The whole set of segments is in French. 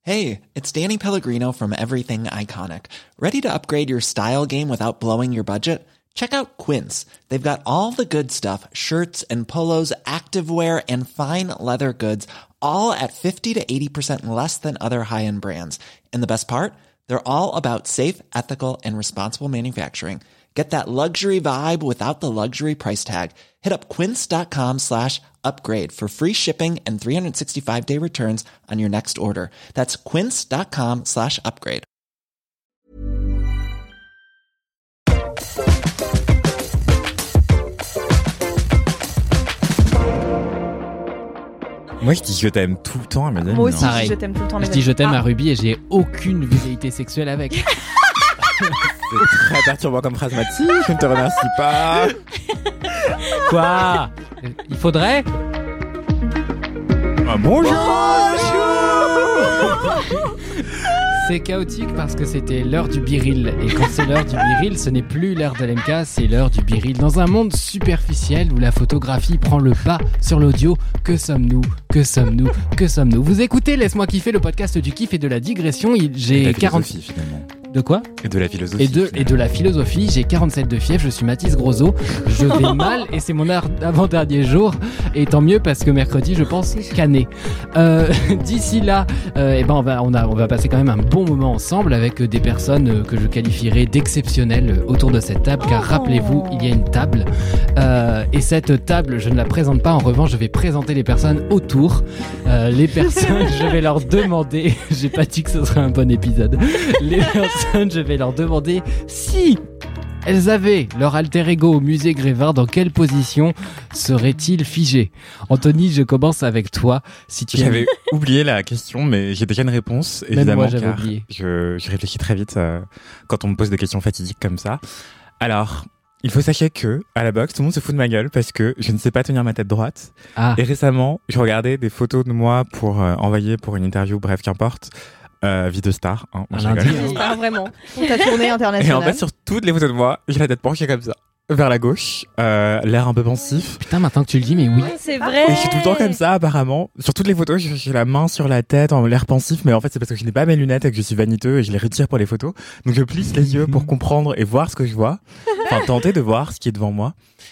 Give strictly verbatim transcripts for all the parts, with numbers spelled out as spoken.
Hey, it's Danny Pellegrino from Everything Iconic. Ready to upgrade your style game without blowing your budget? Check out Quince. They've got all the good stuff, shirts and polos, activewear, and fine leather goods, all at fifty to eighty percent less than other high-end brands. And the best part? They're all about safe, ethical, and responsible manufacturing. Get that luxury vibe without the luxury price tag. Hit up quince.com slash upgrade for free shipping and three sixty-five day returns on your next order. That's quince.com slash upgrade. Moi, je dis je t'aime tout le temps à mes amis. Moi aussi, non. je dis je t'aime tout le temps. Je dis je t'aime à Ruby et j'ai aucune velléité sexuelle avec. C'est très perturbant comme phrase, Mathilde. Je ne te remercie pas. Quoi? Il faudrait? Ah, bonjour. C'est chaotique parce que c'était l'heure du biril. Et quand c'est l'heure du biril, ce n'est plus l'heure de l'M K, c'est l'heure du biril. Dans un monde superficiel où la photographie prend le pas sur l'audio, que sommes-nous? Que sommes-nous? Que sommes-nous? Vous écoutez Laisse-moi kiffer, le podcast du kiff et de la digression. Il- J'ai quarante... finalement. De quoi? Et de la philosophie. Et de, et de la philosophie, j'ai quarante-sept de fièvre, je suis Mathis Grosso, je vais mal et c'est mon ar- avant-dernier jour, et tant mieux parce que mercredi je pense canner. Euh, d'ici là, euh, eh ben on va, on, a, on va passer quand même un bon moment ensemble avec des personnes euh, que je qualifierais d'exceptionnelles autour de cette table, car rappelez-vous, il y a une table, euh, et cette table, je ne la présente pas, en revanche je vais présenter les personnes autour, euh, les personnes, je vais leur demander, j'ai pas dit que ce serait un bon épisode, les personnes, je vais leur demander si elles avaient leur alter ego au musée Grévin, dans quelle position serait-il figé? Anthony, je commence avec toi. Si tu J'avais oublié la question, mais j'ai déjà une réponse, Même évidemment, moi, j'avais car oublié. Je, je réfléchis très vite euh, quand on me pose des questions fatidiques comme ça. Alors, il faut sachez que, à la boxe, tout le monde se fout de ma gueule parce que je ne sais pas tenir ma tête droite. Ah, Et récemment, je regardais des photos de moi pour euh, envoyer pour une interview, bref, qu'importe. Euh, vie de star, hein, moi, un je lundi, rigole. hein. Ah, vraiment. Pour ta tournée Et internationale. en fait, sur toutes les photos de moi, j'ai la tête penchée comme ça, vers la gauche, euh, l'air un peu pensif. Putain, maintenant que tu le dis, mais oui. C'est vrai. Et je suis tout le temps comme ça, apparemment. Sur toutes les photos, j'ai j'ai la main sur la tête, en l'air pensif, mais en fait, c'est parce que je n'ai pas mes lunettes et que je suis vaniteux et je les retire pour les photos. Donc, je plisse les yeux pour comprendre et voir ce que je vois. Enfin, tenter de voir ce qui est devant moi.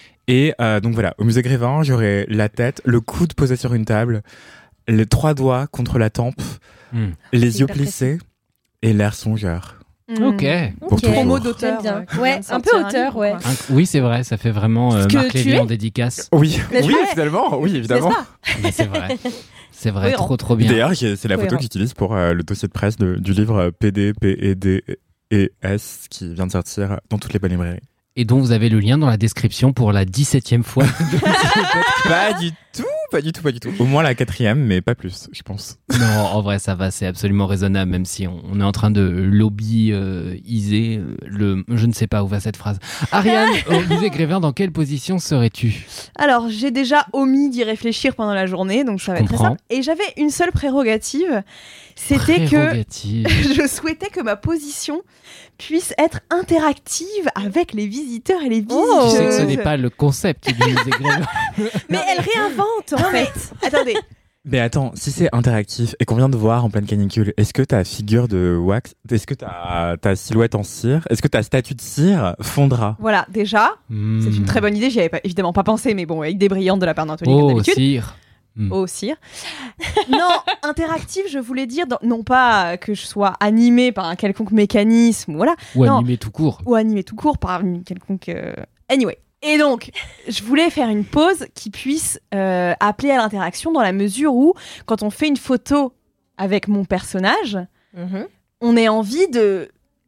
Et euh, donc voilà, au musée Grévin, j'aurai la tête, le coude posé sur une table, les trois doigts contre la tempe, Hmm. les yeux hyper plissés et l'air songeur. Mmh. Ok. Pour toujours. Promo d'auteur. Très bien. euh, qui Ouais, vient de un peu sortir auteur, livre, ouais. quoi. Un- Oui, c'est vrai, ça fait vraiment euh, Ce que Marc tu Lévy es. en dédicace. Oui, N'est-ce oui, pas finalement, oui, évidemment. N'est-ce pas Mais c'est vrai. C'est vrai, Cohérent. trop trop bien. D'ailleurs, j'ai- c'est la photo Cohérent. que j'utilise pour euh, le dossier de presse de- du livre euh, P D, P E D et S qui vient de sortir dans toutes les bonnes librairies. Et dont vous avez le lien dans la description pour la dix-septième fois. Pas du tout, pas du tout, pas du tout. Au moins la quatrième, mais pas plus, je pense. Non, en vrai, ça va, c'est absolument raisonnable, même si on, on est en train de lobby-iser euh, le... Je ne sais pas où va cette phrase. Ariane, au musée Grévin, dans quelle position serais-tu? Alors, j'ai déjà omis d'y réfléchir pendant la journée, donc ça va être très comprends. simple. Et j'avais une seule prérogative, c'était que Prérogative. je souhaitais que ma position puisse être interactive avec les visiteurs et les visiteuses. Oh. Tu sais que ce n'est pas le concept du musée Grévin. Mais elle réinvente, en fait. Attendez. Mais attends, si c'est interactif et qu'on vient de voir en pleine canicule, est-ce que ta figure de wax, est-ce que ta, ta silhouette en cire, est-ce que ta statue de cire fondra? Voilà, déjà, Hmm. c'est une très bonne idée. J'y avais pas, évidemment pas pensé, mais bon, avec des brillantes de la part d'Anthony, comme Oh, d'habitude. cire. Hmm. Oh, cire. Non, interactive, je voulais dire, dans- non pas que je sois animée par un quelconque mécanisme, voilà, Ou non. animé tout court. ou animée tout court par une quelconque. euh, Anyway. Et donc, je voulais faire une pause qui puisse euh, appeler à l'interaction dans la mesure où, quand on fait une photo avec mon personnage, Mhm. on ait envie de.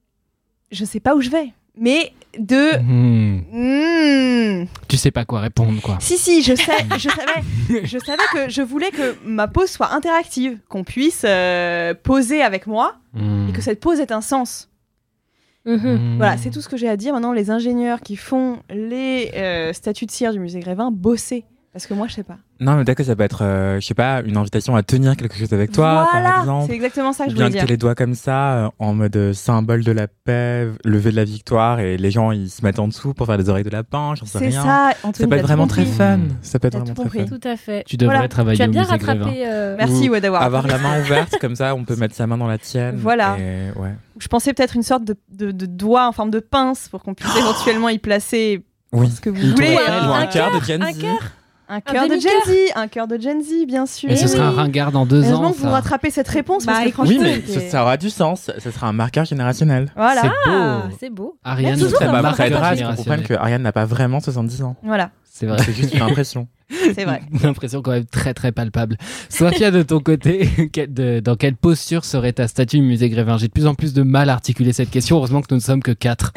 Je sais pas où je vais, mais de. Hmm. Hmm. Tu sais pas quoi répondre, quoi. Si, si, je sais, je savais, je savais que je voulais que ma pause soit interactive, qu'on puisse euh, poser avec moi Hmm. et que cette pause ait un sens. Mhm. Hmm. Voilà, c'est tout ce que j'ai à dire. Maintenant, les ingénieurs qui font les euh, statues de cire du musée Grévin, bossez. Parce que moi, je sais pas. Non, mais d'accord, ça peut être, euh, je sais pas, une invitation à tenir quelque chose avec toi, voilà, par exemple. c'est exactement ça que Ou je bien voulais que t'aies dire. les doigts comme ça, euh, en mode euh, symbole de la paix, lever de la victoire, et les gens ils se mettent en dessous pour faire des oreilles de lapin, j'en sais C'est rien. ça, Anthony, Ça peut t'as être tout vraiment compris. très fun. Ça peut être T'as vraiment tout très compris. fun. Tout à fait. Tu devrais Voilà. travailler Tu as au bien musée Grévin. rattrapé. euh, Merci, Ou ouais, d'avoir. avoir la main ouverte, comme ça, on peut mettre sa main dans la tienne. Voilà. Et, ouais. Je pensais peut-être une sorte de, de, de doigt en forme de pince pour qu'on puisse éventuellement y placer Oui. ce que vous Une voulez. tour hein. Eiffel ou un un cœur de cœur, Gen un Z. cœur. Un cœur de Gen demi-cœur. Z, un cœur de Gen Z, bien sûr. Et ce Eh sera un oui. ringard dans deux Heureusement ans. que vous ça. rattrapez cette réponse Bah, parce que écoute, Oui, franchement, mais c'était- ça, ça aura du sens. Ce sera un marqueur générationnel. voilà, C'est Ah, beau. c'est beau. Ariane, Toujours notre dans Ça un marque ça aidera à ce qu'on générationnelle. comprenne que Ariane n'a pas vraiment soixante-dix ans. voilà, C'est vrai. C'est juste une impression. c'est vrai. Une impression quand même très très palpable. Sophia, de ton côté, quel- de- dans quelle posture serait ta statue au musée Grévin? J'ai de plus en plus de mal à articuler cette question. Heureusement que nous ne sommes que quatre.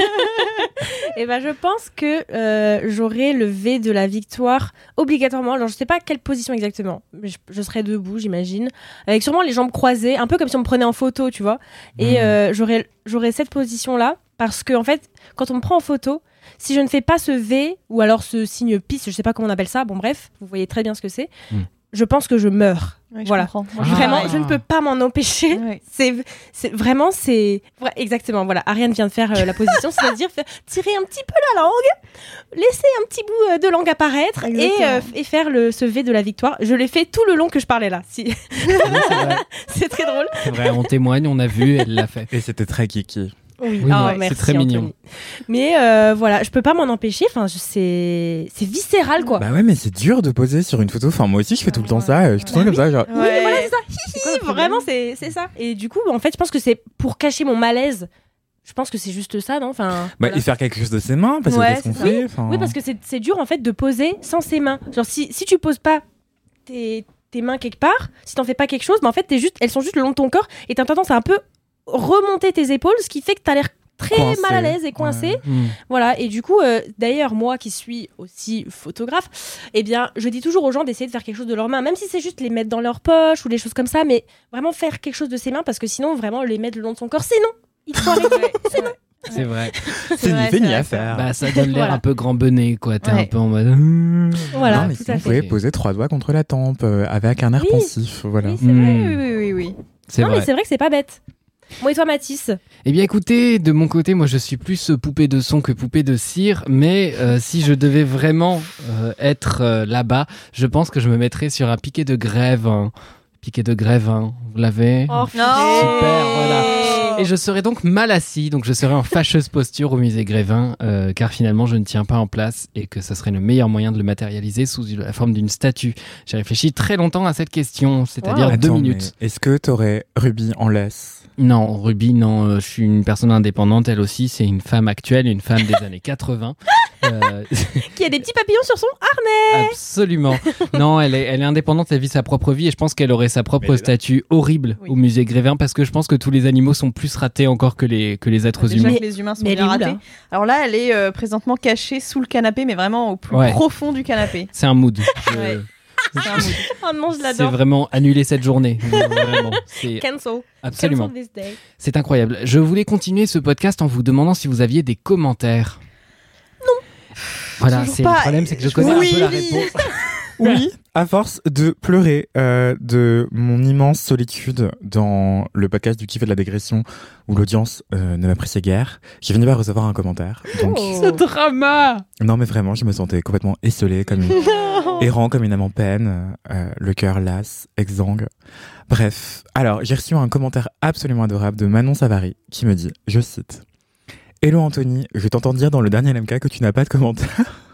Et ben, je pense que euh, j'aurai le V de la victoire obligatoirement. Alors, je sais pas quelle position exactement. Mais je, je serais debout, j'imagine, avec sûrement les jambes croisées, un peu comme si on me prenait en photo, tu vois. Et Mhm. euh, j'aurais j'aurais cette position-là parce que en fait, quand on me prend en photo, si je ne fais pas ce V ou alors ce signe piste, je sais pas comment on appelle ça. Bon, bref, vous voyez très bien ce que c'est. Mm. Je pense que je meurs. Oui, je Voilà. comprends. Moi, Ah. je- Vraiment, pareil. je ne peux pas m'en empêcher. Ouais. C'est, c'est vraiment, c'est ouais, exactement. Voilà, Ariane vient de faire euh, la position, c'est-à-dire faire- tirer un petit peu la langue, laisser un petit bout euh, de langue apparaître et, Exactement. euh, et faire le ce V de la victoire. Je l'ai fait tout le long que je parlais là. Si. Oui, c'est vrai. C'est très drôle. C'est vrai, on témoigne, on a vu, elle l'a fait. Et c'était très kiki. Oui, Oui, ah, ouais, merci, c'est très Anthony. mignon. Mais euh, voilà, je peux pas m'en empêcher. Enfin, je- c'est c'est viscéral quoi. Bah ouais, mais c'est dur de poser sur une photo. Enfin, moi aussi, je fais tout le temps ça. euh, Je suis tout le temps comme ça. Genre, Oui, mais voilà, c'est ça. quoi le problème Vraiment, c'est c'est ça. Et du coup, en fait, je pense que c'est pour cacher mon malaise. Je pense que c'est juste ça, non? Enfin. bah, voilà. et faire quelque chose de ses mains, parce que Ouais, qu'est-ce qu'on c'est ça. fait enfin... Oui, parce que c'est c'est dur en fait de poser sans ses mains. Genre si, si tu poses pas tes, tes mains quelque part, si t'en fais pas quelque chose, bah en fait t'es juste, elles sont juste le long de ton corps et t'as tendance à un peu remonter tes épaules, ce qui fait que t'as l'air très Coincé. mal à l'aise et coincé. Ouais. Hmm. Voilà, et du coup, euh, d'ailleurs, moi qui suis aussi photographe, eh bien, je dis toujours aux gens d'essayer de faire quelque chose de leurs mains, même si c'est juste les mettre dans leur poche ou des choses comme ça, mais vraiment faire quelque chose de ses mains parce que sinon, vraiment, les mettre le long de son corps, c'est non. Il faut arrêter. C'est vrai. C'est vrai. C'est ni vrai, fait c'est ni vrai, à c'est faire. Bah, ça donne l'air Voilà. un peu grand bonnet, quoi. T'es Ouais. un peu en mode. hmm. Voilà, non, mais tout sinon, à vous fait. pouvez poser trois doigts contre la tempe euh, avec un air Oui. pensif. Voilà. Oui, c'est vrai. Hmm. Oui, oui, oui, oui. C'est Non, vrai. mais c'est vrai que c'est pas bête. Moi et toi, Mathis? Eh bien écoutez, de mon côté, moi je suis plus euh, poupée de son que poupée de cire, mais euh, si je devais vraiment euh, être euh, là-bas, je pense que je me mettrais sur un piquet de grève. hein. Piquet de grève, hein. Vous l'avez? Oh, Super, voilà. Et je serais donc mal assis, donc je serais en fâcheuse posture au musée Grévin, euh, car finalement je ne tiens pas en place et que ce serait le meilleur moyen de le matérialiser sous la forme d'une statue. J'ai réfléchi très longtemps à cette question, c'est-à-dire Attends, deux mais minutes. Est-ce que t'aurais Ruby en laisse? Non, Ruby, non, euh, je suis une personne indépendante, elle aussi, c'est une femme actuelle, une femme des années quatre-vingts. Euh, Qui a des petits papillons sur son absolument. Non, elle est, elle est indépendante, elle vit sa propre vie et je pense qu'elle aurait sa Mais propre elle est là. statue horrible Oui. au musée Grévin parce que je pense que tous les animaux sont plus ratés encore que les, que les êtres Déjà humains. que les humains sont mais elle bien est où, ratés. là Alors là, elle est euh, présentement cachée sous le canapé, mais vraiment au plus Ouais. profond du canapé. C'est un mood. Je- Ouais. C'est un mood. Oh non, je C'est l'adore. vraiment annuler cette journée. Vraiment, c'est Cancel. absolument. Cancel this day. C'est incroyable. Je voulais continuer ce podcast en vous demandant si vous aviez des commentaires. Non. Voilà, Toujours c'est pas. le problème, c'est que je Je- connais Oui, un peu la oui. réponse. Oui, à force de pleurer euh, de mon immense solitude dans le podcast du kiff et de la dégression où l'audience euh, ne m'appréciait guère, j'ai fini par recevoir un commentaire. Donc, Oh. Ce drama. non mais vraiment, je me sentais complètement esselé, comme une... errant comme une âme en peine, euh, le cœur las, exsangue. Bref, alors j'ai reçu un commentaire absolument adorable de Manon Savary qui me dit, je cite, « Hello Anthony, je t'entends dire dans le dernier L M K que tu n'as pas de commentaire. »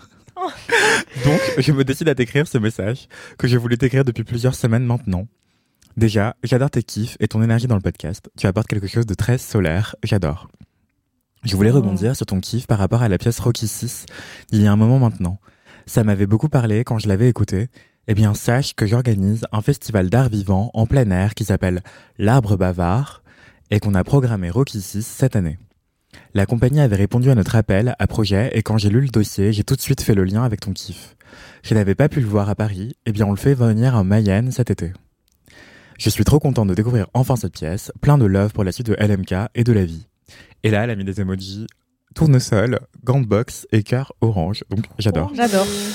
Donc, je me décide à t'écrire ce message que je voulais t'écrire depuis plusieurs semaines maintenant. Déjà, j'adore tes kiffs et ton énergie dans le podcast. Tu apportes quelque chose de très solaire. J'adore. Je voulais rebondir sur ton kiff par rapport à la pièce Rocky six il y a un moment maintenant. Ça m'avait beaucoup parlé quand je l'avais écouté. Eh bien, sache que j'organise un festival d'art vivant en plein air qui s'appelle l'Arbre Bavard et qu'on a programmé Rocky six cette année. La compagnie avait répondu à notre appel à projet et quand j'ai lu le dossier, j'ai tout de suite fait le lien avec ton kiff. Je n'avais pas pu le voir à Paris, eh bien on le fait venir à Mayenne cet été. Je suis trop content de découvrir enfin cette pièce, plein de love pour la suite de L M K et de la vie. Et là, elle a mis des emojis tournesol, gants de boxe et cœur orange, donc j'adore. J'adore.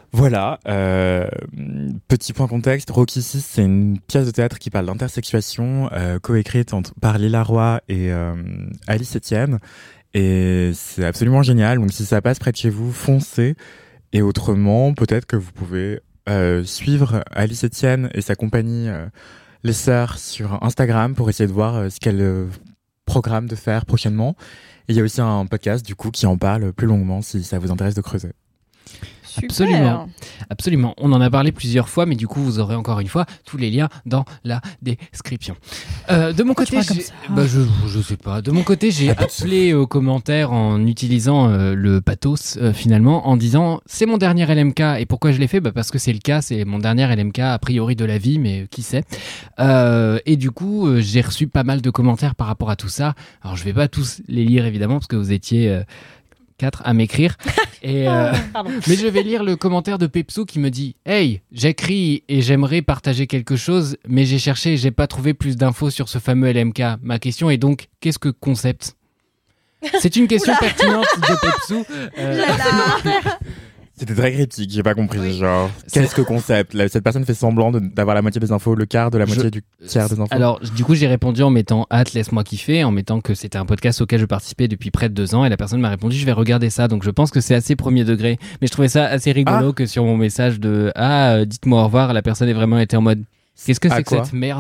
Voilà, euh, petit point contexte, Rocky six, c'est une pièce de théâtre qui parle d'intersexuation, euh, coécrite entre, par Lila Roy et euh, Alice Etienne, et c'est absolument génial, donc si ça passe près de chez vous, foncez, et autrement, peut-être que vous pouvez euh, suivre Alice Etienne et sa compagnie euh, Les Sœurs sur Instagram pour essayer de voir euh, ce qu'elle euh, programme de faire prochainement, et il y a aussi un podcast du coup qui en parle plus longuement si ça vous intéresse de creuser. Super. Absolument. Absolument. On en a parlé plusieurs fois, mais du coup, vous aurez encore une fois tous les liens dans la description. Euh, de mon Pourquoi côté, tu parles j'ai... comme ça bah, je, je sais pas. De mon côté, j'ai appelé aux commentaires en utilisant euh, le pathos euh, finalement, en disant c'est mon dernier L M K. Et pourquoi je l'ai fait ? Bah, parce que c'est le cas, c'est mon dernier L M K a priori de la vie, mais qui sait. Euh, et du coup, euh, j'ai reçu pas mal de commentaires par rapport à tout ça. Alors, je vais pas tous les lire évidemment parce que vous étiez euh, quatre à m'écrire. Et euh, Pardon. mais je vais lire le commentaire de Pepsou qui me dit « Hey, j'écris et j'aimerais partager quelque chose, mais j'ai cherché et j'ai pas trouvé plus d'infos sur ce fameux L M K. Ma question est donc, qu'est-ce que concept ?» C'est une question pertinente de Pepsou. Euh, C'était très cryptique, j'ai pas compris. Oui. Genre, C'est- qu'est-ce que concept Là, cette personne fait semblant de- d'avoir la moitié des infos, le quart de la moitié Je- du tiers des infos. Alors, du coup, j'ai répondu en mettant « Hâte, laisse-moi kiffer », en mettant que c'était un podcast auquel je participais depuis près de deux ans, et la personne m'a répondu « Je vais regarder ça », donc je pense que c'est assez premier degré. Mais je trouvais ça assez rigolo que sur mon message de « Ah, euh, dites-moi au revoir », la personne ait vraiment été en mode « Qu'est-ce que À c'est que quoi cette merde ?»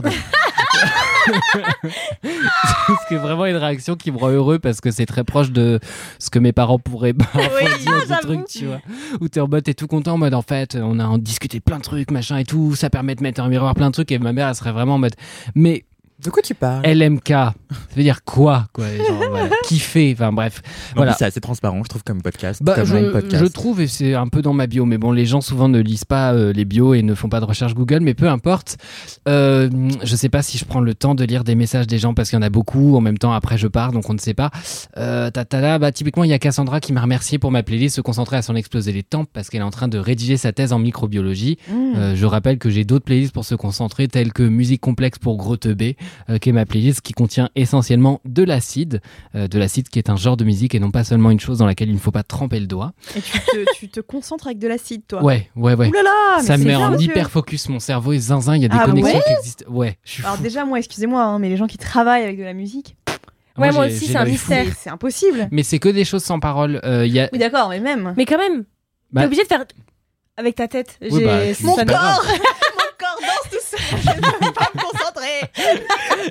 C'est vraiment une réaction qui me rend heureux parce que c'est très proche de ce que mes parents pourraient parfois Oui, dire, des j'avoue. trucs, tu vois. Où t'es en mode, t'es tout content en mode, en fait, on a en discuté plein de trucs, machin et tout, ça permet de mettre en miroir plein de trucs, et ma mère, elle serait vraiment en mode, mais de quoi tu parles L M K, ça veut dire quoi, quoi, genre, voilà, kiffer, enfin bref. Non, Voilà. mais c'est assez transparent, je trouve, comme podcast. Bah, comme je, un podcast. je trouve, et c'est un peu dans ma bio, mais bon, les gens souvent ne lisent pas euh, les bios et ne font pas de recherche Google, mais peu importe. Euh, je sais pas si je prends le temps de lire des messages des gens parce qu'il y en a beaucoup. En même temps, après, je pars, donc on ne sait pas. Euh, tatala, bah, typiquement, il y a Cassandra qui m'a remercié pour ma playlist Se concentrer à s'en exploser les tempes parce qu'elle est en train de rédiger sa thèse en microbiologie. Mmh. Euh, je rappelle que j'ai d'autres playlists pour se concentrer, telles que Musique complexe pour gros teubés, euh, qui est ma playlist qui contient essentiellement de l'acide, euh, de l'acide qui est un genre de musique et non pas seulement une chose dans laquelle il ne faut pas tremper le doigt. Et tu te, tu te concentres avec de l'acide, toi. Ouais, ouais, ouais. Ouh là là, mais Ça me c'est met bien, en monsieur. hyper focus, mon cerveau est zinzin, il y a des Ah connexions ouais qui existent. Ouais, je suis Alors fou. déjà, moi, excusez-moi, hein, mais les gens qui travaillent avec de la musique, Ouais, moi j'ai- aussi, j'ai c'est un l'œil mystère. fou. c'est c'est impossible. Mais c'est que des choses sans parole. Euh, il y a... Oui, d'accord, mais même. Mais quand même, Bah- t'es obligé de faire avec ta tête. Oui, J'ai- bah, ça Mon c'est ne- pas grave. corps Mon corps danse tout seul. Je ne peux pas me concentrer.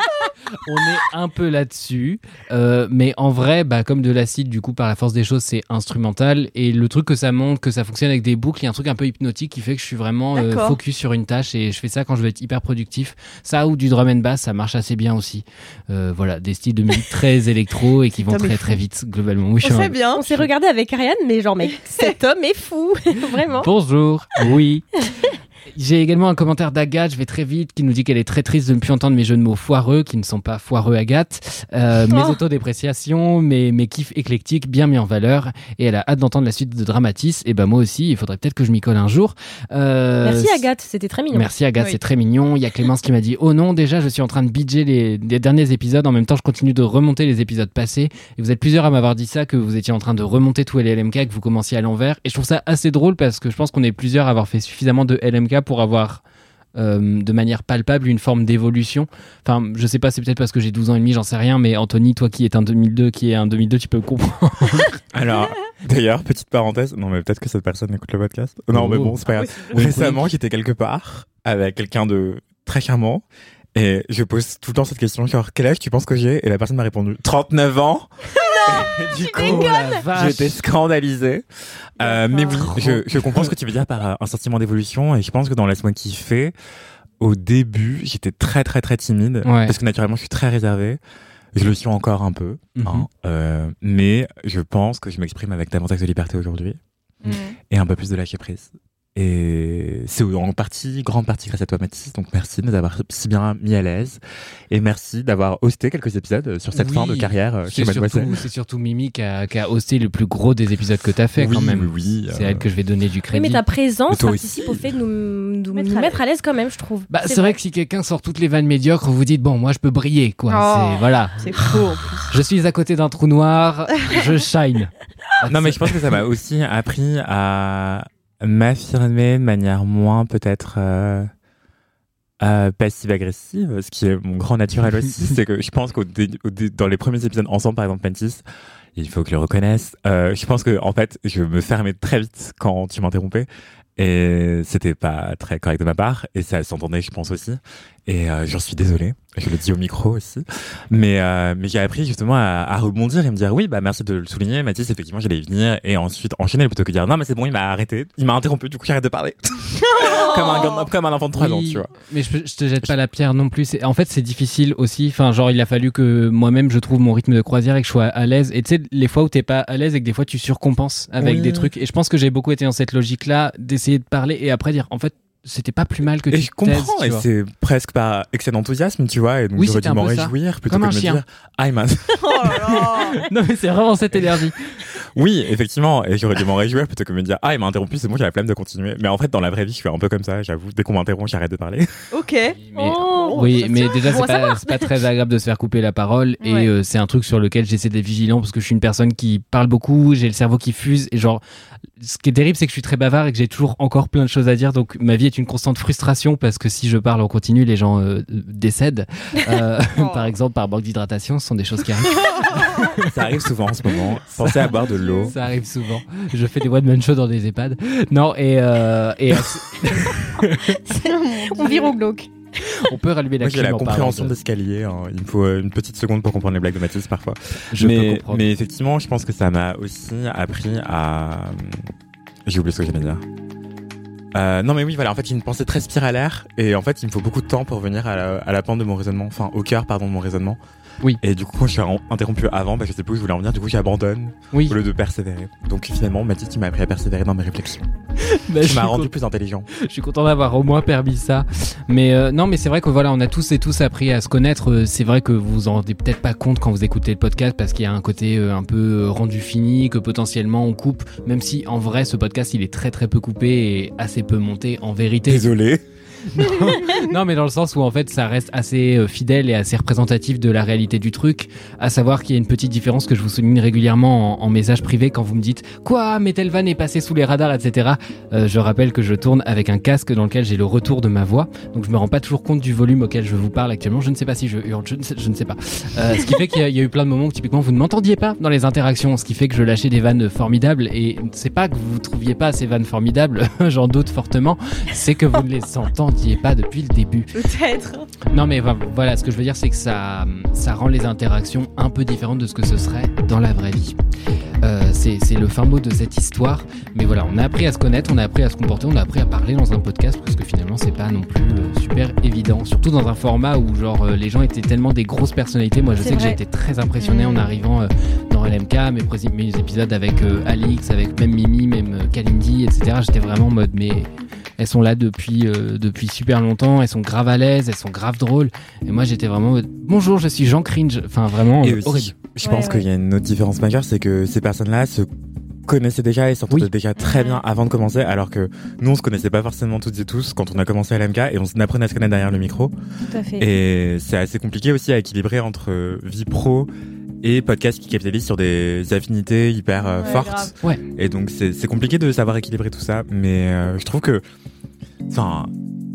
On est un peu là-dessus, euh, mais en vrai, bah, comme de l'acide, du coup, par la force des choses, c'est instrumental. Et le truc que ça montre, que ça fonctionne avec des boucles, il y a un truc un peu hypnotique qui fait que je suis vraiment euh, D'accord. focus sur une tâche et je fais ça quand je veux être hyper productif. Ça ou du drum and bass, ça marche assez bien aussi. Euh, voilà, des styles de musique très électro et qui vont Cet homme est très fou. très vite globalement. Oui, je On suis un- sait bien. On s'est regardé avec Ariane, mais genre, mec, cet homme est fou, vraiment. Bonjour, oui. J'ai également un commentaire d'Agathe, je vais très vite, qui nous dit qu'elle est très triste de ne plus entendre mes jeux de mots foireux, qui ne sont pas foireux Agathe, euh, mes Oh. autodépréciations, mes, mes kiffs éclectiques bien mis en valeur, et elle a hâte d'entendre la suite de Dramatis, et ben moi aussi, il faudrait peut-être que je m'y colle un jour. Euh, Merci Agathe, c'était très mignon. Merci Agathe, Oui. c'est très mignon. Il y a Clémence qui m'a dit oh non, déjà je suis en train de bidger les, les derniers épisodes. En même temps, je continue de remonter les épisodes passés. Et vous êtes plusieurs à m'avoir dit ça, que vous étiez en train de remonter tout les L M K, que vous commenciez à l'envers. Et je trouve ça assez drôle parce que je pense qu'on est plusieurs à avoir fait suffisamment de L M K pour avoir euh, de manière palpable une forme d'évolution. Enfin, je sais pas, c'est peut-être parce que j'ai douze ans et demi, j'en sais rien. Mais Anthony, toi qui es un deux mille deux, qui est un deux mille deux, tu peux comprendre. Alors, d'ailleurs, petite parenthèse, non mais peut-être que cette personne écoute le podcast. Non Oh. mais bon, c'est pas grave. Oui, Récemment, j'étais quelque part avec quelqu'un de très charmant et je pose tout le temps cette question, genre quel âge tu penses que j'ai? Et la personne m'a répondu trente-neuf ans. Et du coup, Oh la vache. j'étais scandalisé. Euh, mais oui, D'accord. je, je comprends ce que tu veux dire par euh, un sentiment d'évolution et je pense que dans Laisse-moi kiffer, au début, j'étais très très très timide Ouais. parce que naturellement, je suis très réservé. Je le suis encore un peu, Mhm. hein, euh, mais je pense que je m'exprime avec davantage de liberté aujourd'hui Mmh. et un peu plus de lâcher prise. Et c'est en partie, grande partie grâce à toi Mathis, donc merci de nous avoir si bien mis à l'aise et merci d'avoir hosté quelques épisodes sur cette Oui, fin de carrière euh, C'est chez Mademoiselle. surtout, c'est surtout Mimi qui a, qui a hosté le plus gros des épisodes que t'as fait oui, quand même. oui, oui, C'est euh, à elle que je vais donner du Oui, crédit. mais ta présence Mais toi participe aussi. au fait de nous, nous Mettre nous à mettre à l'aise quand même, je trouve. Bah, c'est vrai que si quelqu'un sort toutes les vannes médiocres, vous dites bon, moi je peux briller quoi. Oh. C'est, voilà. C'est faux. en plus. Je suis à côté d'un trou noir, je shine. Non mais je pense que ça m'a aussi appris à m'affirmer de manière moins peut-être euh, euh, passive-agressive, ce qui est mon grand naturel aussi. C'est que je pense que dans les premiers épisodes ensemble, par exemple, Mantis, il faut que je le reconnaisse. Euh, je pense que en fait, je me fermais très vite quand tu m'interrompais. Et c'était pas très correct de ma part, et ça s'entendait, je pense aussi. Et euh, j'en suis désolé, je le dis au micro aussi. Mais euh, mais j'ai appris justement à, à rebondir et me dire oui, bah merci de le souligner, Mathis. Effectivement, j'allais y venir et ensuite enchaîner plutôt que dire non, mais c'est bon, il m'a arrêté, il m'a interrompu, du coup j'arrête de parler. comme un comme un enfant de trois Oui, ans, tu vois. Mais je, je te jette pas la pierre non plus. C'est, en fait, c'est difficile aussi. Enfin, genre, il a fallu que moi-même je trouve mon rythme de croisière et que je sois à l'aise. Et tu sais, les fois où t'es pas à l'aise et que des fois tu surcompenses avec Oui. des trucs. Et je pense que j'ai beaucoup été dans cette logique-là d'essayer de parler et après dire en fait. C'était pas plus mal que et tu je comprends, taises, tu et vois. c'est presque par excès d'enthousiasme, tu vois, et donc Oui, j'aurais c'était dû un m'en peu ça. réjouir plutôt Comme que un de me chien. dire ah, il m'a- Oh là là. Non mais c'est vraiment cette énergie. Oui, effectivement, et j'aurais dû m'en réjouir plutôt que de me dire ah, il m'a interrompu, c'est bon, j'ai la flemme de continuer. Mais en fait, dans la vraie vie, je suis un peu comme ça, j'avoue, dès qu'on m'interrompt, j'arrête de parler. Ok. Mais, Oh, oui, ça mais tient. déjà Bon c'est à pas, savoir. c'est pas très agréable de se faire couper la parole et Ouais. euh, c'est un truc sur lequel j'essaie d'être vigilant parce que je suis une personne qui parle beaucoup, j'ai le cerveau qui fuse et genre ce qui est terrible c'est que je suis très bavard et que j'ai toujours encore plein de choses à dire, donc ma vie est une constante frustration parce que si je parle en continu les gens euh, décèdent euh, Oh. par exemple par manque d'hydratation, ce sont des choses qui arrivent. Ça arrive souvent en ce moment. Pensez à boire de l'eau. Ça arrive souvent. Je fais des one man shows dans des EHPAD. Non et, euh, et On vire au glauque. on peut rallumer la Moi, j'ai clim la en parlant compréhension de- d'escalier. Hein. Il me faut euh, une petite seconde pour comprendre les blagues de Mathis parfois. Je mais, peux comprendre. mais effectivement, je pense que ça m'a aussi appris à. J'ai oublié ce que j'allais dire. Euh, non mais oui voilà, en fait j'ai une pensée très spiralaire et en fait il me faut beaucoup de temps pour venir à la, à la pente de mon raisonnement, enfin au cœur pardon de mon raisonnement. Oui. Et du coup quand je suis interrompu avant, bah, je sais plus où je voulais en venir, du coup j'abandonne Oui. au lieu de persévérer. Donc finalement Mathis il m'a appris à persévérer dans mes réflexions. Bah, Tu je m'as suis rendu plus intelligent. Je suis content d'avoir au moins permis ça. Mais euh, non, mais c'est vrai que voilà, on a tous et tous appris à se connaître. Euh, C'est vrai que vous vous en rendez peut-être pas compte quand vous écoutez le podcast parce qu'il y a un côté euh, un peu euh, rendu fini, que potentiellement on coupe, même si en vrai ce podcast il est très très peu coupé et assez peu monté en vérité. Désolé. Non, mais dans le sens où en fait ça reste assez euh, fidèle et assez représentatif de la réalité du truc, à savoir qu'il y a une petite différence que je vous souligne régulièrement en, en message privé quand vous me dites quoi, mais tel van est passé sous les radars, et cetera. Euh, je rappelle que je tourne avec un casque dans lequel j'ai le retour de ma voix, donc je me rends pas toujours compte du volume auquel je vous parle actuellement. Je ne sais pas si je hurle, je ne sais, je ne sais pas. Euh, ce qui fait qu'il y, a- il y a eu plein de moments où typiquement vous ne m'entendiez pas dans les interactions, ce qui fait que je lâchais des vannes formidables et c'est pas que vous trouviez pas ces vannes formidables, j'en doute fortement, c'est que vous ne les entendiez pas depuis le début. Peut-être. Non mais va- voilà, ce que je veux dire c'est que ça, ça rend les interactions un peu différentes de ce que ce serait dans la vraie vie. Euh, c'est, c'est le fin mot de cette histoire, mais voilà, on a appris à se connaître, on a appris à se comporter, on a appris à parler dans un podcast parce que finalement c'est pas non plus euh, super évident, surtout dans un format où genre euh, les gens étaient tellement des grosses personnalités. Moi je C'est sais que j'ai vrai. été très impressionné Mmh. en arrivant euh, dans L M K, mes, pré- mes épisodes avec euh, Alix, avec même Mimi, même euh, Kalindi, et cetera. J'étais vraiment en mode mais elles sont là depuis, euh, depuis super longtemps, elles sont grave à l'aise, elles sont grave drôles. Et moi j'étais vraiment en mode, bonjour, je suis Jean Cringe. Enfin vraiment Et euh, aussi, horrible. je Ouais, pense ouais. qu'il y a une autre différence majeure, c'est que ces personnes-là se connaissaient déjà et s'entendaient Oui. déjà très bien avant de commencer, alors que nous on se connaissait pas forcément toutes et tous quand on a commencé à L M K et on apprenait à se connaître derrière le micro. Tout à fait. Et c'est assez compliqué aussi à équilibrer entre euh, vie pro et podcast qui capitalise sur des affinités hyper euh, Ouais, fortes. grave. Ouais. Et donc c'est c'est compliqué de savoir équilibrer tout ça, mais euh, je trouve que, enfin,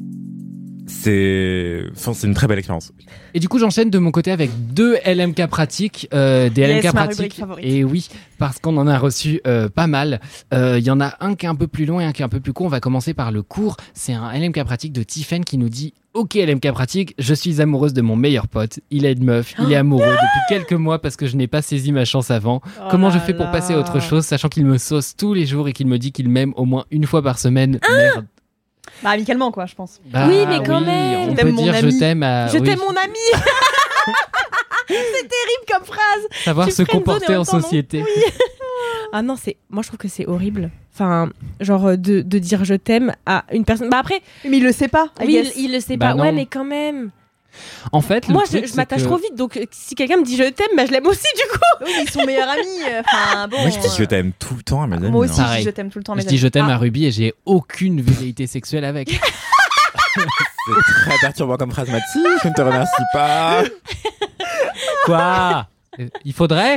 c'est, enfin c'est une très belle expérience. Et du coup, j'enchaîne de mon côté avec deux L M K pratiques, euh, des Yes, L M K ma pratiques. rubrique favorite. Et oui, parce qu'on en a reçu euh, pas mal. Euh, Il y en a un qui est un peu plus long et un qui est un peu plus court. On va commencer par le court. C'est un L M K pratique de Tiffen qui nous dit: Ok, L M K pratique, je suis amoureuse de mon meilleur pote. Il a une meuf, il est amoureux depuis quelques mois parce que je n'ai pas saisi ma chance avant. Oh Comment je là fais pour là. passer à autre chose, sachant qu'il me sauce tous les jours et qu'il me dit qu'il m'aime au moins une fois par semaine? Merde. Bah, amicalement, quoi, je pense. Bah Oui, mais quand même. On Je peut t'aime, mon dire je ami. t'aime à. Je oui, t'aime, mon ami. C'est terrible comme phrase. savoir tu se friendzone comporter et en en même temps, non. société. Ah non, c'est moi je trouve que c'est horrible. Enfin, genre euh, de, de dire je t'aime à une personne. Bah après, Mais il le sait pas. I oui, guess. il, il le sait Bah pas. non. Ouais, mais quand même. En fait, le Moi, truc, je, je c'est m'attache que- trop vite, donc euh, si quelqu'un me dit je t'aime, bah je l'aime aussi du coup. Oui, mais ils sont meilleurs amis. euh, Enfin, bon. Moi je dis euh, je t'aime tout le temps à mes amis. Moi aussi, hein. je dis Pareil. je t'aime tout le temps. Je mes dis amis. je t'aime Ah. à Ruby et j'ai aucune vérité sexuelle avec. C'est très perturbant comme phrase, Mathis. Je ne te remercie pas. Quoi? Il faudrait?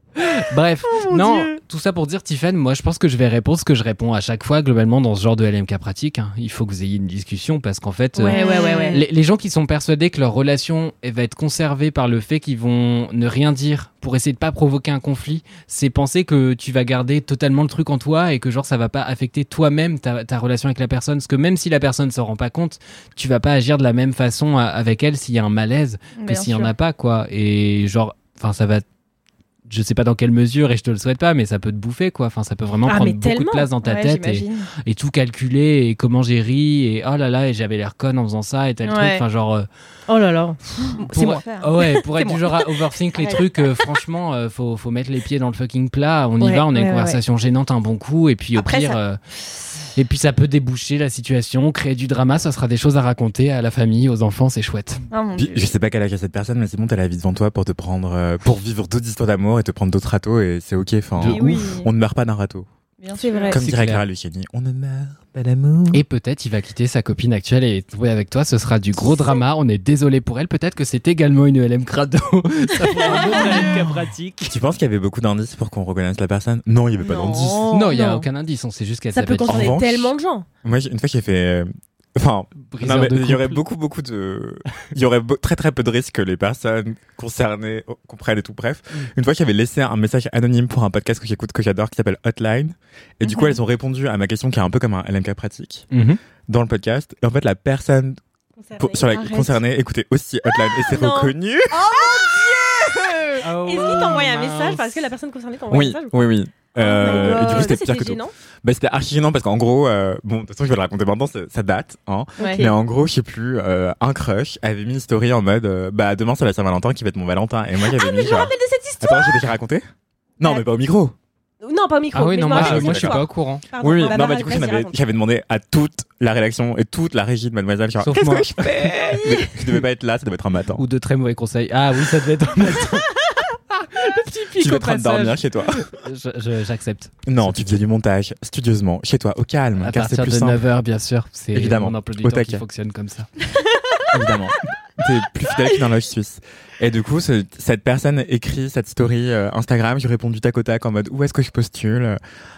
Bref, Oh, mon non, Dieu. tout ça pour dire, Tiffen, moi je pense que je vais répondre ce que je réponds à chaque fois globalement dans ce genre de L M K pratique. Hein. Il faut que vous ayez une discussion parce qu'en fait, Ouais, ouais, ouais, ouais. les, les gens qui sont persuadés que leur relation elle va être conservée par le fait qu'ils vont ne rien dire pour essayer de pas provoquer un conflit, c'est penser que tu vas garder totalement le truc en toi et que genre ça va pas affecter toi-même ta, ta relation avec la personne. Parce que même si la personne s'en rend pas compte, tu vas pas agir de la même façon à- avec elle s'il y a un malaise que Bien s'il y en sûr. a pas, quoi. Et genre, enfin ça va... Je sais pas dans quelle mesure et je te le souhaite pas, mais ça peut te bouffer, quoi. Enfin, ça peut vraiment Ah, prendre mais beaucoup de tellement. place dans ta Ouais, tête et, j'imagine. et tout calculer et comment j'ai ri et oh là là et j'avais l'air conne en faisant ça et tel Ouais. truc. Enfin, genre. euh, Oh là là. C'est pour- moi. Ah ouais, pour C'est être moi. du genre à overthink les Ouais. trucs, euh, franchement, euh, faut, faut mettre les pieds dans le fucking plat. On y Ouais, va, on a ouais, une ouais, conversation gênante un bon coup et puis au Après, pire. ça- euh, Et puis ça peut déboucher la situation, créer du drama, ça sera des choses à raconter à la famille, aux enfants, c'est chouette. Oh mon Puis, Dieu. je sais pas quel âge a cette personne, mais c'est bon, t'as la vie devant toi pour te prendre, euh, pour vivre d'autres histoires d'amour et te prendre d'autres râteaux et c'est ok. Enfin, De Mais oui, on ne meurt pas d'un râteau. bien C'est sûr. vrai. Comme c'est dirait clair. Clara Luciani, on ne meurt pas d'amour. Et peut-être il va quitter sa copine actuelle et trouver avec toi, ce sera du gros drama. On est désolé pour elle. Peut-être que c'est également une L M crado. Ça fera un autre L M K pratique. Tu penses qu'il y avait beaucoup d'indices pour qu'on reconnaisse la personne? Non, il y avait pas Non. d'indices. Non, il y a non. aucun indice. On sait juste qu'elle Ça peut s'appelle En concerner revanche- tellement de gens. Moi, j'ai- une fois, j'ai fait. euh, Enfin, Briseur non, mais de il y aurait couple. beaucoup, beaucoup de. Il y aurait be- très, très peu de risques que les personnes concernées oh, comprennent et tout. Bref, Mm. une fois, j'avais laissé un message anonyme pour un podcast que j'écoute, que j'adore, qui s'appelle Hotline. Et du coup, Mhm. elles ont répondu à ma question qui est un peu comme un L M K pratique Mhm. dans le podcast. Et en fait, la personne pour- sur la Arrête. concernée écoutait aussi Hotline et c'est Non. reconnu. Oh, Est-ce qu'il t'a envoyé un mince. message parce que la personne concernée t'a envoyé Oui, un message oui, oui. Euh, Oh my et du coup, God. c'était Ça, pire que tout. gênant. Bah, c'était archi gênant parce qu'en gros, euh, bon, de toute façon, je vais le raconter maintenant, ça, ça date, hein. Ouais. Mais en gros, je sais plus, euh, un crush avait mis une story en mode, euh, bah, demain c'est la Saint-Valentin qui va être mon Valentin. Et moi, j'avais mis genre. Rappelle de cette histoire. Attends, j'ai déjà raconté? Non, Ouais. mais pas au micro. Non, pas au micro. Ah oui, mais non, je me moi, rappelle je, de moi, cette je suis pas histoire. au courant. Pardon. Oui, oui. Bah, non, bah, mais du coup, vas-y, j'avais, raconte. j'avais demandé à toute la rédaction et toute la régie de Mademoiselle, genre, Sauf qu'est-ce moi. que je fais? Mais je devais pas être là, ça devait être un matin. Ou de très mauvais conseils. Ah oui, ça devait être un matin. Le petit pic Tu au vas en train de passage. dormir chez toi. Je- je- J'accepte. Non, tu faisais du montage, studieusement, chez toi, au calme, À car c'est partir plus de simple. neuf heures, bien sûr. C'est Évidemment, mon emploi du au temps qui taquet. fonctionne comme ça. Évidemment. T'es plus fidèle qu'une horloge suisse. Et du coup, ce- cette personne écrit cette story euh, Instagram, je réponds du tac au tac en mode où est-ce que je postule,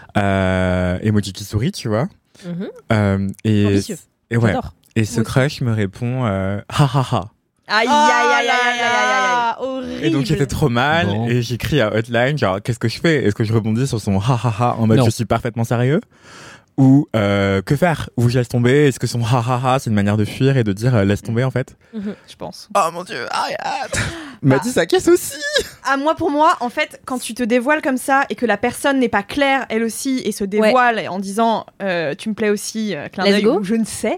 euh, emoji qui sourit, tu vois. Mhm. Euh, et, Ambitieux. et ouais. J'adore. Et ce Moi crush me répond euh, ha ha ha. Aïe, aïe, aïe, aïe, aïe, aïe, aïe. Horrible. Et donc j'étais trop mal Bon. et j'écris à Hotline genre qu'est-ce que je fais? Est-ce que je rebondis sur son ha ha ha en mode Non. je suis parfaitement sérieux? Ou euh, que faire? Ou je laisse tomber? Est-ce que son ha ha ha c'est une manière de fuir et de dire euh, laisse tomber en fait? Mhm. Je pense. Oh mon dieu, arrête! M'a Bah. dit sa caisse aussi! Ah, moi, pour moi, en fait, quand tu te dévoiles comme ça et que la personne n'est pas claire, elle aussi, et se dévoile en disant euh, tu me plais aussi, euh, clin Let's d'œil, go. ou je ne sais.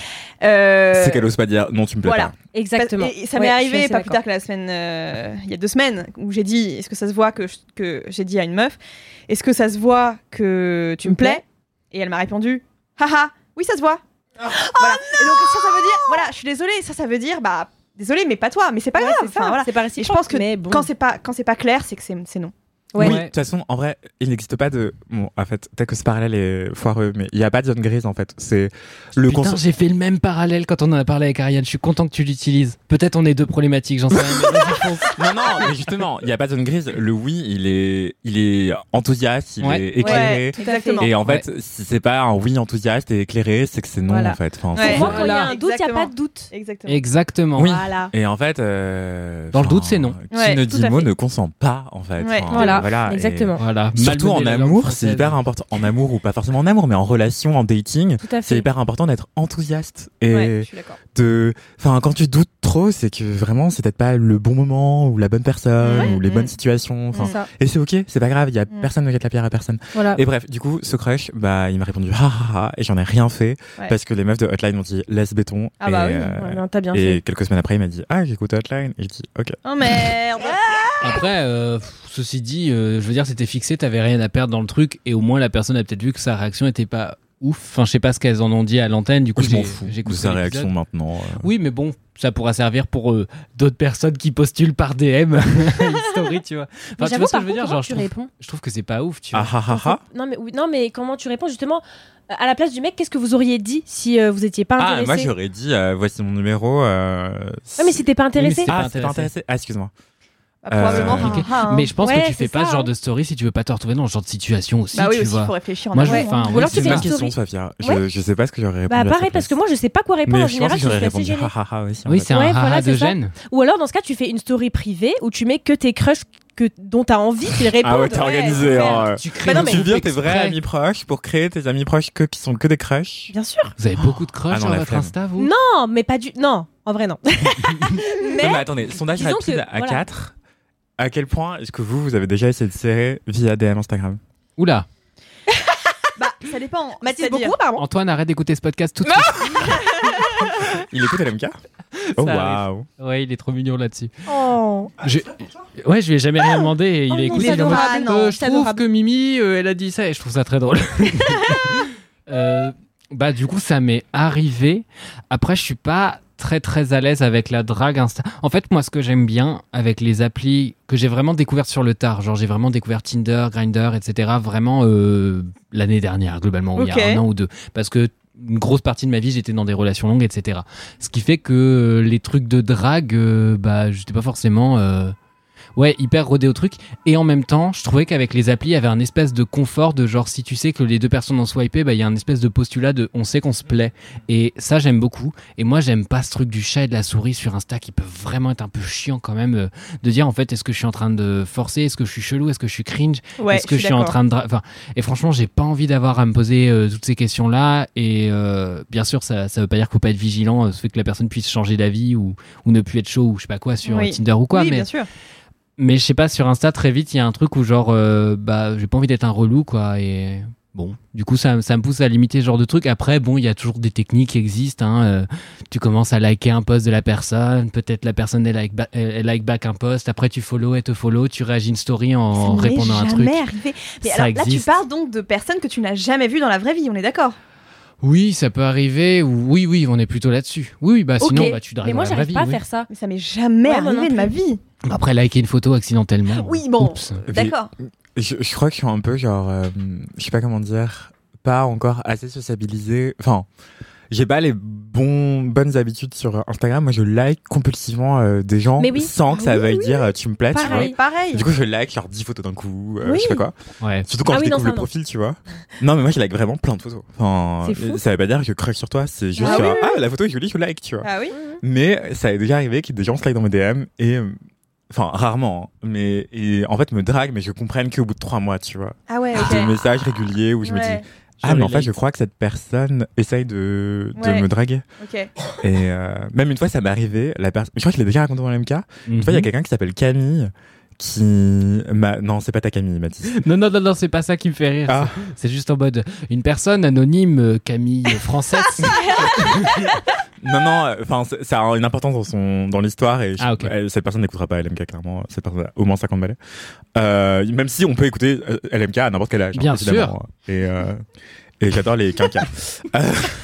Euh, C'est qu'elle ose pas dire non, tu me plais voilà. pas. Exactement. Et ça Ouais, m'est je suis arrivé assez pas plus d'accord. tard que la semaine, euh, il y a deux semaines, où j'ai dit, est-ce que ça se voit que, je- que j'ai dit à une meuf, est-ce que ça se voit que tu me plais? Et elle m'a répondu, haha, oui ça se voit. Voilà. Et donc ça, ça veut dire, voilà, je suis désolée, ça, ça veut dire, bah, désolée, mais pas toi, mais c'est pas Ouais, grave. c'est ça. Enfin, voilà. C'est pas Et réciproque. je pense que mais bon. quand c'est pas, quand c'est pas clair, c'est que c'est, c'est non. Ouais. Oui, de Ouais. toute façon, en vrai, il n'existe pas de. Bon, en fait, peut-être que ce parallèle est foireux, mais il n'y a pas de zone grise en fait. C'est le Putain, constat. j'ai fait le même parallèle quand on en a parlé avec Ariane. Je suis content que tu l'utilises. Peut-être on est deux problématiques, j'en sais rien. mais vas-y, fonce. Non, non, mais justement, il n'y a pas de zone grise. Le oui, il est, il est enthousiaste, il Ouais. est éclairé. Ouais, exactement. Et en fait, si c'est pas un oui enthousiaste et éclairé, c'est que c'est non Voilà. en fait. Enfin, Ouais. c'est- Pour moi, quand il y a Voilà. un doute, il n'y a Exactement. pas de doute. Exactement. Exactement. Oui. Voilà. Et en fait, euh, Dans le enfin, doute, c'est non. Qui Ouais, ne tout dit à mot fait. ne consent pas en fait. Ouais. Enfin, Voilà, et- exactement. Voilà. Surtout en Malmener la langue amour, c'est française. hyper important. En amour ou pas forcément en amour, mais en relation, en dating, Tout à c'est fait. hyper important d'être enthousiaste et Ouais, je suis d'accord. de. Enfin, quand tu doutes trop, c'est que vraiment, c'est peut-être pas le bon moment ou la bonne personne Ouais. ou les Mm. bonnes situations. Enfin, C'est ça. et c'est ok, c'est pas grave. Il y a Mm. personne ne jette la pierre à personne. Voilà. Et bref, du coup, ce crush, bah, il m'a répondu ha ha ha et j'en ai rien fait Ouais. parce que les meufs de Hotline m'ont dit laisse béton. Ah et, bah oui. euh, Ouais, non, t'as bien et fait. quelques semaines après, il m'a dit ah j'écoute Hotline et je dis ok. Oh merde. Après, euh, pff, ceci dit, euh, je veux dire, c'était fixé, t'avais rien à perdre dans le truc, et au moins la personne a peut-être vu que sa réaction était pas ouf. Enfin, je sais pas ce qu'elles en ont dit à l'antenne, du coup, Je m'en j'ai- fous de j'écoute sa l'épisode. réaction maintenant. euh. Oui, mais bon, ça pourra servir pour euh, d'autres personnes qui postulent par D M une story, tu vois. Enfin, Mais tu j'avoue, vois ce que par je veux dire, contre, genre, comment je tu trouve, réponds je trouve que c'est pas ouf, tu Ah vois. ah ah ah. Non mais oui, non mais comment tu réponds justement euh, à la place du mec? Qu'est-ce que vous auriez dit si euh, vous étiez pas Ah, intéressé? moi j'aurais dit euh, voici mon numéro. Euh, Ah mais si t'es pas intéressé. Oui, mais Ah, pas c'est pas intéressé. intéressé. Ah, excuse-moi. Bah, probablement. Euh, compliqué. ah, ah, Mais je pense Ouais, que tu fais c'est pas ça, ce genre hein. de story si tu veux pas te retrouver dans ce genre de situation aussi, Bah oui, tu aussi, vois. il faut réfléchir en Moi, je, amont. enfin, Ou oui, alors c'est tu C'est fais une une bonne story. question, Sophia. Je, Ouais. je sais pas ce que j'aurais répondu. Bah à sa pareil, parce place. que moi je sais pas quoi répondre Mais en je pense général, que je j'aurais suis assez répondu gênée. haha aussi. en Oui, fait. c'est un Ouais, haha voilà, de c'est ça. gêne. Ou alors dans ce cas, tu fais une story privée où tu mets que tes crushs que, dont t'as envie qu'ils répondent. Ah ouais, t'es organisé. super. hein. Tu crées Bah non, un mais- Tu groupe vires tes vrais exprès. amis proches pour créer tes amis proches que, qui sont que des crushs. Bien sûr. Vous avez beaucoup de crushs Ah non, sur la votre flemme. Insta, vous Non, mais pas du. Non, en vrai non. Mais, mais mais attendez, sondage disons rapide que, à voilà. quatre. À quel point est-ce que vous, vous avez déjà essayé de serrer via D M Instagram? Oula, Bah, ça dépend. Mathis C'est-à-dire- beaucoup, pardon. Antoine, arrête d'écouter ce podcast tout de suite. Il écoute L M K? Oh Ça waouh. Ouais, il est trop mignon là-dessus. Oh. Je... Ouais, je lui ai jamais rien demandé et il Oh a non, écouté. c'est il est en mode, adorable. euh, Non, je c'est trouve adorable. que Mimi, euh, elle a dit ça et je trouve ça très drôle. Euh, bah du coup, ça m'est arrivé. Après, je suis pas très très à l'aise avec la drague Insta. En fait, moi, ce que j'aime bien avec les applis que j'ai vraiment découvertes sur le tard, genre j'ai vraiment découvert Tinder, Grindr, et cetera. Vraiment euh, l'année dernière, globalement, ou il y Ok. a un an ou deux, parce que une grosse partie de ma vie, j'étais dans des relations longues, et cetera. Ce qui fait que euh, les trucs de drague, euh, bah, j'étais pas forcément, euh, ouais, hyper rodé au truc. Et en même temps, je trouvais qu'avec les applis, il y avait un espèce de confort de genre, si tu sais que les deux personnes ont swipé, bah, il y a un espèce de postulat de, on sait qu'on se plaît. Et ça, j'aime beaucoup. Et moi, j'aime pas ce truc du chat et de la souris sur Insta qui peut vraiment être un peu chiant quand même, euh, de dire en fait, est-ce que je suis en train de forcer, est-ce que je suis chelou, est-ce que je suis cringe, Ouais, est-ce que je suis en d'accord. train de dra- enfin, et franchement, j'ai pas envie d'avoir à me poser euh, toutes ces questions-là. Et euh, bien sûr, ça, ça veut pas dire qu'il faut pas être vigilant, euh, ce fait que la personne puisse changer d'avis ou, ou ne plus être chaud ou je sais pas quoi sur Oui. euh, Tinder ou quoi. Oui, mais, bien sûr. mais je sais pas, sur Insta, très vite, il y a un truc où genre, euh, bah, j'ai pas envie d'être un relou, quoi. Et bon, du coup, ça, ça me pousse à limiter ce genre de truc. Après, bon, il y a toujours des techniques qui existent. Hein. Euh, tu commences à liker un post de la personne, peut-être la personne elle like, ba- elle elle like back un post. Après, tu follow, elle te follow, tu réagis une story en Ça m'est répondant à un truc. jamais arrivé. Mais Ça alors là, tu existe. parles donc de personnes que tu n'as jamais vues dans la vraie vie, on est d'accord? Oui, ça peut arriver. Ou oui, oui, on est plutôt là-dessus. Oui, oui, bah Ok. sinon, bah, tu dragues Mais moi dans la vraie j'arrive vie. pas à oui. faire ça. Mais ça m'est jamais Ouais, moi arrivé non de ma plus. vie. Après, liker une photo accidentellement. Oui, bon, Oups. Et puis, d'accord. Je, je crois que je suis un peu genre, euh, je sais pas comment dire, pas encore assez sociabilisé. Enfin, j'ai pas les bons bonnes habitudes sur Instagram. Moi, je like compulsivement euh, des gens Mais oui. sans que ça Ah oui, veuille oui. dire euh, tu me plais, tu vois. Pareil. Pareil. Du coup, je like genre dix photos d'un coup, euh, Oui. je sais pas quoi. Ouais. Surtout quand Ah je oui, non, découvre ça, le non. profil, tu vois. Non, mais moi, je like vraiment plein de photos. Enfin, C'est fou. ça veut pas dire que je crush sur toi, c'est juste Ah genre, oui, oui, ah, la photo est jolie, je like, tu vois. Ah oui. Mais ça est déjà arrivé qu'il y ait des gens se like dans mes D M et, euh, enfin, rarement, hein, mais, et en fait, me drague, mais je comprenne qu'au bout de trois mois, tu vois. Ah ouais, Des ok. messages réguliers où je me Ouais, dis, ah, mais en fait, je crois que cette personne essaye de, de Ouais. me draguer. ok. Et euh, même une fois, ça m'est arrivé, la personne, je crois que je l'ai déjà raconté dans l'M K. Une fois, il y a Mhm. quelqu'un qui s'appelle Camille qui m'a, non, c'est pas ta Camille, Mathis. Non, non, non, non, c'est pas ça qui me fait rire. Ah. C'est c'est juste en mode une personne anonyme, euh, Camille, euh, française. Non, non, enfin, c'est- ça a une importance dans son, dans l'histoire et je- Ah, ok. elle- cette personne n'écoutera pas L M K, clairement. Cette personne a au moins cinquante balais. Euh, même si on peut écouter euh, L M K à n'importe quel âge. hein, Bien évidemment. Et, euh, et j'adore les quinquas. Euh,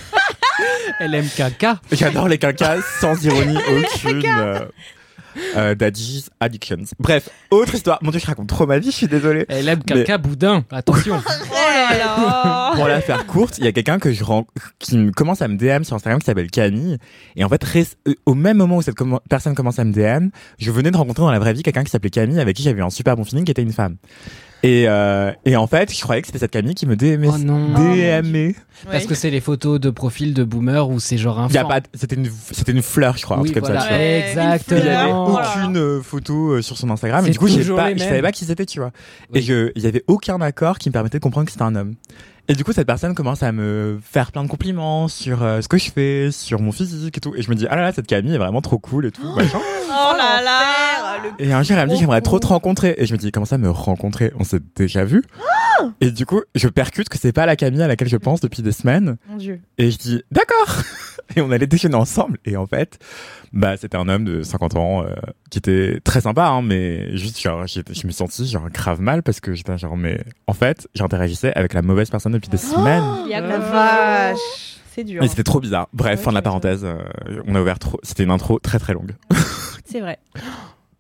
L M K K. j'adore les quinquas sans ironie aucune. Euh, euh, Daddy's Addictions. Bref, autre histoire. Mon dieu, je raconte trop ma vie, je suis désolé. L M K K Boudin. Attention. Oh là là. Pour la faire courte, il y a quelqu'un que je rends, qui me commence à me D M sur Instagram qui s'appelle Camille. Et en fait, ré- euh, au même moment où cette com- personne commence à me D M, je venais de rencontrer dans la vraie vie quelqu'un qui s'appelait Camille avec qui j'avais eu un super bon feeling qui était une femme. Et, euh, et en fait, je croyais que c'était cette Camille qui me D M. Oh non. D M. Parce Oui. que c'est les photos de profil de boomer où c'est genre un Il y a fan. pas, de- c'était une, c'était une fleur, je crois, un Oui, truc comme voilà. ça. Tu vois. Ouais, Exactement. Il y avait fleur. Oh là là. aucune euh, photo euh, sur son Instagram. C'est Et du coup, j'ai toujours pas, les je mêmes. savais pas qui c'était, tu vois. Oui. Et je, il y avait aucun accord qui me permettait de comprendre que c'était un homme. Et du coup, cette personne commence à me faire plein de compliments sur euh, ce que je fais, sur mon physique et tout. Et je me dis, ah là là, cette Camille est vraiment trop cool et tout. machin. Oh là là. Le- Et un jour, elle me dit, j'aimerais trop te rencontrer. Et je me dis, comment ça me rencontrer? On s'est déjà vu. Et du coup, je percute que c'est pas la Camille à laquelle je pense depuis des semaines. Mon dieu. Et je dis, d'accord. Et on allait déjeuner ensemble. Et en fait, bah, c'était un homme de cinquante ans, euh, qui était très sympa, hein, mais juste, genre, j'ai- je me sentis, genre, grave mal parce que j'étais genre, mais, en fait, j'interagissais avec la mauvaise personne depuis des semaines. Il y a La quoi vache. C'est dur. Mais c'était trop bizarre. Bref, Ouais, fin de la tu m'étonnes. parenthèse. euh, on a ouvert trop. C'était une intro très très longue. C'est vrai.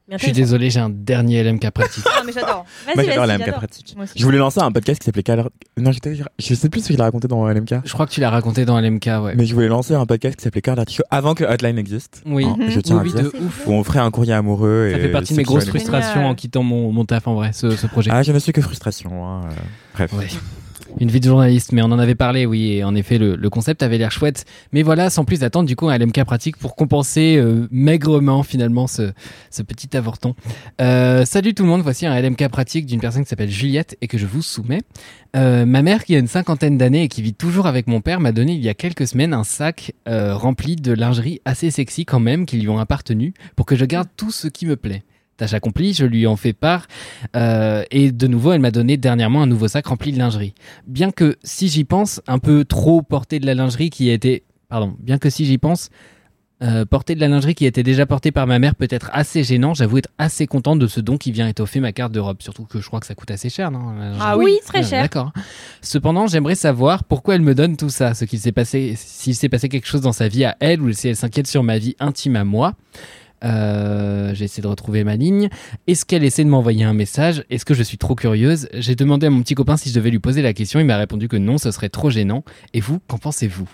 Je suis désolé, j'ai un dernier L M K pratique. Ah, mais j'adore. Vas-y, Moi, j'adore vas-y, la L M K j'adore. pratique. Moi aussi. Je voulais lancer un podcast qui s'appelait Calor... Non, j'étais... je sais plus ce qu'il a raconté dans L M K. Je crois que tu l'as raconté dans L M K, ouais. Mais je voulais lancer un podcast qui s'appelait Cœur d'artichaut avant que Hotline existe. Oui, Hein, je tiens oui, à de dire. ouf. Où on ferait un courrier amoureux. Ça et fait partie de mes sexuel. grosses frustrations Génial. en quittant mon, mon taf en vrai, ce, ce projet. Ah, je ne suis que frustration. Hein. euh, Bref. Ouais. Une vie de journaliste, mais on en avait parlé, oui, et en effet, le, le concept avait l'air chouette. Mais voilà, sans plus attendre, du coup, un L M K pratique pour compenser euh, maigrement, finalement, ce, ce petit avorton. Euh, salut tout le monde, voici un L M K pratique d'une personne qui s'appelle Juliette et que je vous soumets. Euh, ma mère, qui a une cinquantaine d'années et qui vit toujours avec mon père, m'a donné il y a quelques semaines un sac euh, rempli de lingerie assez sexy quand même, qui lui ont appartenu, pour que je garde tout ce qui me plaît. Tâche accomplie, je lui en fais part euh, et de nouveau elle m'a donné dernièrement un nouveau sac rempli de lingerie. Bien que si j'y pense, un peu trop porter de la lingerie qui a été... Pardon, bien que si j'y pense, euh, porter de la lingerie qui a été déjà portée par ma mère peut être assez gênant, j'avoue être assez contente de ce don qui vient étoffer ma carte de robe. Surtout que je crois que ça coûte assez cher, non la lingerie. Ah Oui, très Ouais, cher. D'accord. Cependant, j'aimerais savoir pourquoi elle me donne tout ça, ce qu'il s'est passé, s'il s'est passé quelque chose dans sa vie à elle ou si elle s'inquiète sur ma vie intime à moi. Euh, j'ai essayé de retrouver ma ligne. Est-ce qu'elle essaie de m'envoyer un message? Est-ce que je suis trop curieuse? J'ai demandé à mon petit copain si je devais lui poser la question. Il m'a répondu que non, ce serait trop gênant. Et vous, qu'en pensez-vous?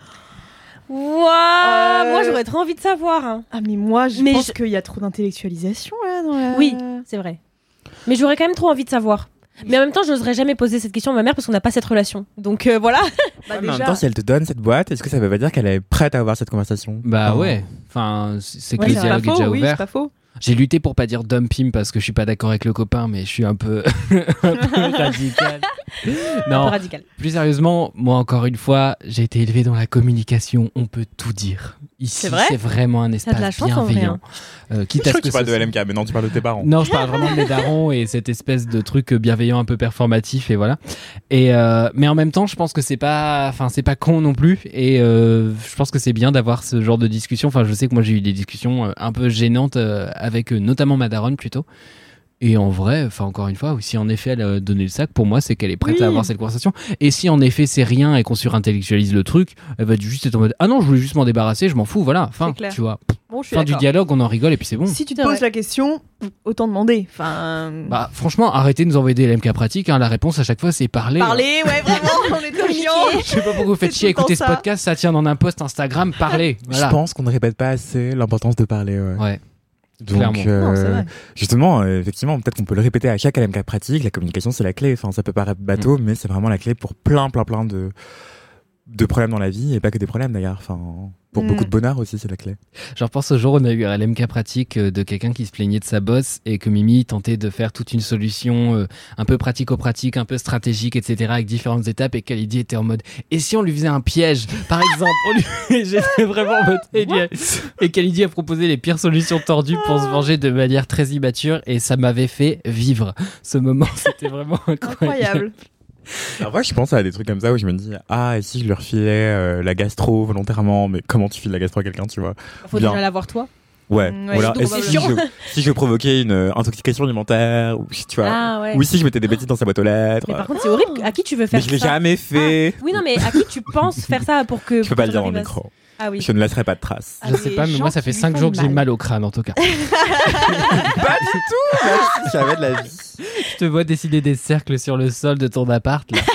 Waouh, Euh, moi j'aurais trop envie de savoir. hein. Ah, mais moi, je Mais pense je- qu'il y a trop d'intellectualisation là dans la. Oui, c'est vrai. Mais j'aurais quand même trop envie de savoir. Mais en même temps, je n'oserais jamais poser cette question à ma mère parce qu'on n'a pas cette relation. Donc euh, voilà. Bah, Ouais, mais en même déjà. temps, si elle te donne cette boîte, est-ce que ça veut pas dire qu'elle est prête à avoir cette conversation? Bah Enfin, ouais. Enfin, c'est que Ouais, le c'est pas dialogue est faux, déjà oui, c'est ouvert. pas faux. J'ai lutté pour pas dire dumping parce que je suis pas d'accord avec le copain, mais je suis un peu, un peu radical. Un peu Non, radical. plus sérieusement, moi encore une fois, j'ai été élevé dans la communication. On peut tout dire. Ici, C'est vrai c'est vraiment un T'as de espace la chance, en vrai, bienveillant. hein. Euh, quitte Je à crois ce que tu que parles ce de soit- L M K, mais non, tu parles de tes parents. Non, je parle vraiment de mes darons et cette espèce de truc bienveillant un peu performatif et voilà. Et euh, mais en même temps, je pense que c'est pas, enfin c'est pas con non plus et euh, je pense que c'est bien d'avoir ce genre de discussion. Enfin, je sais que moi j'ai eu des discussions euh, un peu gênantes euh, avec euh, notamment ma daronne plutôt. Et en vrai, enfin encore une fois, si en effet elle a donné le sac, pour moi c'est qu'elle est prête Oui. à avoir cette conversation. Et si en effet c'est rien et qu'on surintellectualise le truc, elle va juste être en mode ah non je voulais juste m'en débarrasser, je m'en fous, voilà. Fin, C'est clair. tu vois. Bon, je suis Fin du d'accord. dialogue, on en rigole et puis c'est bon. Si tu te C'est poses vrai. la question, autant demander. Enfin. Bah franchement, arrêtez de nous envoyer des L M K pratiques. Hein. La réponse à chaque fois c'est parler. Parler, ouais, vraiment, on est trop chiant. Je sais pas pourquoi vous faites C'est chier à tout le écouter temps ce ça. podcast, ça tient dans un post Instagram, parlez. Voilà. Je pense qu'on ne répète pas assez l'importance de parler. Ouais. Ouais. Donc, clairement. euh, Non, c'est vrai. justement, euh, effectivement, peut-être qu'on peut le répéter à chaque L M K pratique. La communication, c'est la clé. Enfin, ça peut paraître bateau, mais c'est vraiment la clé pour plein, plein, plein de de problèmes dans la vie et pas que des problèmes d'ailleurs. Enfin, pour Mm. beaucoup de bonheur aussi, c'est la clé. Je repense au jour où on a eu un L M K pratique euh, de quelqu'un qui se plaignait de sa bosse et que Mimi tentait de faire toute une solution euh, un peu pratico-pratique, un peu stratégique, et cetera avec différentes étapes et qu'Alidie était en mode et si on lui faisait un piège, par exemple, on lui... j'étais vraiment en mode et, lui a- et qu'Alidie a proposé les pires solutions tordues pour se venger de manière très immature et ça m'avait fait vivre ce moment, c'était vraiment incroyable. Incroyable. Alors moi, je pense à des trucs comme ça où je me dis ah, et si je leur filais euh, la gastro volontairement, mais comment tu files la gastro à quelqu'un, tu vois? Faut Bien. déjà l'avoir toi. Ouais. Mm, ouais, Ou alors, c'est et si, probablement. je, si je provoquais une euh, intoxication alimentaire, ou si tu vois, Ah ouais. ou si je mettais des bêtises dans sa boîte aux lettres. Mais par contre, c'est horrible. À qui tu veux faire Mais je l'ai ça jamais fait. Ah, oui, non, mais à qui tu penses faire ça pour que. Je peux pas le dire dans le arrives à- micro. Ah oui. Je ne laisserai pas de traces. Ah, Je sais des pas, mais gens moi ça qui fait lui cinq font jours que j'ai mal. mal au crâne en tout cas. Pas du tout. Merci, j'avais de la vie. Je te vois dessiner des cercles sur le sol de ton appart là.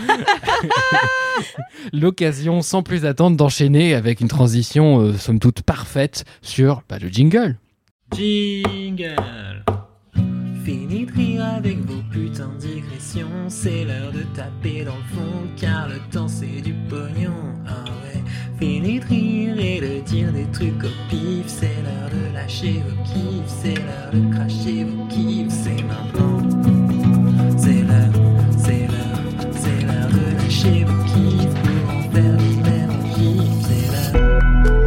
L'occasion sans plus attendre d'enchaîner avec une transition euh, somme toute parfaite sur bah, le jingle. Jingle. Fini de rire avec vos putains de digressions. C'est l'heure de taper dans le fond car le temps c'est du pognon. Ah ouais. Fini de rire et de dire des trucs au pif. C'est l'heure de lâcher vos kiffs. C'est l'heure de cracher vos kiffs. C'est maintenant. C'est l'heure, c'est l'heure, c'est l'heure de lâcher vos kiffs pour en faire des mêmes en gif. C'est l'heure.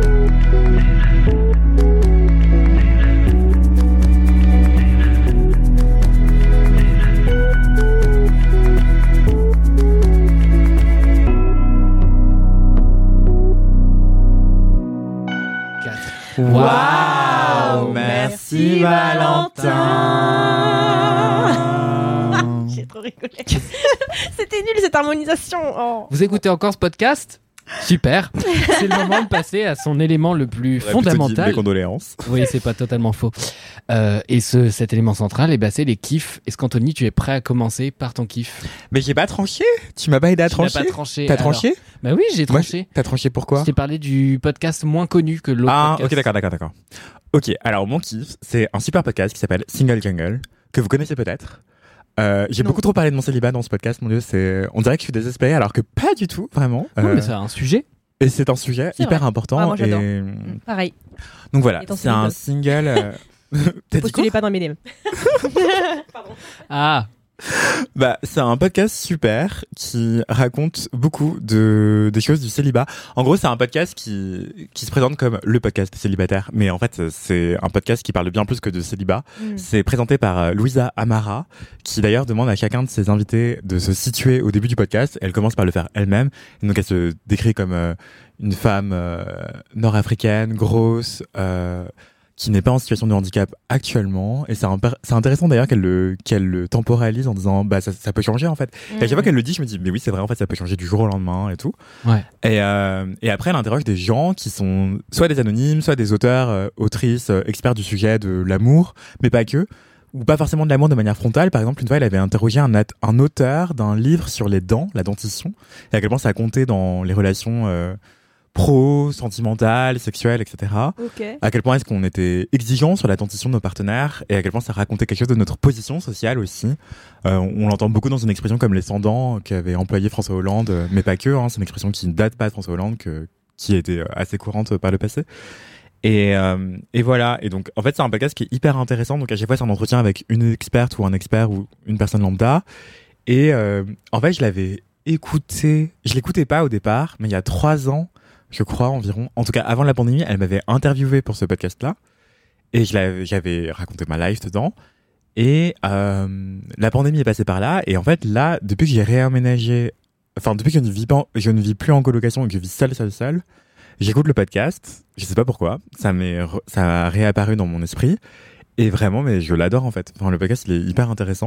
Waouh, merci Valentin. J'ai trop rigolé. C'était nul cette harmonisation. Oh. Vous écoutez encore ce podcast ? Super. C'est le moment de passer à son élément le plus On aurait plutôt dit fondamental. Mes condoléances. Oui, c'est pas totalement faux. Euh, et ce, cet élément central, eh ben, c'est les kiffs. Est-ce qu'Anthony, tu es prêt à commencer par ton kiff? Mais j'ai pas tranché. Tu m'as pas aidé à Tu n'as trancher. pas tranché. T'as alors. tranché? Bah oui, j'ai Moi, tranché. T'as tranché pourquoi? Je t'ai parlé du podcast moins connu que l'autre Ah, podcast. ok, d'accord, d'accord, d'accord. Ok, alors mon kiff, c'est un super podcast qui s'appelle Single Jungle, que vous connaissez peut-être. Euh, j'ai Non. beaucoup trop parlé de mon célibat dans ce podcast, mon dieu, c'est, on dirait que je suis désespéré, alors que pas du tout, vraiment. Non, Euh, mais c'est un sujet. Et c'est un sujet C'est hyper vrai. important. Ouais, moi, j'adore. et... Pareil. Donc voilà, Et ton c'est un single. euh, T'as dit quoi? Postulez pas dans mes D M. Ah, Bah, c'est un podcast super qui raconte beaucoup de des choses du célibat. En gros, c'est un podcast qui qui se présente comme le podcast célibataire, mais en fait, c'est un podcast qui parle bien plus que de célibat. Mm. C'est présenté par euh, Louisa Amara, qui d'ailleurs demande à chacun de ses invités de se situer au début du podcast. Elle commence par le faire elle-même, et donc elle se décrit comme euh, une femme euh, nord-africaine, grosse. Euh, qui n'est pas en situation de handicap actuellement, et c'est un- c'est intéressant d'ailleurs qu'elle le qu'elle le temporalise en disant bah ça, ça peut changer en fait. Et à chaque fois qu'elle le dit, je me dis mais oui c'est vrai, en fait ça peut changer du jour au lendemain et tout. ouais. Et euh, et après elle interroge des gens qui sont soit des anonymes, soit des auteurs, euh, autrices, euh, experts du sujet de l'amour, mais pas que, ou pas forcément de l'amour de manière frontale. Par exemple, une fois elle avait interrogé un, at- un auteur d'un livre sur les dents, la dentition, et à quel point ça a compté dans les relations euh, pro, sentimentales, sexuelles, et cetera. Ok. À quel point est-ce qu'on était exigeant sur la dentition de nos partenaires, et à quel point ça racontait quelque chose de notre position sociale aussi. Euh, on l'entend beaucoup dans une expression comme les sans-dents qu'avait employé François Hollande, euh, mais pas que, hein, c'est une expression qui ne date pas de François Hollande, que, qui était euh, assez courante euh, par le passé. Et, euh, et voilà. Et donc, en fait, c'est un podcast qui est hyper intéressant. Donc, à chaque fois, c'est un entretien avec une experte ou un expert ou une personne lambda. Et euh, en fait, je l'avais écouté. Je l'écoutais pas au départ, mais il y a trois ans, je crois environ. En tout cas, avant la pandémie, elle m'avait interviewé pour ce podcast-là, et je l'avais, j'avais raconté ma life dedans. Et euh, la pandémie est passée par là, et en fait, là, depuis que j'ai réaménagé, enfin depuis que je ne vis pas, je ne vis plus en colocation et que je vis seul, seul, seul, j'écoute le podcast. Je sais pas pourquoi, ça m'est, re- ça a réapparu dans mon esprit, et vraiment, mais je l'adore en fait. Enfin, le podcast, il est hyper intéressant.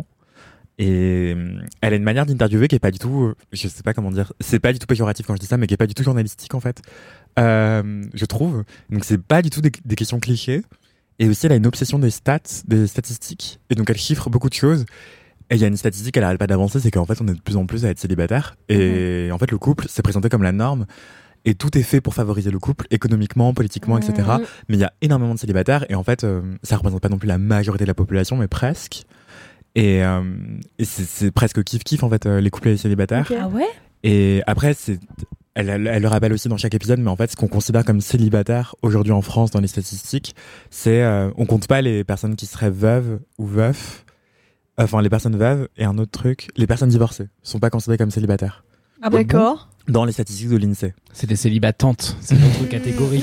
Et euh, elle a une manière d'interviewer qui est pas du tout, euh, je sais pas comment dire, c'est pas du tout péjoratif quand je dis ça, mais qui est pas du tout journalistique en fait, euh, je trouve. Donc c'est pas du tout des, des questions clichés. Et aussi elle a une obsession des stats, des statistiques, et donc elle chiffre beaucoup de choses. Et il y a une statistique qu'elle arrête pas d'avancer, c'est qu'en fait on est de plus en plus à être célibataire. Et en fait le couple c'est présenté comme la norme. Et tout est fait pour favoriser le couple, économiquement, politiquement, et cetera. Mhm. Mais il y a énormément de célibataires, et en fait, euh, ça représente pas non plus la majorité de la population, mais presque. Et, euh, et c'est, c'est presque kiff-kiff, en fait, euh, les couples et les célibataires. Ok. Ah ouais? Et après, c'est, elle, elle, elle le rappelle aussi dans chaque épisode, mais en fait, ce qu'on considère comme célibataire aujourd'hui en France dans les statistiques, c'est, euh, on compte pas les personnes qui seraient veuves ou veufs, enfin, les personnes veuves, et un autre truc, les personnes divorcées sont pas considérées comme célibataires. Ah bon? D'accord. Dans les statistiques de l'INSEE. C'est des célibatantes. C'est notre catégorie.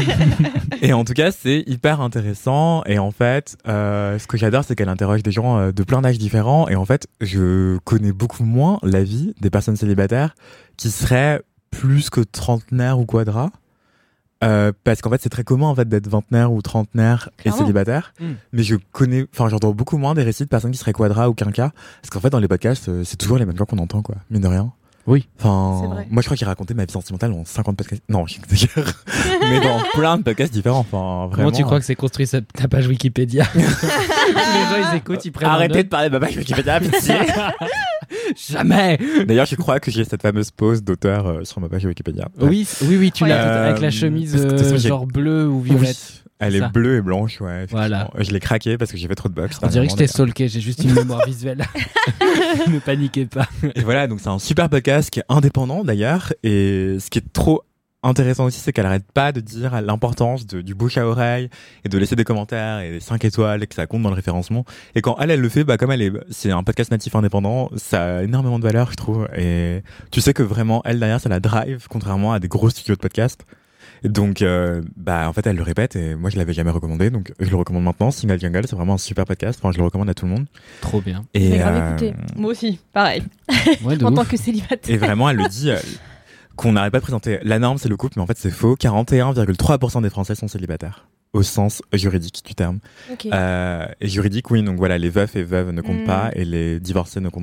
Et en tout cas, c'est hyper intéressant. Et en fait, euh, ce que j'adore, c'est qu'elle interroge des gens euh, de plein d'âges différents. Et en fait, je connais beaucoup moins la vie des personnes célibataires qui seraient plus que trentenaires ou quadras. Euh, parce qu'en fait, c'est très commun en fait d'être vingtenaire ou trentenaire et Clairement. célibataire. Mm. Mais je connais, enfin, j'entends beaucoup moins des récits de personnes qui seraient quadras ou quinquas. Parce qu'en fait, dans les podcasts, euh, c'est toujours les mêmes gens qu'on entend, quoi. Mine de rien. Oui. Enfin, C'est vrai. moi je crois qu'il racontait ma vie sentimentale dans cinquante podcasts. Non, j'exagère. Mais dans plein de podcasts différents. Enfin, vraiment. Comment tu crois que c'est construit sa- ta page Wikipédia? Les gens, ils écoutent, ils prennent en Arrêtez note. de parler de ma page Wikipédia, pitié. Jamais. D'ailleurs, je crois que j'ai cette fameuse pause d'auteur euh, sur ma page Wikipédia. Oui, oui, oui, tu l'as Euh, avec la chemise parce que de toute euh, façon, j'ai- genre bleue ou Oui. violette. Elle Ça. est bleue et blanche, ouais. effectivement. Voilà. Je l'ai craqué parce que j'ai fait trop de box. On dirait que je t'ai stalké, j'ai juste une mémoire visuelle. Ne paniquez pas. Et voilà, donc c'est un super podcast qui est indépendant d'ailleurs. Et ce qui est trop intéressant aussi, c'est qu'elle arrête pas de dire l'importance de, du bouche à oreille et de laisser des commentaires et des cinq étoiles et que ça compte dans le référencement. Et quand elle, elle le fait, bah, comme elle est, c'est un podcast natif indépendant, ça a énormément de valeur, je trouve. Et tu sais que vraiment, elle derrière, ça la drive, contrairement à des gros studios de podcast. Et donc, euh, bah, en fait, elle le répète et moi, je l'avais jamais recommandé. Donc, je le recommande maintenant. Single Jungle, c'est vraiment un super podcast. Enfin, je le recommande à tout le monde. Trop bien. Et, J'ai grave écouté. Moi aussi, pareil. Ouais, de En ouf. tant que célibataire. Et vraiment, elle le dit, euh, qu'on n'arrête pas de présenter. La norme, c'est le couple, mais en fait, c'est faux. quarante et un virgule trois pour cent des Français sont célibataires, au sens juridique du terme. Ok. Euh, et juridique, oui, donc voilà, les veufs et veuves ne comptent Mm. pas, et les divorcés ne comptent pas.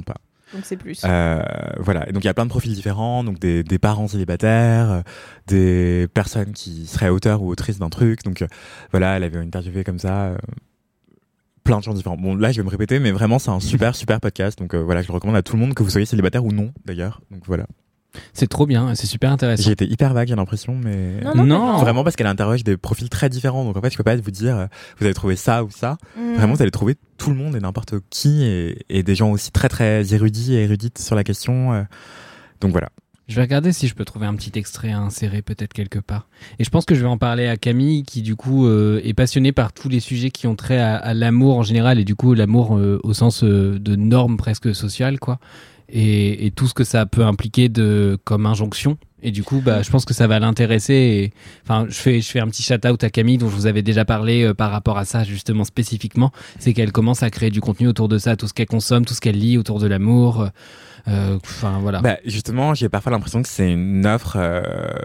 Donc c'est plus. Euh, voilà. Et donc il y a plein de profils différents, donc des, des parents célibataires, euh, des personnes qui seraient auteurs ou autrices d'un truc. Donc euh, voilà, elle avait interviewé comme ça euh, plein de gens différents. Bon, là je vais me répéter, mais vraiment c'est un super super podcast. Donc euh, voilà, je le recommande à tout le monde, que vous soyez célibataire ou non d'ailleurs. Donc voilà. C'est trop bien, c'est super intéressant. J'ai été hyper vague, j'ai l'impression, mais Non, non, Non. mais vraiment parce qu'elle interroge des profils très différents. Donc en fait, je peux pas vous dire, euh, vous avez trouvé ça ou ça. Mm. Vraiment, vous allez trouver tout le monde et n'importe qui, et, et des gens aussi très très érudits et érudites sur la question. euh. Donc voilà. Je vais regarder si je peux trouver un petit extrait à insérer peut-être quelque part. Et je pense que je vais en parler à Camille qui du coup euh, est passionnée par tous les sujets qui ont trait à, à l'amour en général et du coup l'amour euh, au sens euh, de normes presque sociales quoi. Et, et tout ce que ça peut impliquer de comme injonction. Et du coup, bah, je pense que ça va l'intéresser. Et, enfin, je fais, je fais un petit shout-out à Camille, dont je vous avais déjà parlé euh, par rapport à ça, justement, spécifiquement. C'est qu'elle commence à créer du contenu autour de ça, tout ce qu'elle consomme, tout ce qu'elle lit autour de l'amour. Euh, Enfin, voilà. Bah, justement, j'ai parfois l'impression que c'est une offre euh,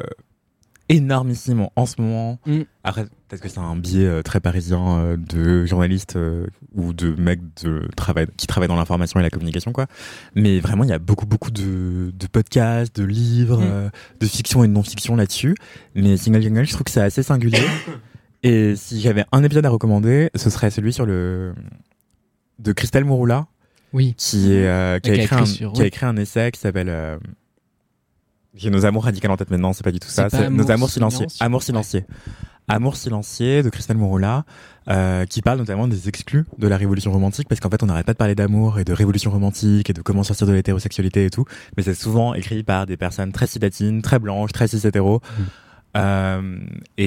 énormissime en, en ce moment. Mm. Après, peut-être que c'est un biais euh, très parisien euh, de journalistes euh, ou de mecs de travail, qui travaillent dans l'information et la communication, quoi. Mais vraiment, il y a beaucoup, beaucoup de, de podcasts, de livres, Mm. euh, de fiction et de non-fiction là-dessus. Mais Single Jungle, je trouve que c'est assez singulier. Et si j'avais un épisode à recommander, ce serait celui sur le de Christelle Mouroula, Oui. qui, est, euh, qui, a Qui a écrit écrit un, sur- qui a oui. écrit un essai qui s'appelle euh, j'ai nos amours radicales en tête maintenant, c'est pas du tout ça, C'est pas c'est nos Amour amours silencieux, silencieux. amour silencieux. Amour silencieux de Christelle Mouroula, euh, qui parle notamment des exclus de la révolution romantique, parce qu'en fait on n'arrête pas de parler d'amour et de révolution romantique et de comment sortir de l'hétérosexualité et tout, mais c'est souvent écrit par des personnes très cis-latines, très blanches, très cis-hétéros. Mmh. Euh,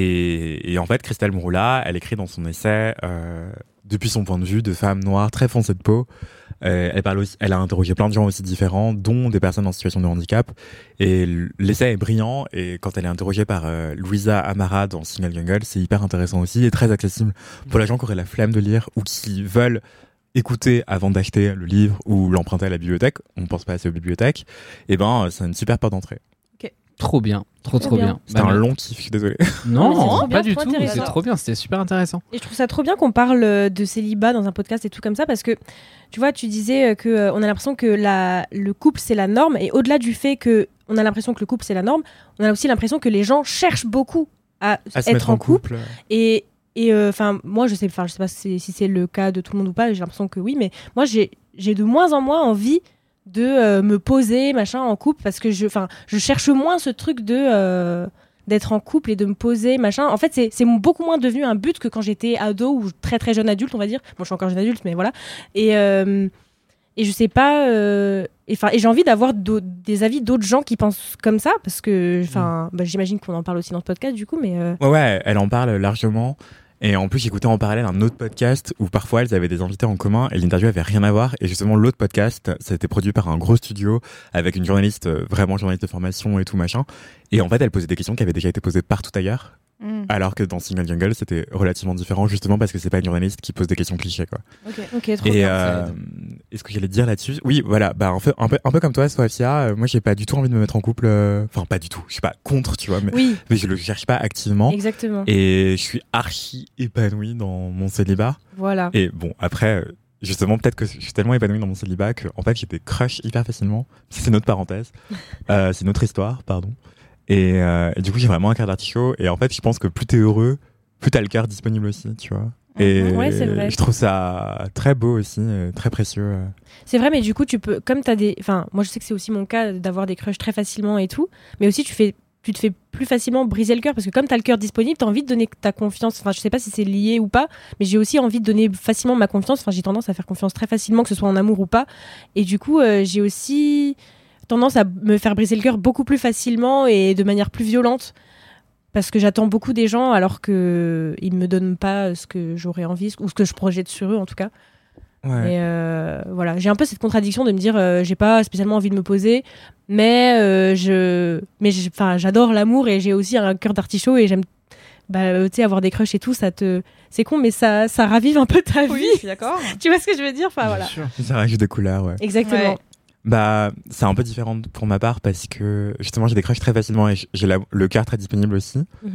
et, et en fait Christelle Mouroula, elle écrit dans son essai euh, depuis son point de vue de femme noire très foncée de peau. Euh, elle parle aussi, elle a interrogé plein de gens aussi différents, dont des personnes en situation de handicap. Et l'essai est brillant. Et quand elle est interrogée par euh, Louisa Amara dans Single Jungle, c'est hyper intéressant aussi et très accessible pour les gens qui auraient la flemme de lire ou qui veulent écouter avant d'acheter le livre ou l'emprunter à la bibliothèque. On ne pense pas assez aux bibliothèques. Et ben, c'est une super porte d'entrée. Trop bien, trop trop Trop bien. bien. C'était Bah, un long kiff, je suis désolé. Non, Mais c'est trop pas bien, du trop tout. C'est intéressant. trop bien, c'était super intéressant. Et je trouve ça trop bien qu'on parle euh, de célibat dans un podcast et tout comme ça parce que tu vois, tu disais euh, que euh, on a l'impression que la, le couple c'est la norme et au-delà du fait que on a l'impression que le couple c'est la norme, on a aussi l'impression que les gens cherchent beaucoup à, À se être mettre en en couple. couple. Et et enfin moi je sais enfin je sais pas si, si c'est le cas de tout le monde ou pas, j'ai l'impression que oui, mais moi j'ai j'ai de moins en moins envie de euh, me poser machin en couple parce que je enfin je cherche moins ce truc de euh, d'être en couple et de me poser machin. En fait c'est c'est beaucoup moins devenu un but que quand j'étais ado ou très très jeune adulte on va dire. Bon je suis encore jeune adulte mais voilà. Et euh, et je sais pas euh, et enfin et j'ai envie d'avoir des avis d'autres gens qui pensent comme ça parce que enfin bah, j'imagine qu'on en parle aussi dans ce podcast du coup mais euh... Ouais, ouais, elle en parle largement. Et en plus, j'écoutais en parallèle un autre podcast où parfois elles avaient des invités en commun et l'interview avait rien à voir. Et justement, l'autre podcast, ça a été produit par un gros studio avec une journaliste, euh, vraiment journaliste de formation et tout machin. Et en fait, elle posait des questions qui avaient déjà été posées partout ailleurs. Mm. Alors que dans Single Jungle, c'était relativement différent justement parce que c'est pas une journaliste qui pose des questions clichés, quoi. Ok. ok trop Et bien. euh, est-ce que j'allais te dire là-dessus? Oui, voilà, bah un peu, un peu, un peu comme toi, Sofia. euh, moi, j'ai pas du tout envie de me mettre en couple. euh, Enfin, pas du tout. Je suis pas contre, tu vois, mais, Oui mais je le cherche pas activement. exactement Et je suis archi épanoui dans mon célibat. voilà. Et bon, après, euh, justement, peut-être que je suis tellement épanoui dans mon célibat que, en fait, j'ai des crushs hyper facilement. Ça, c'est notre parenthèse. euh, c'est notre histoire, pardon. Et, euh, et du coup, j'ai vraiment un cœur d'artichaut. Et en fait, je pense que plus t'es heureux, plus t'as le cœur disponible aussi, tu vois. Et Ouais, c'est vrai. je trouve ça très beau aussi, euh, très précieux. euh. C'est vrai, mais du coup, tu peux, comme t'as des, enfin, moi je sais que c'est aussi mon cas d'avoir des crushs très facilement et tout, mais aussi tu fais, tu te fais plus facilement briser le cœur parce que comme t'as le cœur disponible, t'as envie de donner ta confiance. Enfin, je sais pas si c'est lié ou pas, mais j'ai aussi envie de donner facilement ma confiance. Enfin, j'ai tendance à faire confiance très facilement, que ce soit en amour ou pas. Et du coup, euh, j'ai aussi tendance à me faire briser le cœur beaucoup plus facilement et de manière plus violente. Parce que j'attends beaucoup des gens alors qu'ils ne me donnent pas ce que j'aurais envie ou ce que je projette sur eux en tout cas. Ouais. Et euh, voilà, j'ai un peu cette contradiction de me dire euh, j'ai pas spécialement envie de me poser, mais euh, je, mais enfin j'adore l'amour et j'ai aussi un cœur d'artichaut et j'aime, bah euh, tu sais avoir des crushs et tout, ça te, c'est con mais ça, ça ravive un peu ta Oui, vie. je suis d'accord. Tu vois ce que je veux dire, enfin Bien voilà. sûr. Ça rajoute des couleurs, ouais. Exactement. Ouais. Bah, c'est un peu différent pour ma part parce que justement, j'ai des crushs très facilement et j'ai la- le cœur très disponible aussi. Mhm.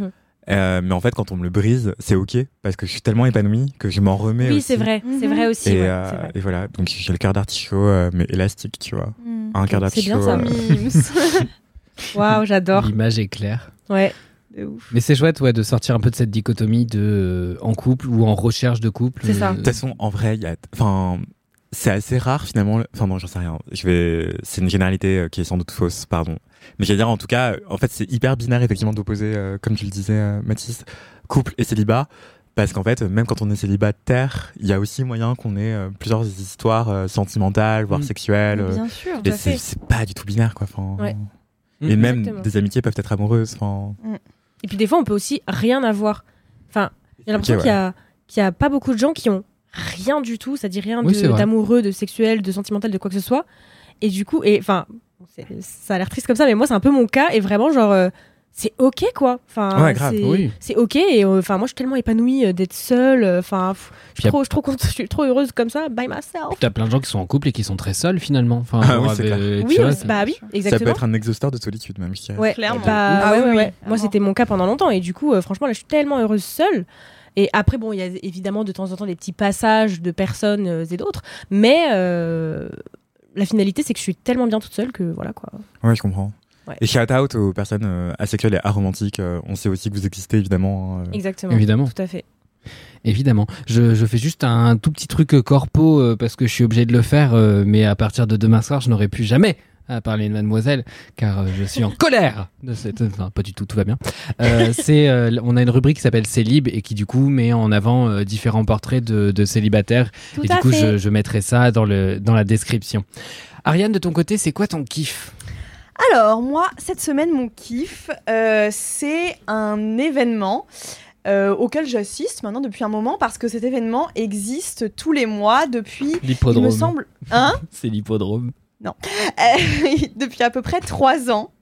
Euh, mais en fait, quand on me le brise, c'est ok parce que je suis tellement épanouie que je m'en remets Oui, aussi. c'est vrai, c'est vrai aussi. Et, ouais, euh, c'est vrai. et voilà, donc j'ai le cœur d'artichaut, euh, mais élastique, tu vois. Mm. Un cœur C'est bien d'artichaut. ça. euh, Mims. Waouh, j'adore. L'image est claire. Ouais. De ouf. Mais c'est chouette ouais, de sortir un peu de cette dichotomie de euh, en couple ou en recherche de couple. C'est ça. Euh, De toute façon, en vrai, il y a, enfin, c'est assez rare finalement. le- Enfin non, j'en sais rien. Je vais, c'est une généralité euh, qui est sans doute fausse, pardon. Mais je veux dire, en tout cas, en fait, c'est hyper binaire effectivement d'opposer, euh, comme tu le disais, euh, Mathis, couple et célibat. Parce qu'en fait, même quand on est célibataire, il y a aussi moyen qu'on ait euh, plusieurs histoires euh, sentimentales, voire Mm. sexuelles. Mais euh, bien sûr. et à c'est, fait. c'est pas du tout binaire, quoi. Enfin, Ouais. Et Mm. même Exactement. des amitiés peuvent être amoureuses. Enfin, Et puis des fois, on peut aussi rien avoir. Enfin, j'ai l'impression Ok, qu'il y a, qu'il y a pas beaucoup de gens qui ont rien du tout, c'est-à-dire rien Oui, de- c'est vrai. d'amoureux, de sexuel, de sentimental, de quoi que ce soit. Et du coup, et enfin, c'est- ça a l'air triste comme ça, mais moi, c'est un peu mon cas. Et vraiment, genre, euh, c'est ok, quoi. Enfin, Ouais, grave, c'est, oui. c'est ok. Et euh, enfin, moi, je suis tellement épanouie euh, d'être seule. euh, Enfin, pff, je Puis y a- suis trop, je suis trop contente, je suis trop heureuse comme ça, by myself. T'as plein de gens qui sont en couple et qui sont très seuls finalement. Enfin, Ah genre oui, c'est avec- clair. tu Oui, vois, mais- c'est- bah oui, ça peut exactement. être un exhausteur de solitude, même, je dirais. Ouais, Clairement. bah, Ah ouais, oui, ouais, oui, ouais. Moi, clairement. c'était mon cas pendant longtemps. Et du coup, euh, franchement, là, je suis tellement heureuse seule. Et après, bon, il y a évidemment de temps en temps des petits passages de personnes euh, et d'autres. Mais euh, la finalité, c'est que je suis tellement bien toute seule que voilà, quoi. Ouais, je comprends. Ouais. Et shout out aux personnes euh, asexuelles et aromantiques. euh, on sait aussi que vous existez, évidemment. hein, euh. Exactement. Évidemment. Tout à fait. Évidemment. Je, je fais juste un tout petit truc euh, corpo euh, parce que je suis obligé de le faire, euh, mais à partir de demain soir, je n'aurai plus jamais à parler de mademoiselle car euh, je suis en colère de cette enfin pas du tout, tout va bien. Euh, c'est euh, on a une rubrique qui s'appelle Célib et qui du coup met en avant euh, différents portraits de, de célibataires Tout et du à coup fait. je, je mettrai ça dans le dans la description. Ariane, de ton côté, c'est quoi ton kiff? Alors, moi, cette semaine, mon kiff, euh, c'est un événement euh, auquel j'assiste maintenant depuis un moment parce que cet événement existe tous les mois depuis, il L'hippodrome. me semble, hein C'est l'hippodrome. Euh, depuis à peu près trois ans.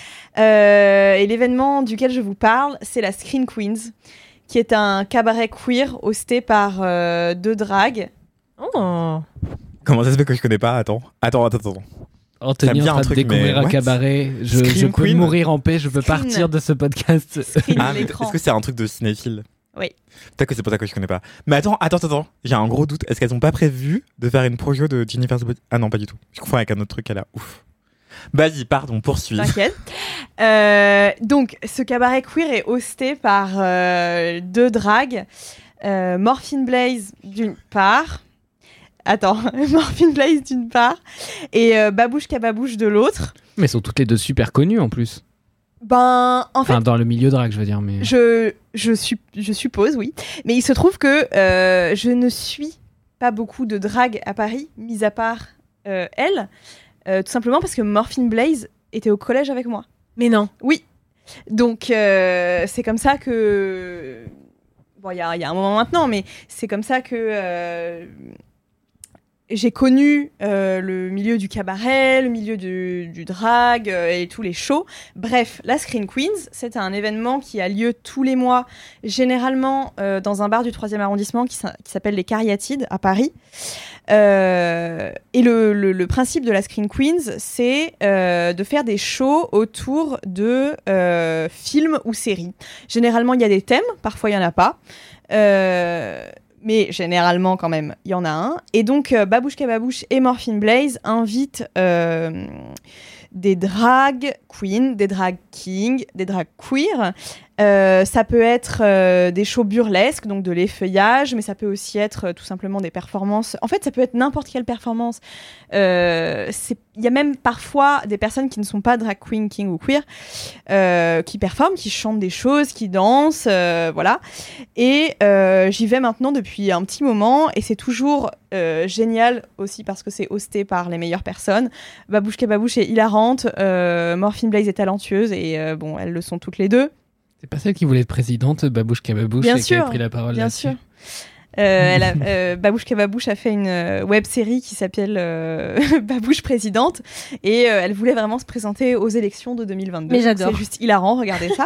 Euh, et l'événement duquel je vous parle, c'est la Screen Queens, qui est un cabaret queer hosté par euh, deux dragues. Oh. Comment ça se fait que je connais pas? Attends, attends, attends, attends. Anthony Ça me est en vient un train de truc, découvrir mais un what? cabaret. Je, Scream je peux Queen mourir en paix, je peux Screen. partir de ce podcast. Screen Ah, mais l'écran. est-ce que c'est un truc de cinéphile? Oui. Peut-être que c'est pour ça que je connais pas. Mais attends, attends, attends. J'ai un gros doute. Est-ce qu'elles ont pas prévu de faire une projo de Jennifer's Body? Ah non, pas du tout. Je confonds avec un autre truc à la ouf. Vas-y, pardon, poursuis. T'inquiète. Euh, donc, ce cabaret queer est hosté par euh, deux dragues. Euh, Morphine Blaze d'une part. Attends, Morphine Blaze d'une part. Et euh, Babouche Kababouche de l'autre. Mais elles sont toutes les deux super connues en plus. Ben, en fait, Enfin, dans le milieu drague, je veux dire. Mais... je, je, sup- je suppose, oui. Mais il se trouve que euh, je ne suis pas beaucoup de drague à Paris, mis à part euh, elle. Euh, tout simplement parce que Morphine Blaze était au collège avec moi. Mais non. Oui. Donc, euh, c'est comme ça que... Bon, il y a, il y a un moment maintenant, mais c'est comme ça que euh, j'ai connu euh, le milieu du cabaret, le milieu du, du drag euh, et tous les shows. Bref, la Screen Queens, c'est un événement qui a lieu tous les mois, généralement euh, dans un bar du troisième arrondissement qui, s'a- qui s'appelle les Cariatides à Paris. Euh, et le, le- le principe de la Screen Queens, c'est euh, de faire des shows autour de euh, films ou séries. Généralement, il y a des thèmes, parfois il n'y en a pas. Euh, mais généralement, quand même, il y en a un. Et donc, euh, Babouche Kababouche et Morphine Blaze invitent euh, des drag queens, des drag kings, des drag queer. Euh, ça peut être euh, des shows burlesques, donc de l'effeuillage, mais ça peut aussi être euh, tout simplement des performances. En fait, ça peut être n'importe quelle performance. Euh, c'est- Il y a même parfois des personnes qui ne sont pas drag queen, king ou queer, euh, qui performent, qui chantent des choses, qui dansent, euh, voilà. Et euh, j'y vais maintenant depuis un petit moment, et c'est toujours euh, génial aussi parce que c'est hosté par les meilleures personnes. Babouche Kababouche est hilarante, euh, Morphine Blaze est talentueuse, et euh, bon, elles le sont toutes les deux. C'est pas celle qui voulait être présidente, Babouche Kababouche, Bien et qui a sûr, pris la parole Bien là-dessus. sûr. Euh, elle a, euh, Babouche Kababouche a fait une euh, web série qui s'appelle euh, Babouche présidente, et euh, elle voulait vraiment se présenter aux élections de deux mille vingt-deux. Mais j'adore. C'est juste hilarant, regardez ça.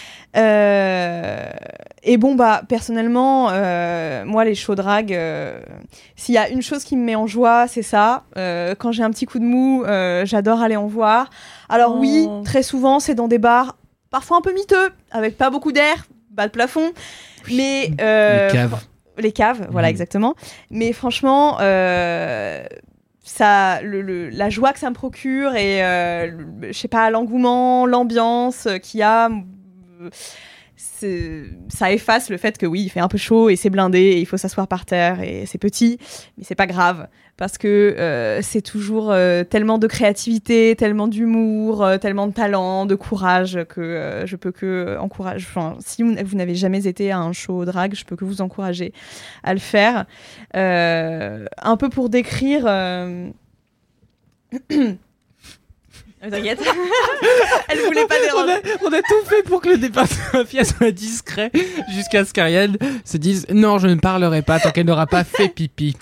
Euh, et bon, bah, personnellement, euh, moi, les shows drag, euh, s'il y a une chose qui me met en joie, c'est ça. Euh, quand j'ai un petit coup de mou, euh, j'adore aller en voir. Alors Oh. oui, très souvent, c'est dans des bars parfois un peu miteux, avec pas beaucoup d'air, bas de plafond. Mais euh, Les caves. les caves, voilà Mhm. exactement. Mais franchement, euh, ça, le, le- la joie que ça me procure et euh, le- je sais pas, l'engouement, l'ambiance qu'il y a, euh, c'est- ça efface le fait que oui, il fait un peu chaud et c'est blindé et il faut s'asseoir par terre et c'est petit, mais c'est pas grave parce que euh, c'est toujours euh, tellement de créativité, tellement d'humour, euh, tellement de talent, de courage que euh, je peux que encourager. Enfin, si vous, vous n'avez jamais été à un show drag, je peux que vous encourager à le faire. Euh, un peu pour décrire. Euh... T'inquiète. Elle voulait pas On déranger. a, on a tout fait pour que le départ de Mafia soit discret jusqu'à ce qu'Ariel se dise non, je ne parlerai pas tant qu'elle n'aura pas fait pipi.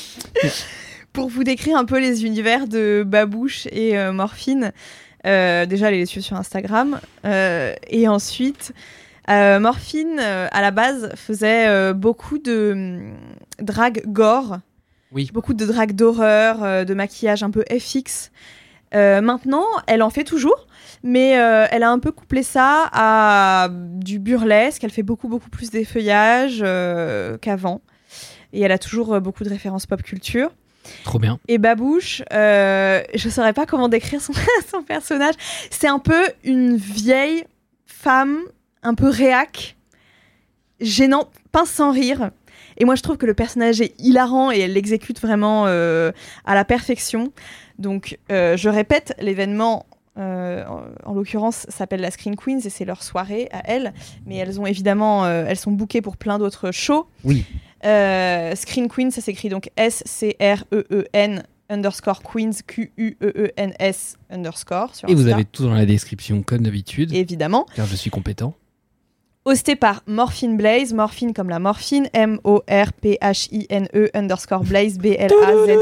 Pour vous décrire un peu les univers de Babouche et euh, Morphine, euh, déjà allez les suivre sur Instagram. Euh, et ensuite, euh, Morphine, euh, à la base, faisait euh, beaucoup de hum, drag gore. Oui. Beaucoup de drag d'horreur, euh, de maquillage un peu F X. Euh, maintenant, elle en fait toujours, mais euh, elle a un peu couplé ça à du burlesque. Elle fait beaucoup, beaucoup plus d'effeuillage euh, qu'avant. Et elle a toujours euh, beaucoup de références pop culture. Trop bien. Et Babouche, euh, je ne saurais pas comment décrire son, son personnage. C'est un peu une vieille femme, un peu réac, gênant, pince sans rire. Et moi, je trouve que le personnage est hilarant et elle l'exécute vraiment euh, à la perfection. Donc, euh, je répète, l'événement, euh, en, en l'occurrence, s'appelle la Screen Queens et c'est leur soirée à elles. Mais elles ont évidemment, euh, elles sont bookées pour plein d'autres shows. Oui. Euh, Screen Queens, ça s'écrit donc S C R E E N underscore Queens, Q U E E N S underscore. Sur Et vous Insta, avez tout dans la description comme d'habitude, évidemment. car je suis compétent. Hosté par Morphine Blaze, Morphine comme la morphine, M O R P H I N E underscore Blaze, B L A Z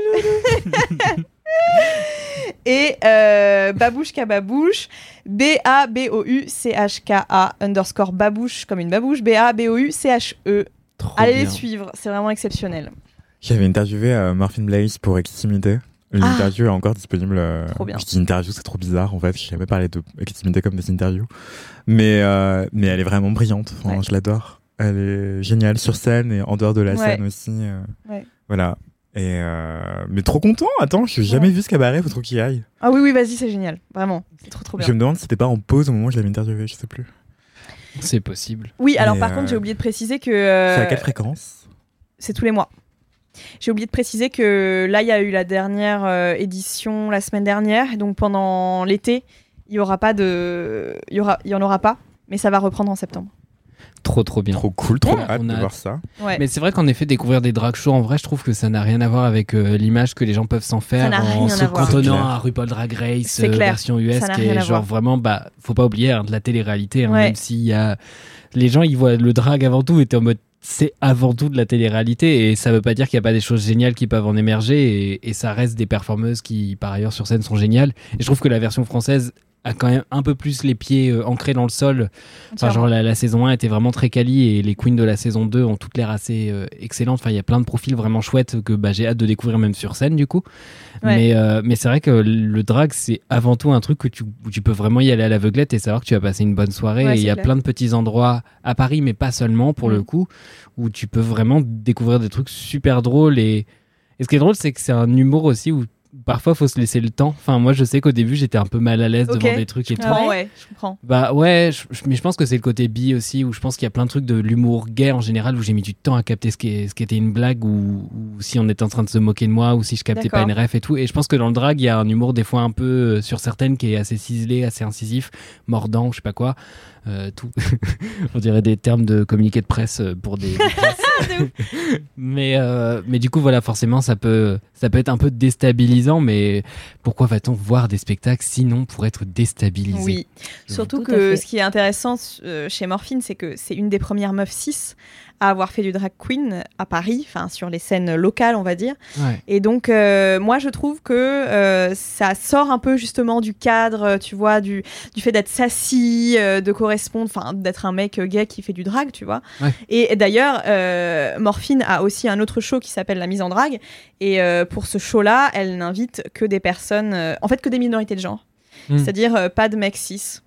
E. Et euh, Babouche Kababouche, B A B O U C H K A underscore Babouche comme une babouche, B A B O U C H E. Trop Allez bien. les suivre, c'est vraiment exceptionnel. J'avais interviewé euh, Morphine Blaze pour Extimité. L'interview est encore disponible. euh, Trop bien. Je dis interview, c'est trop bizarre en fait. Je n'avais pas parlé de Extimité comme des interviews. Mais, euh, mais elle est vraiment brillante. Enfin, Ouais. Je l'adore. Elle est géniale sur scène et en dehors de la Ouais. scène aussi. euh, Ouais. Voilà. Et euh, mais trop content. Attends, je n'ai jamais Ouais. vu ce cabaret. Faut trop qu'il y aille. Ah oui, oui, vas-y, c'est génial. Vraiment, c'est trop trop bien. Je me demande si c'était pas en pause au moment où je l'avais interviewé. Je sais plus. C'est possible. Oui, alors Mais, par euh, contre, j'ai oublié de préciser que... euh, C'est à quelle fréquence? c'est tous les mois. J'ai oublié de préciser que là, il y a eu la dernière euh, édition la semaine dernière. Et donc pendant l'été, il y aura pas de... Il y, aura... il y en aura pas, mais ça va reprendre en septembre. Trop, trop bien. Trop cool, trop Ouais, hâte on de a voir hâte. ça. Ouais. Mais c'est vrai qu'en effet, découvrir des drag shows, en vrai, je trouve que ça n'a rien à voir avec euh, l'image que les gens peuvent s'en faire n'a en rien se à voir. C'est cantonnant clair. à RuPaul Drag Race C'est euh, clair. version U S Ça n'a qui rien est à genre voir. vraiment, bah, faut pas oublier hein, de la télé-réalité, hein, Ouais. même s'il y a... Les gens, ils voient le drag avant tout et t'es en mode, c'est avant tout de la télé-réalité et ça veut pas dire qu'il y a pas des choses géniales qui peuvent en émerger et, et ça reste des performeuses qui, par ailleurs, sur scène sont géniales. Et je trouve que la version française a quand même un peu plus les pieds euh, ancrés dans le sol. Enfin, genre la, la saison un était vraiment très quali et les queens de la saison deux ont toutes l'air assez euh, excellentes. Enfin, il y a plein de profils vraiment chouettes que bah, j'ai hâte de découvrir même sur scène du coup. Ouais. Mais, euh, mais c'est vrai que le drag, c'est avant tout un truc que tu, où tu peux vraiment y aller à l'aveuglette et savoir que tu vas passer une bonne soirée. Ouais, et il c'est y a clair. plein de petits endroits à Paris, mais pas seulement pour Mm. le coup, où tu peux vraiment découvrir des trucs super drôles. Et, et ce qui est drôle, c'est que c'est un humour aussi où parfois faut se laisser le temps. Enfin, moi je sais qu'au début j'étais un peu mal à l'aise Ok. devant des trucs et Je tout. comprends, ouais, je comprends. Bah ouais, je- je- mais je pense que c'est le côté bi aussi, où je pense qu'il y a plein de trucs de l'humour gay en général, où j'ai mis du temps à capter ce qui, est- ce qui était une blague, ou, ou si on était en train de se moquer de moi, ou si je captais pas D'accord. une ref et tout. Et je pense que dans le drag, il y a un humour des fois un peu euh, sur certaines qui est assez ciselé, assez incisif, mordant, je sais pas quoi. Euh, tout. On dirait des termes de communiqué de presse euh, pour des... des pièces. mais, euh, mais du coup, voilà, forcément, ça peut, ça peut être un peu déstabilisant, mais pourquoi va-t-on voir des spectacles sinon pour être déstabilisé? Oui, Je- surtout Tout à que fait. ce qui est intéressant euh, chez Morphine, c'est que c'est une des premières meufs cis à avoir fait du drag queen à Paris, enfin sur les scènes locales, on va dire. Ouais. Et donc, euh, moi, je trouve que euh, ça sort un peu justement du cadre, euh, tu vois, du, du fait d'être sassy, euh, de correspondre, enfin, d'être un mec gay qui fait du drag, tu vois. Ouais. Et, et d'ailleurs, euh, Morphine a aussi un autre show qui s'appelle La Mise en Drague. Et euh, pour ce show-là, elle n'invite que des personnes, euh, en fait, que des minorités de genre. Mm. C'est-à-dire euh, pas de mecs cis.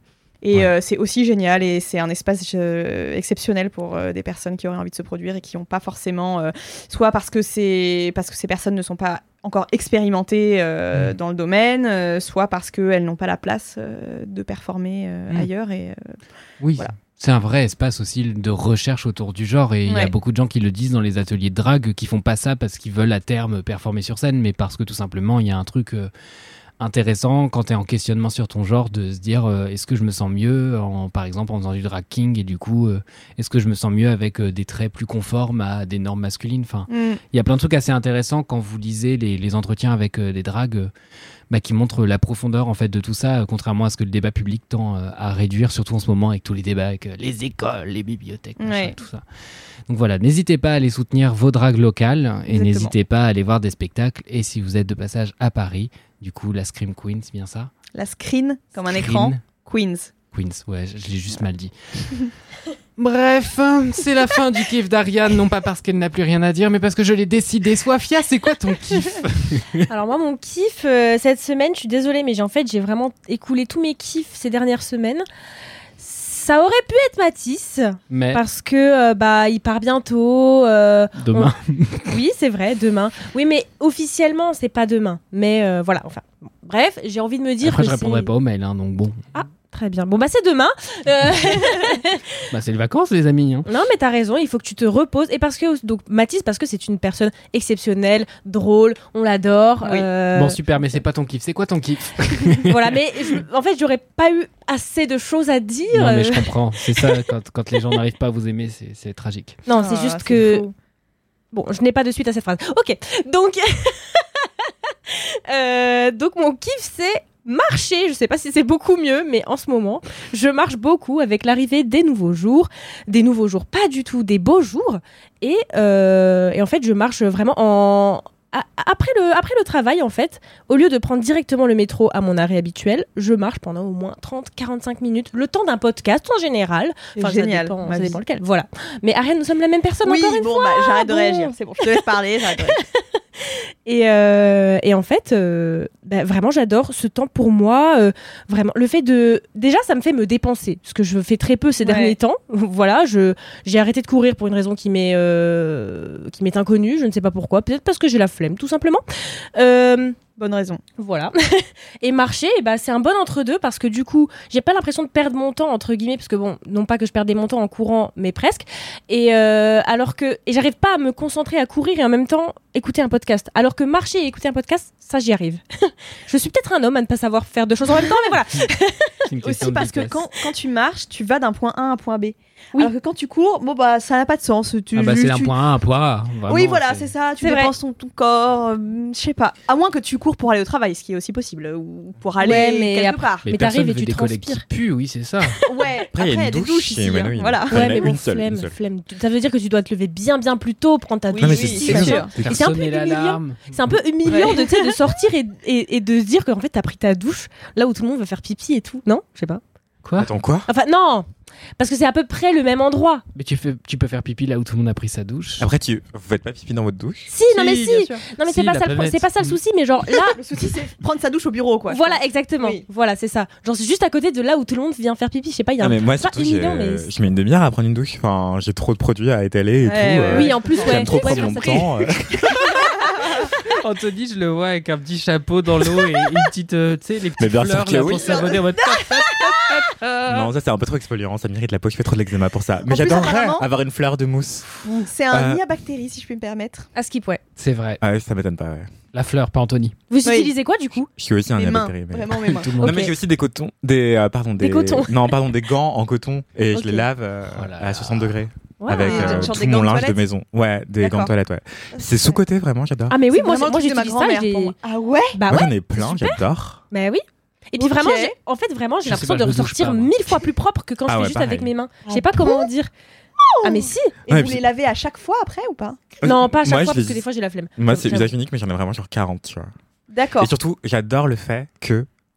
Et Ouais. euh, c'est aussi génial et c'est un espace euh, exceptionnel pour euh, des personnes qui auraient envie de se produire et qui n'ont pas forcément, euh, soit parce que, c'est, parce que ces personnes ne sont pas encore expérimentées euh, Mm. dans le domaine, euh, soit parce qu'elles n'ont pas la place euh, de performer euh, Mm. ailleurs. Et, euh, Oui. Voilà. C'est un vrai espace aussi de recherche autour du genre et il y a Ouais. beaucoup de gens qui le disent dans les ateliers de drague qui font pas ça parce qu'ils veulent à terme performer sur scène mais parce que tout simplement il y a un truc euh, intéressant quand tu es en questionnement sur ton genre de se dire euh, est-ce que je me sens mieux en, par exemple en faisant du drag king et du coup euh, est-ce que je me sens mieux avec euh, des traits plus conformes à des normes masculines. Enfin, mm. il y a plein de trucs assez intéressants quand vous lisez les, les entretiens avec euh, des dragues euh, bah, qui montrent la profondeur en fait de tout ça, euh, contrairement à ce que le débat public tend euh, à réduire, surtout en ce moment avec tous les débats avec euh, les écoles, les bibliothèques, machin, Ouais. tout ça. Donc voilà, n'hésitez pas à aller soutenir vos dragues locales et Exactement. n'hésitez pas à aller voir des spectacles. Et si vous êtes de passage à Paris, du coup la Scream Queen, c'est bien ça? La screen, comme un Screen écran. Queens. Queens, ouais, je je l'ai juste mal dit. Bref, hein, c'est la fin du kiff d'Ariane, non pas parce qu'elle n'a plus rien à dire, mais parce que je l'ai décidé. Sofia, c'est quoi ton kiff? Alors moi, mon kiff euh, cette semaine, je suis désolée, mais j'ai en fait j'ai vraiment écoulé tous mes kiffs ces dernières semaines. Ça aurait pu être Matisse Mais parce que euh, bah il part bientôt. euh, demain. Oui, c'est vrai, demain. Oui, mais officiellement, c'est pas demain. Mais euh, voilà, enfin. bon. Bref, j'ai envie de me dire Après, que je répondrai c'est... pas aux mails, hein, donc bon. Très bien. Bon, bah c'est demain. Euh, Bah, c'est les vacances, les amis. Hein. non, mais t'as raison, il faut que tu te reposes. Et parce que, donc, Mathis, parce que c'est une personne exceptionnelle, drôle, on l'adore. Oui. euh, Bon, super, mais c'est pas ton kiff. C'est quoi ton kiff? Voilà, mais je- en fait, j'aurais pas eu assez de choses à dire. Non, mais euh, je comprends. C'est ça, quand, quand les gens n'arrivent pas à vous aimer, c'est, c'est tragique. Non, Ah, c'est juste c'est que. faux. Bon, je n'ai pas de suite à cette phrase. Ok, donc. Euh, donc, mon kiff, c'est marcher. Je sais pas si c'est beaucoup mieux, mais en ce moment, je marche beaucoup avec l'arrivée des nouveaux jours. Des nouveaux jours, pas du tout, des beaux jours. Et, euh, et en fait, je marche vraiment en. a- Après le, après le travail, en fait, au lieu de prendre directement le métro à mon arrêt habituel, je marche pendant au moins trente à quarante-cinq minutes, le temps d'un podcast en général. C'est Enfin, génial. Ça dépend, ma ça vie. dépend lequel. Voilà. Mais Ariane, nous sommes la même personne Oui, encore une bon, fois. bah, j'arrête de bon. réagir. C'est bon, je te laisse parler. J'arrête de réagir. Et, euh, et en fait, euh, bah, vraiment, j'adore ce temps pour moi. euh, vraiment, le fait de. Déjà, ça me fait me dépenser, ce que je fais très peu ces Ouais. derniers temps. Voilà, je, j'ai arrêté de courir pour une raison qui m'est, euh, qui m'est inconnue. Je ne sais pas pourquoi. Peut-être parce que j'ai la flemme, tout simplement. Euh, Bonne raison. voilà. Et marcher, eh ben, c'est un bon entre-deux parce que du coup, j'ai pas l'impression de perdre mon temps, entre guillemets, parce que bon, non pas que je perdais mon temps en courant, mais presque. Et euh, alors que. Et j'arrive pas à me concentrer à courir et en même temps écouter un podcast. Alors que marcher et écouter un podcast, ça, j'y arrive. Je suis peut-être un homme à ne pas savoir faire deux choses en même temps, mais voilà. C'est une question Aussi de parce que vitesse. quand, quand tu marches, tu vas d'un point A à un point B. Oui. Alors que quand tu cours, bon bah ça n'a pas de sens. Tu, Ah bah, c'est juste, un tu- point A, un point A. Vraiment, oui, voilà, c'est ça. Tu C'est vrai. dépenses ton, ton corps. euh, je sais pas. À moins que tu cours pour aller au travail, ce qui est aussi possible, ou pour aller Ouais, mais quelque après- part. Mais, Mais personne t'arrives et veut tu des collègues transpires. qui puent, oui, c'est ça. Ouais. Après, il y a une des douche douches chez ici. hein. Emmanuel. Voilà. Il y en Ouais, a mais une bon, seule, flemme, une seule. flemme. Ça veut dire que tu dois te lever bien, bien plus tôt, prendre ta Oui, douche. Non, mais c'est oui, c'est c'est sûr. sûr. c'est un Personne peu n'est humiliant. l'alarme. C'est un peu humiliant Ouais. de, tu sais, de sortir et, et, et de se dire qu'en fait, t'as pris ta douche là où tout le monde va faire pipi et tout. Non, je sais pas. Quoi? Attends, quoi? Enfin, non, parce que c'est à peu près le même endroit. Mais tu, fais, tu peux faire pipi là où tout le monde a pris sa douche. Après, tu... vous faites pas pipi dans votre douche? Si, non mais si. bien sûr. Non mais Si, c'est pas la ça, le pro- planète. c'est pas ça le souci, mais genre là. Le souci, c'est prendre sa douche au bureau, quoi. je Voilà, pense. exactement. Oui. Voilà, c'est ça. Genre, c'est juste à côté de là où tout le monde vient faire pipi. Je sais pas, il y a Ah, un mais moi, pas surtout, j'ai- humiliant, mais. je mets une demi-heure à prendre une douche. Enfin, j'ai trop de produits à étaler et Ouais, tout. ouais, euh, Oui, en plus, ouais. J'aime trop Ouais, prendre ça, mon ça- temps. euh. Anthony, je le vois avec un petit chapeau dans l'eau et une petite, euh, tu sais, les Mais petites bien sûr fleurs que là, oui. pour s'abonner en mode. Non, ça c'est un peu trop exfoliant, ça mérite la peau, je fais trop de l'eczéma pour ça. Mais En plus, j'adorerais apparemment- avoir une fleur de mousse. C'est un Euh, nid à bactéries, si je puis me permettre. À skip, ouais. C'est vrai. Ah ouais, ça m'étonne pas, ouais. La fleur, pas Anthony. Vous Oui. utilisez quoi du coup? Je suis aussi un Mes nid à mains. bactéries. mais- Vraiment mes mains. Tout le monde. Non, mais Ok. j'ai aussi des cotons, des, euh, pardon, des, Des cotons. non, pardon, des gants en coton et Ok. je les lave euh, Oh là à là. soixante degrés Ouais. avec Des- euh, genre tout des mon gants de linge de toilette maison. Ouais, des gants de toilette, ouais. C'est sous-côté vraiment, j'adore. Ah mais oui, C'est moi, vraiment c'est- le moi truc de ma j'utilise ça. grand-mère j'ai- pour moi. Ah ouais? Bah Moi ouais. j'en ai plein, super. j'adore. Bah oui. Et puis Ok. vraiment, j'ai- en fait, vraiment, j'ai Je sais l'impression pas, de je me douche ressortir pas, moi. mille fois plus propre que quand Ah je fais ouais, juste pareil. avec mes mains. Je Ah sais pas comment dire. Ah mais si. Et Ouais, vous puis- les lavez à chaque fois après ou pas? Non, pas à chaque Moi, fois je les- parce que des fois j'ai la flemme. Moi c'est J'avoue. usage unique, mais j'en ai vraiment genre quarante, tu vois. D'accord. Et surtout, j'adore le fait que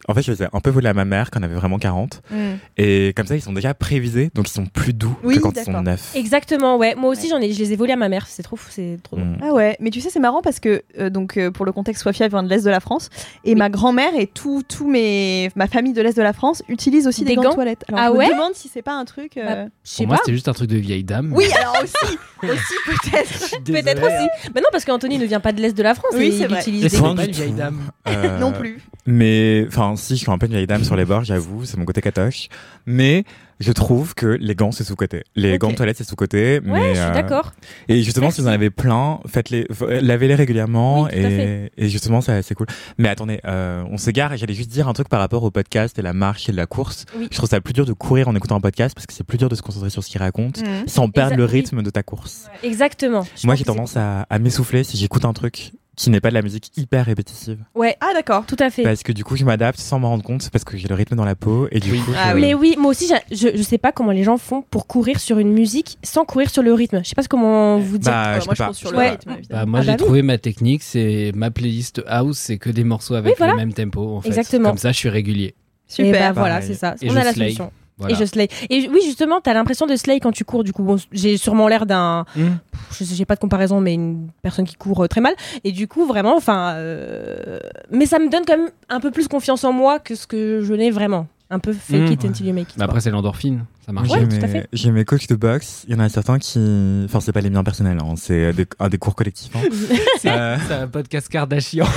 en fait, je les ai un peu volés à ma mère quand on avait vraiment quarante. Mm. Et comme ça, ils sont déjà prévisés, donc ils sont plus doux Oui, que quand ils d'accord. sont neufs. Exactement, ouais. Moi aussi, Ouais. j'en ai, je les ai volés à ma mère. C'est trop, fou, c'est trop drôle. Mm. Ah ouais, mais tu sais, c'est marrant parce que, euh, donc, euh, pour le contexte, Sofia vient de l'Est de la France et ma grand-mère et tout, tout mes... ma famille de l'Est de la France utilisent aussi des, Des gants, gants de toilette. Alors, Ah je ouais me demande si c'est pas un truc. euh, Bah, Je sais Pour moi, pas. c'était juste un truc de vieille dame. Oui, alors aussi, aussi peut-être. Peut-être aussi. Bah non, parce qu'Anthony ne vient pas de l'Est de la France. Oui, et c'est il vrai. utilise Et des c'est Point pas du une vieille tout. dame. Euh, Non plus. Mais, enfin, si, je suis un peu une vieille dame sur les bords, j'avoue, c'est mon côté catoche. Mais je trouve que les gants, c'est sous-côté. Les Ok. gants de toilette, c'est sous-côté. Ouais, mais, je suis euh, d'accord. Et justement, Merci. si vous en avez plein, faites-les, f- lavez-les régulièrement. Oui, tout à et, et justement, ça, c'est cool. Mais attendez, euh, on s'égare et j'allais juste dire un truc par rapport au podcast et la marche et la course. Oui. Je trouve ça plus dur de courir en écoutant un podcast parce que c'est plus dur de se concentrer sur ce qu'il raconte Mm. sans perdre Exact- le oui. rythme de ta course. Exactement. Je Moi, pense j'ai que tendance à, à m'essouffler si j'écoute un truc qui n'est pas de la musique hyper répétitive. c'est- Ouais, Ah d'accord. tout à fait. Parce que du coup, je m'adapte sans m'en rendre compte parce que j'ai le rythme dans la peau et du Oui. coup, Ah je- oui. Mais oui, moi aussi, j'a- je, je sais pas comment les gens font pour courir sur une musique sans courir sur le rythme. Je sais pas comment vous dire. Bah, Ouais, je moi, peux je pas. trouve sur je le peux Ouais. pas. rythme, évidemment. Bah, moi, Ah j'ai bah oui. trouvé ma technique, c'est ma playlist house, c'est que des morceaux avec Oui, voilà. le même tempo. En fait. Exactement. Comme ça, je suis régulier. Et bah, Super. voilà, Pareil. c'est ça. Et On je a la slay. solution. Voilà. Et je slay. Et oui, justement, t'as l'impression de slay quand tu cours. Du coup, bon, j'ai sûrement l'air d'un. Hmm. Je sais, j'ai pas de comparaison, mais une personne qui court euh, très mal. Et du coup, vraiment, enfin. euh, Mais ça me donne quand même un peu plus confiance en moi que ce que je n'ai vraiment. Un peu fake Hmm. it until you make it. Mais après, c'est l'endorphine. Ça marche. Ouais, j'ai, tout à mes, fait. j'ai mes coachs de boxe. Il y en a certains qui. Enfin, c'est pas les miens personnels, hein, c'est des, un des cours collectifs. Hein. Euh, C'est un podcast Kardashian.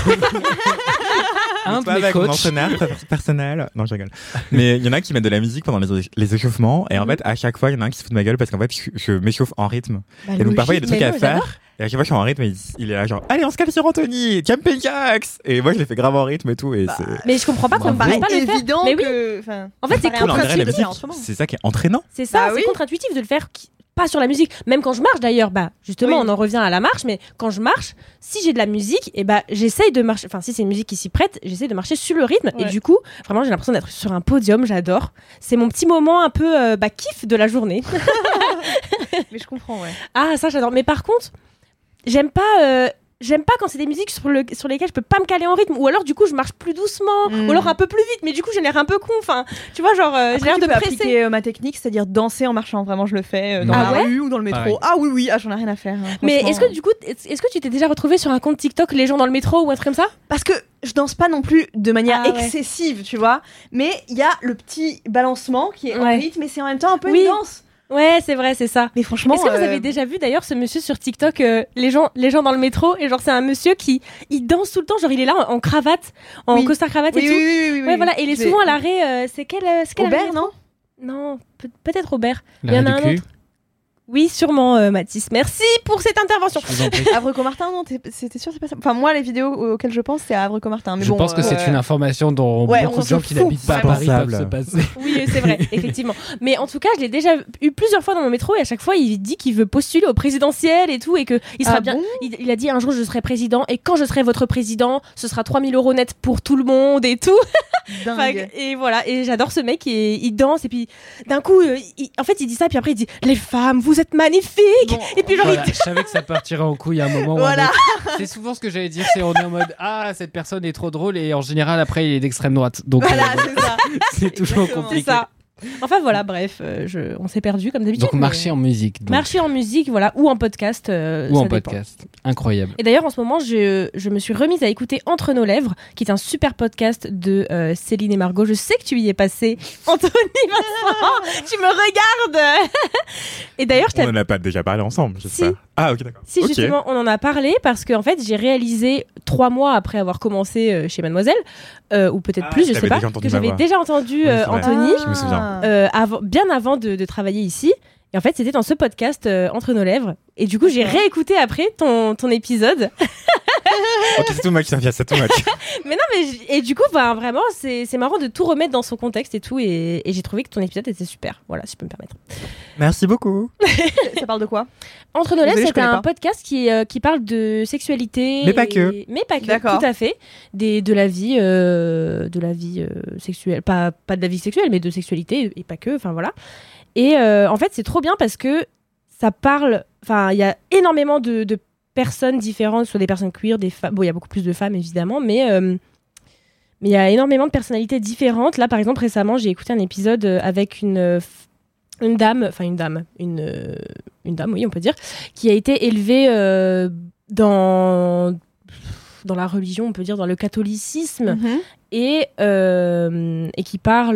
Un de pas mes avec mon coachs. entraîneur per- personnel. Non, je rigole. Mais il y en a qui mettent de la musique pendant les, les échauffements. Et en Mhm. fait, à chaque fois, il y en a un qui se fout de ma gueule parce qu'en fait, je, je m'échauffe en rythme. Bah, Et donc, parfois, il y a des logique, trucs à mais non, j'adore. faire. Et à chaque fois, je suis en rythme et il, il est là, genre, allez, on se cale sur Anthony, jumping jacks. Et moi, je les fais grave en rythme et tout. Et Bah, c'est. Mais je comprends pas qu'on Bravo. ne Paraît pas le faire. évident Mais oui. que. enfin, En fait, ça c'est paraît Cool, on dirait la contre-intuitif, musique. en ce moment. C'est ça qui est entraînant. C'est ça, Bah c'est oui. contre-intuitif de le faire qui- pas sur la musique. Même quand je marche d'ailleurs, bah justement, Oui. on en revient à la marche, mais quand je marche, si j'ai de la musique, et bah j'essaye de marcher. Enfin, si c'est une musique qui s'y prête, j'essaie de marcher sur le rythme. Et Ouais. du coup, vraiment, j'ai l'impression d'être sur un podium. J'adore. C'est mon petit moment un peu euh, bah, kiff de la journée. Mais je comprends, ouais. Ah, ça, j'adore. Mais par contre, j'aime pas. euh, J'aime pas quand c'est des musiques sur, le, sur lesquelles je peux pas me caler en rythme, ou alors du coup je marche plus doucement, Mm. ou alors un peu plus vite, mais du coup j'ai l'air un peu con. Enfin, tu vois, genre euh, j'ai Après, l'air tu de peux presser. appliquer euh, ma technique, c'est-à-dire danser en marchant. Vraiment, je le fais euh, dans Ah la ouais rue ou dans le métro. Pareil. Ah oui, oui, ah, j'en ai rien à faire. hein, Mais franchement. est-ce que du coup, est-ce que tu t'es déjà retrouvé sur un compte TikTok, les gens dans le métro ou un truc comme ça? Parce que je danse pas non plus de manière Ah ouais. excessive, tu vois. Mais il y a le petit balancement qui est en Ouais. rythme et c'est en même temps un peu Oui. une danse. Ouais, c'est vrai, c'est ça. Mais franchement. Est-ce que vous euh, avez déjà vu d'ailleurs ce monsieur sur TikTok, euh, les gens, les gens dans le métro, et genre c'est un monsieur qui, il danse tout le temps, genre il est là en, en cravate, en Oui. costard cravate Oui, et oui, tout. oui, oui, oui, Ouais, oui. voilà, et il est Je souvent vais- à l'arrêt. euh, c'est quel, euh, c'est quel arrêt Aubert, non Non, peut- peut-être Aubert. Il y L'arrêt en a du un cul. autre. Oui, sûrement, euh, Mathis. Merci pour cette intervention. Je vous en prie. Havre-Comartin, non t'es- C'était sûr, c'est pas ça. Enfin, moi, les vidéos auxquelles je pense, c'est à Havre-Comartin. Mais Je bon, pense que euh, c'est une information dont ouais, beaucoup on de gens se qui fout. n'habitent pas à C'est Paris peuvent pensable. se passer. Oui, c'est vrai, effectivement. Mais en tout cas, je l'ai déjà eu plusieurs fois dans mon métro et à chaque fois, il dit qu'il veut postuler au présidentiel et tout et que il sera Ah bien. bon il, il a dit un jour je serai président et quand je serai votre président, ce sera trois mille euros net pour tout le monde et tout. Enfin, dingue. et voilà, et j'adore ce mec et il danse et puis d'un coup, euh, il- en fait, il dit ça puis après il dit les femmes, vous êtes magnifiques. Bon, Et puis genre Voilà, je savais que ça partirait en couille à un moment ou à un Voilà. autre. C'est souvent ce que j'allais dire, c'est on est en mode ah cette personne est trop drôle et en général après il est d'extrême droite. Donc Voilà, euh, c'est ça. c'est toujours Exactement. compliqué. c'est ça. Enfin voilà, bref, euh, je, on s'est perdu comme d'habitude. Donc mais- marcher en musique. donc. marcher en musique, voilà, ou en podcast. euh, ou ça en dépend. podcast. Incroyable. Et d'ailleurs, en ce moment, je, je me suis remise à écouter Entre nos lèvres, qui est un super podcast de euh, Céline et Margot. Je sais que tu y es passé, Anthony Vincent. Tu me regardes. Et d'ailleurs, je On t'ai en a pas déjà parlé ensemble, j'espère. Ah, ok, d'accord. si Ok. justement, on en a parlé parce qu'en fait, j'ai réalisé trois mois après avoir commencé euh, chez Mademoiselle, euh, ou peut-être Ah, plus, je t'avais sais pas, déjà entendu que ma j'avais voix. déjà entendu Oui, euh, c'est vrai. Anthony Je me souviens. euh, avant, bien avant de, de travailler ici. Et en fait, c'était dans ce podcast euh, Entre nos lèvres. Et du coup, j'ai D'accord. réécouté après ton, ton épisode. Ok, c'est too much, Sophia, c'est too much. Mais non, mais j- et du coup, ben, vraiment, c'est c'est marrant de tout remettre dans son contexte et tout. Et, et j'ai trouvé que ton épisode était super. Voilà, si je peux me permettre. Merci beaucoup. Ça parle de quoi Entre nos lèvres, Désolée, je c'est connais un pas. podcast qui, euh, qui parle de sexualité. Mais pas et- que. Mais pas que, D'accord. tout à fait. Des, de la vie, euh, de la vie euh, sexuelle. Pas, pas de la vie sexuelle, mais de sexualité et pas que. Enfin, voilà. Et euh, en fait, c'est trop bien parce que ça parle. Enfin, il y a énormément de, de personnes différentes, soit des personnes queer, des femmes. Bon, il y a beaucoup plus de femmes, évidemment, mais. euh, Mais il y a énormément de personnalités différentes. Là, par exemple, récemment, j'ai écouté un épisode euh, avec une, euh, f- une dame, enfin une dame, une, euh, une dame, oui, on peut dire, qui a été élevée euh, dans, dans la religion, on peut dire, dans le catholicisme, Mhm. et, euh, et qui parle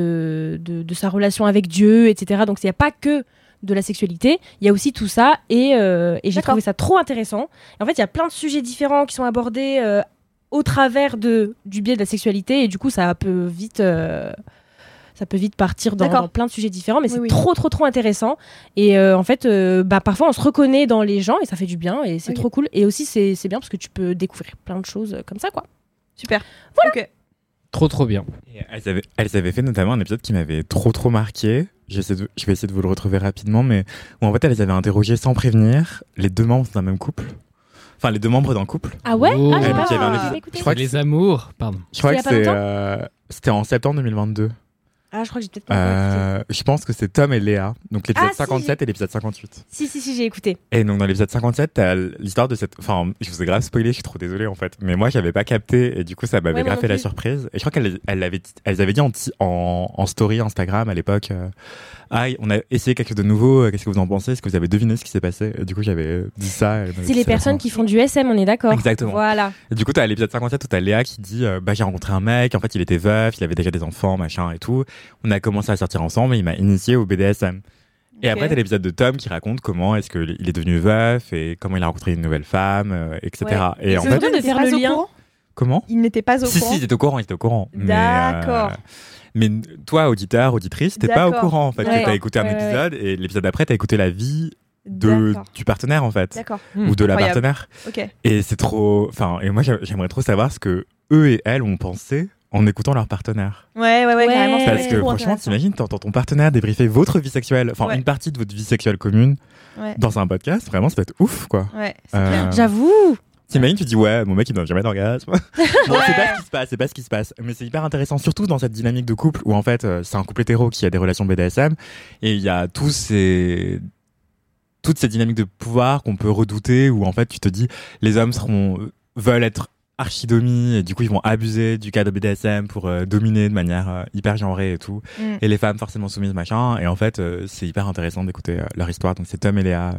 de, de, de sa relation avec Dieu, et cetera. Donc, il n'y a pas que de la sexualité, il y a aussi tout ça, et, euh, et j'ai D'accord. trouvé ça trop intéressant. Et en fait, il y a plein de sujets différents qui sont abordés euh, au travers de, du biais de la sexualité, et du coup, ça peut vite... euh, ça peut vite partir dans, D'accord. dans plein de sujets différents, mais Oui, c'est oui. trop, trop, trop intéressant. Et euh, en fait, euh, bah, parfois, on se reconnaît dans les gens et ça fait du bien et c'est Ok. trop cool. Et aussi, c'est c'est bien parce que tu peux découvrir plein de choses euh, comme ça, quoi. Super. Voilà. Ok. Trop trop bien. Et elles, avaient, elles avaient fait notamment un épisode qui m'avait trop trop marqué. J'essaie de- je vais essayer de vous le retrouver rapidement, mais où en fait elles avaient interrogé sans prévenir les deux membres d'un même couple. Enfin, les deux membres d'un couple. Ah ouais Oh. Ah, j'ai Ouais, pas, donc il y avait un j'ai épisode- pas écouté. je crois que les amours, pardon. Je crois C'était que il y a pas c'est, euh, c'était en septembre deux mille vingt-deux. Ah, je crois que j'ai peut-être pas encore écouté. Euh, je pense que c'est Tom et Léa. Donc l'épisode Ah, si, cinquante-sept et l'épisode cinquante-huit. Si, si, si, j'ai écouté. Et donc dans l'épisode cinquante-sept, t'as l'histoire de cette... Enfin, je vous ai grave spoilé, je suis trop désolé en fait. Mais moi, j'avais pas capté et du coup, ça m'avait Ouais, moi grave non fait la plus. surprise. Et je crois qu'elles elles avaient, elles avaient dit en, ti- en, en story Instagram à l'époque, euh, ah, on a essayé quelque chose de nouveau, euh, qu'est-ce que vous en pensez? Est-ce que vous avez deviné ce qui s'est passé? Et du coup, j'avais dit ça. et elle m'avait C'est dit les ça à la personnes fin. qui font du S M, on est d'accord. Exactement. Voilà. Et du coup, t'as l'épisode cinquante-sept où t'as Léa qui dit euh, bah j'ai rencontré un mec, en fait il était veuf, il avait déjà des enfants, machin et tout. On a commencé à sortir ensemble et il m'a initié au B D S M. Et Ok. après t'as l'épisode de Tom qui raconte comment est-ce qu'il est devenu veuf et comment il a rencontré une nouvelle femme, euh, et cetera. Et en c'est fait, bien de Il faire n'était le pas au lien. courant comment Il n'était pas au Si courant. si, il était au courant, il était au courant. Mais, D'accord. euh, mais toi, auditeur, auditrice, t'es pas au D'accord. courant en fait. Ouais. T'as écouté un Ouais, ouais, épisode et l'épisode d'après t'as écouté la vie de D'accord. du partenaire en fait, D'accord. ou de la Incroyable. partenaire. Ok. Et c'est trop. Enfin, et moi, j'a- j'aimerais trop savoir ce que eux et elles ont pensé en écoutant leur partenaire. Ouais, ouais, ouais, Ouais. carrément. c'est Parce que trop franchement, intéressant. t'imagines, t'entends ton partenaire débriefer votre vie sexuelle, enfin Ouais. une partie de votre vie sexuelle commune Ouais. dans un podcast. Vraiment, ça peut être ouf, quoi. Ouais, c'est Euh, clair. J'avoue. T'imagines, tu dis ouais, mon mec il donne jamais d'orgasme. Bon, c'est pas ce qui se passe, c'est pas ce qui se passe. Mais c'est hyper intéressant, surtout dans cette dynamique de couple où en fait euh, c'est un couple hétéro qui a des relations B D S M et il y a tous ces toutes ces dynamiques de pouvoir qu'on peut redouter où en fait tu te dis les hommes seront veulent être archidomis et du coup ils vont abuser du cadre B D S M pour euh, dominer de manière euh, hyper genrée et tout, Mm. et les femmes forcément soumises machin, et en fait euh, c'est hyper intéressant d'écouter euh, leur histoire. Donc c'est Tom et Léa euh,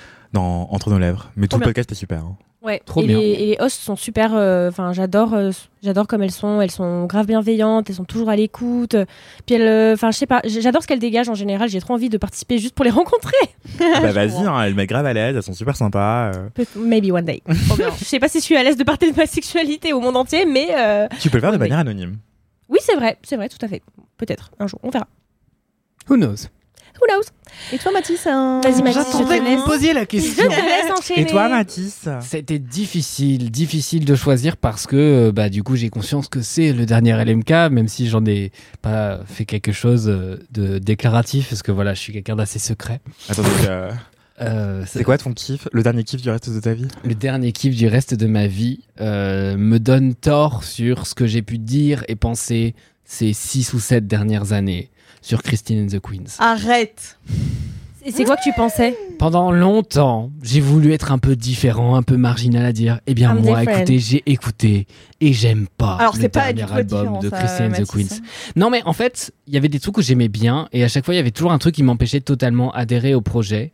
dans Entre nos lèvres, mais tout Trop le bien. podcast est super, hein. Ouais. Trop et, bien. Les, et les hosts sont super. Enfin, j'adore, euh, j'adore comme elles sont. Elles sont grave bienveillantes. Elles sont toujours à l'écoute. Puis elles, enfin, je sais pas. J'adore ce qu'elles dégagent en général. J'ai trop envie de participer juste pour les rencontrer. Bah vas-y, hein, elles mettent grave à l'aise, elles sont super sympas. euh. Peut- Maybe one day. Trop bien. Je sais pas si je suis à l'aise de parler de ma sexualité au monde entier, mais euh, Tu peux le faire de Ouais, manière anonyme. oui, c'est vrai, c'est vrai, tout à fait. Peut-être un jour, on verra. Who knows? Who knows? Et toi, Mathis, un... Vas-y, Mathis, J'attendais je te que laisse. vous me posiez la Je question. te laisse enchaîner. Et toi, Mathis? C'était difficile, difficile de choisir parce que euh, bah du coup j'ai conscience que c'est le dernier L M K, même si j'en ai pas fait quelque chose euh, de déclaratif, parce que voilà, je suis quelqu'un d'assez secret. Attends, donc, euh, Euh, c'est quoi ton kiff, le dernier kiff du reste de ta vie? Le dernier kiff du reste de ma vie euh, me donne tort sur ce que j'ai pu dire et penser ces six ou sept dernières années sur Christine and the Queens. Arrête. Et c'est quoi que tu pensais? Pendant longtemps, j'ai voulu être un peu différent, un peu marginal à dire. Eh bien, I'm moi, different. écoutez, j'ai écouté et j'aime pas Alors, le c'est pas du dernier tout album différent, de ça, Christine and the Mathis, Queens. hein. Non, mais en fait, il y avait des trucs que j'aimais bien et à chaque fois, il y avait toujours un truc qui m'empêchait de totalement adhérer au projet.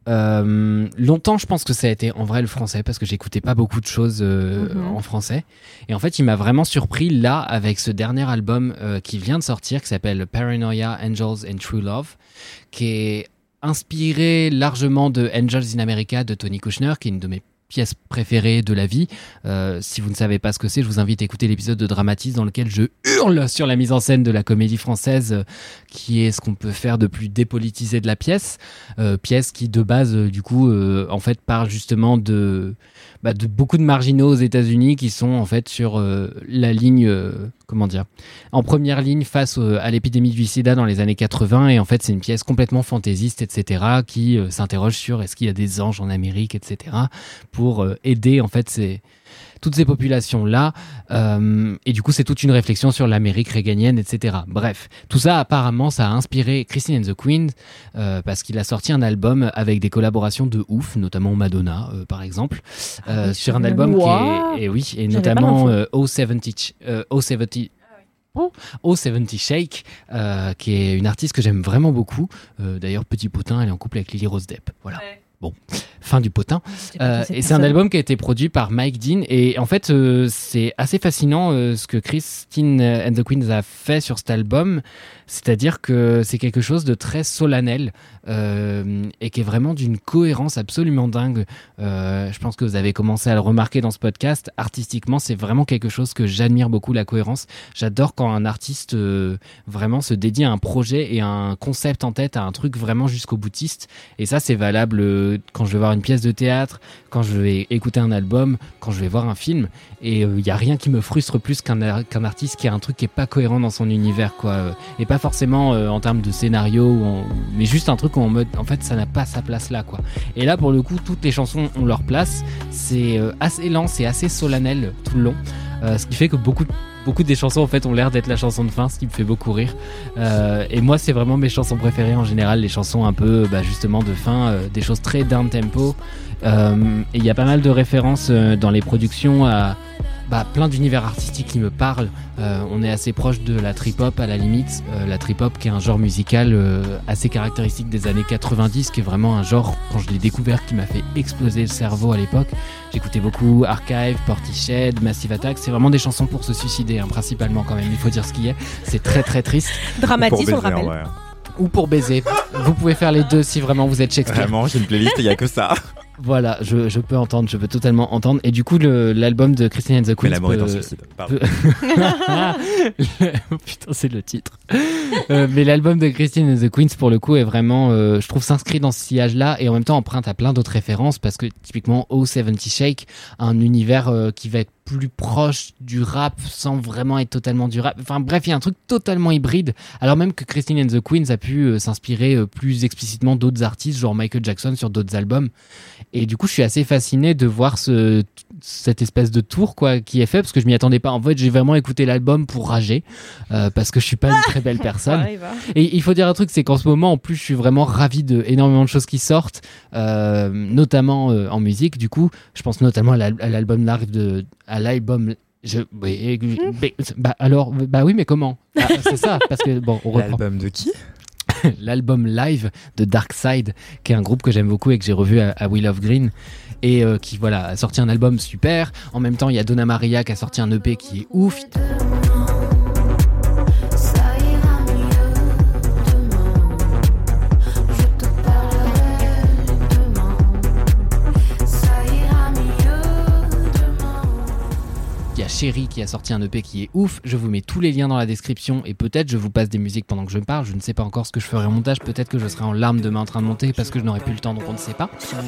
Euh, longtemps, je pense que ça a été en vrai le français parce que j'écoutais pas beaucoup de choses euh, Mhm. en français. Et en fait, il m'a vraiment surpris là avec ce dernier album euh, qui vient de sortir qui s'appelle Paranoia, Angels and True Love, qui est inspiré largement de Angels in America de Tony Kushner, qui est une de mes pièces préférées de la vie. Euh, si vous ne savez pas ce que c'est, je vous invite à écouter l'épisode de Dramatise dans lequel je hurle sur la mise en scène de la comédie française, euh, qui est ce qu'on peut faire de plus dépolitisé de la pièce. Euh, pièce qui, de base, euh, du coup, euh, en fait, parle justement de, bah, de beaucoup de marginaux aux États-Unis qui sont, en fait, sur euh, la ligne, euh, comment dire, en première ligne face euh, à l'épidémie du sida dans les années quatre-vingts. Et en fait, c'est une pièce complètement fantaisiste, et cetera, qui euh, s'interroge sur est-ce qu'il y a des anges en Amérique, et cetera, pour euh, aider, en fait, ces, toutes ces populations-là. Euh, et du coup, c'est toute une réflexion sur l'Amérique réganienne, et cetera. Bref, tout ça, apparemment, ça a inspiré Christine and the Queens euh, parce qu'il a sorti un album avec des collaborations de ouf, notamment Madonna, euh, par exemple, euh, oui, sur un c'est album vrai. qui Wow. est, et oui, et J'avais pas notamment l'info. euh, O soixante, euh, O soixante. O soixante Shake, euh, qui est une artiste que j'aime vraiment beaucoup. Euh, d'ailleurs, petit potin, elle est en couple avec Lily Rose Depp. Voilà. Ouais. Bon, fin du potin. C'est pas Euh, qui cette et c'est un personne. album qui a été produit par Mike Dean. Et en fait, euh, c'est assez fascinant euh, ce que Christine and the Queens a fait sur cet album. C'est-à-dire que c'est quelque chose de très solennel euh, et qui est vraiment d'une cohérence absolument dingue. Euh, je pense que vous avez commencé à le remarquer dans ce podcast. Artistiquement, c'est vraiment quelque chose que j'admire beaucoup, la cohérence. J'adore quand un artiste euh, vraiment se dédie à un projet et à un concept en tête, à un truc vraiment jusqu'au boutiste. Et ça, c'est valable euh, quand je vais voir une pièce de théâtre, quand je vais écouter un album, quand je vais voir un film. Et il euh, n'y a rien qui me frustre plus qu'un, ar- qu'un artiste qui a un truc qui est pas cohérent dans son univers, quoi. Euh, et pas forcément euh, en termes de scénario, ou en- mais juste un truc où en mode, en fait, ça n'a pas sa place là, quoi. Et là, pour le coup, toutes les chansons ont leur place. C'est euh, assez lent, c'est assez solennel tout le long. Euh, ce qui fait que beaucoup, beaucoup des chansons, en fait, ont l'air d'être la chanson de fin, ce qui me fait beaucoup rire. Euh, et moi, c'est vraiment mes chansons préférées en général, les chansons un peu, bah, justement, de fin, euh, des choses très down tempo. Euh, et il y a pas mal de références euh, dans les productions à bah, plein d'univers artistiques qui me parlent. Euh, on est assez proche de la trip-hop à la limite. Euh, la trip-hop qui est un genre musical euh, assez caractéristique des années quatre-vingt-dix, qui est vraiment un genre, quand je l'ai découvert, qui m'a fait exploser le cerveau à l'époque. J'écoutais beaucoup Archive, Portishead, Massive Attack. C'est vraiment des chansons pour se suicider, hein, principalement quand même, il faut dire ce qu'il y a. C'est très très triste. Dramatis, on le Pour baiser, rappelle. ouais. Ou pour baiser. Vous pouvez faire les deux si vraiment vous êtes Shakespeare. Vraiment, j'ai une playlist et il y a que ça. Voilà, je, je peux entendre, je peux totalement entendre. Et du coup, le, l'album de Christine and the Mais Queens. l'amour est un peut- suicide. Pardon. Oh, putain, c'est le titre. Euh, mais l'album de Christine and the Queens, pour le coup, est vraiment, euh, je trouve, s'inscrit dans ce sillage-là et en même temps emprunte à plein d'autres références parce que typiquement, O soixante Shake a un univers euh, qui va être plus proche du rap sans vraiment être totalement du rap. Enfin bref, il y a un truc totalement hybride. Alors même que Christine and the Queens a pu euh, s'inspirer euh, plus explicitement d'autres artistes, genre Michael Jackson sur d'autres albums. Et du coup, je suis assez fasciné de voir ce, cette espèce de tour quoi qui est fait parce que je m'y attendais pas. En fait, j'ai vraiment écouté l'album pour rager euh, parce que je suis pas une très belle personne. Ça arrive, hein. Et il faut dire un truc, c'est qu'en ce moment, en plus, je suis vraiment ravi de énormément de choses qui sortent, euh, notamment euh, en musique. Du coup, je pense notamment à, l'al- à l'album live de, à l'album. Je, oui, mais- bah alors, bah oui, mais comment ah, c'est ça, parce que bon, on reprend L'album de qui? l'album live de Darkside, qui est un groupe que j'aime beaucoup et que j'ai revu à, à Will of Green. Et euh, qui voilà a sorti un album super. En même temps, il y a Donna Maria qui a sorti un E P qui est ouf. Ça ira mieux demain. Je te parlerai demain. Ça ira mieux demain. Il y a Chéri qui a sorti un E P qui est ouf. Je vous mets tous les liens dans la description et peut-être je vous passe des musiques pendant que je parle. Je ne sais pas encore ce que je ferai en montage. Peut-être que je serai en larmes demain en train de monter parce que je n'aurai plus le temps, donc on ne sait pas.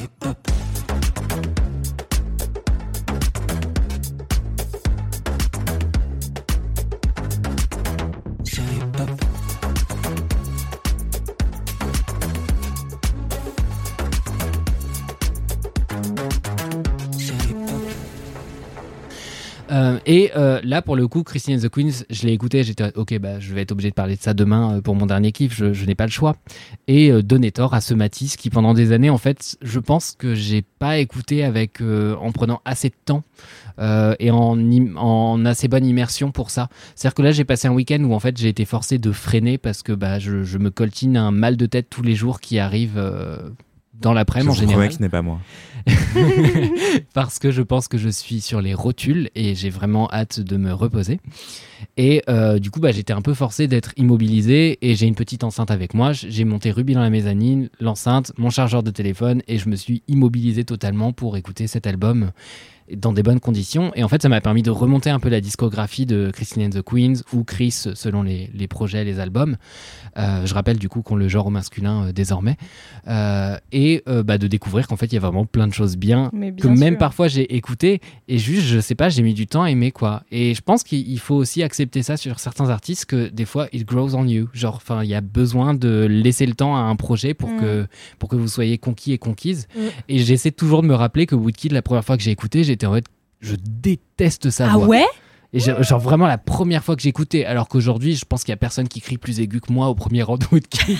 Euh, et euh, là, pour le coup, Christine and the Queens, je l'ai écouté, j'étais ok, bah, je vais être obligé de parler de ça demain euh, pour mon dernier kiff, je, je n'ai pas le choix. Et euh, donner tort à ce Matisse qui, pendant des années, en fait, je pense que j'ai pas écouté avec euh, en prenant assez de temps euh, et en, im- en assez bonne immersion pour ça. C'est-à-dire que là, j'ai passé un week-end où en fait, j'ai été forcé de freiner parce que bah, je, je me coltine un mal de tête tous les jours qui arrive. Euh, dans l'après-midi en Je vous général. promets que ce n'est pas moi. Parce que je pense que je suis sur les rotules et j'ai vraiment hâte de me reposer. Et euh, du coup, bah, j'étais un peu forcé d'être immobilisé et j'ai une petite enceinte avec moi. J'ai monté Ruby dans la mezzanine, l'enceinte, mon chargeur de téléphone et je me suis immobilisé totalement pour écouter cet album dans des bonnes conditions. Et en fait, ça m'a permis de remonter un peu la discographie de Christine and the Queens ou Chris selon les, les projets, les albums. Euh, je rappelle du coup qu'on le genre au masculin euh, désormais. Euh, et euh, bah, de découvrir qu'en fait, il y a vraiment plein de choses bien Mais que bien même sûr. parfois j'ai écouté et juste, je sais pas, j'ai mis du temps à aimer quoi. Et je pense qu'il faut aussi accepter ça sur certains artistes que des fois, it grows on you. Genre, enfin, il y a besoin de laisser le temps à un projet pour, Mm. que, pour que vous soyez conquis et conquises. Mm. Et j'essaie toujours de me rappeler que Woodkid, la première fois que j'ai écouté, j'étais en mode je déteste sa Ah voix. ouais? Et j'ai- genre vraiment la première fois que j'écoutais, alors qu'aujourd'hui, je pense qu'il y a personne qui crie plus aigu que moi au premier rang de Woodkid.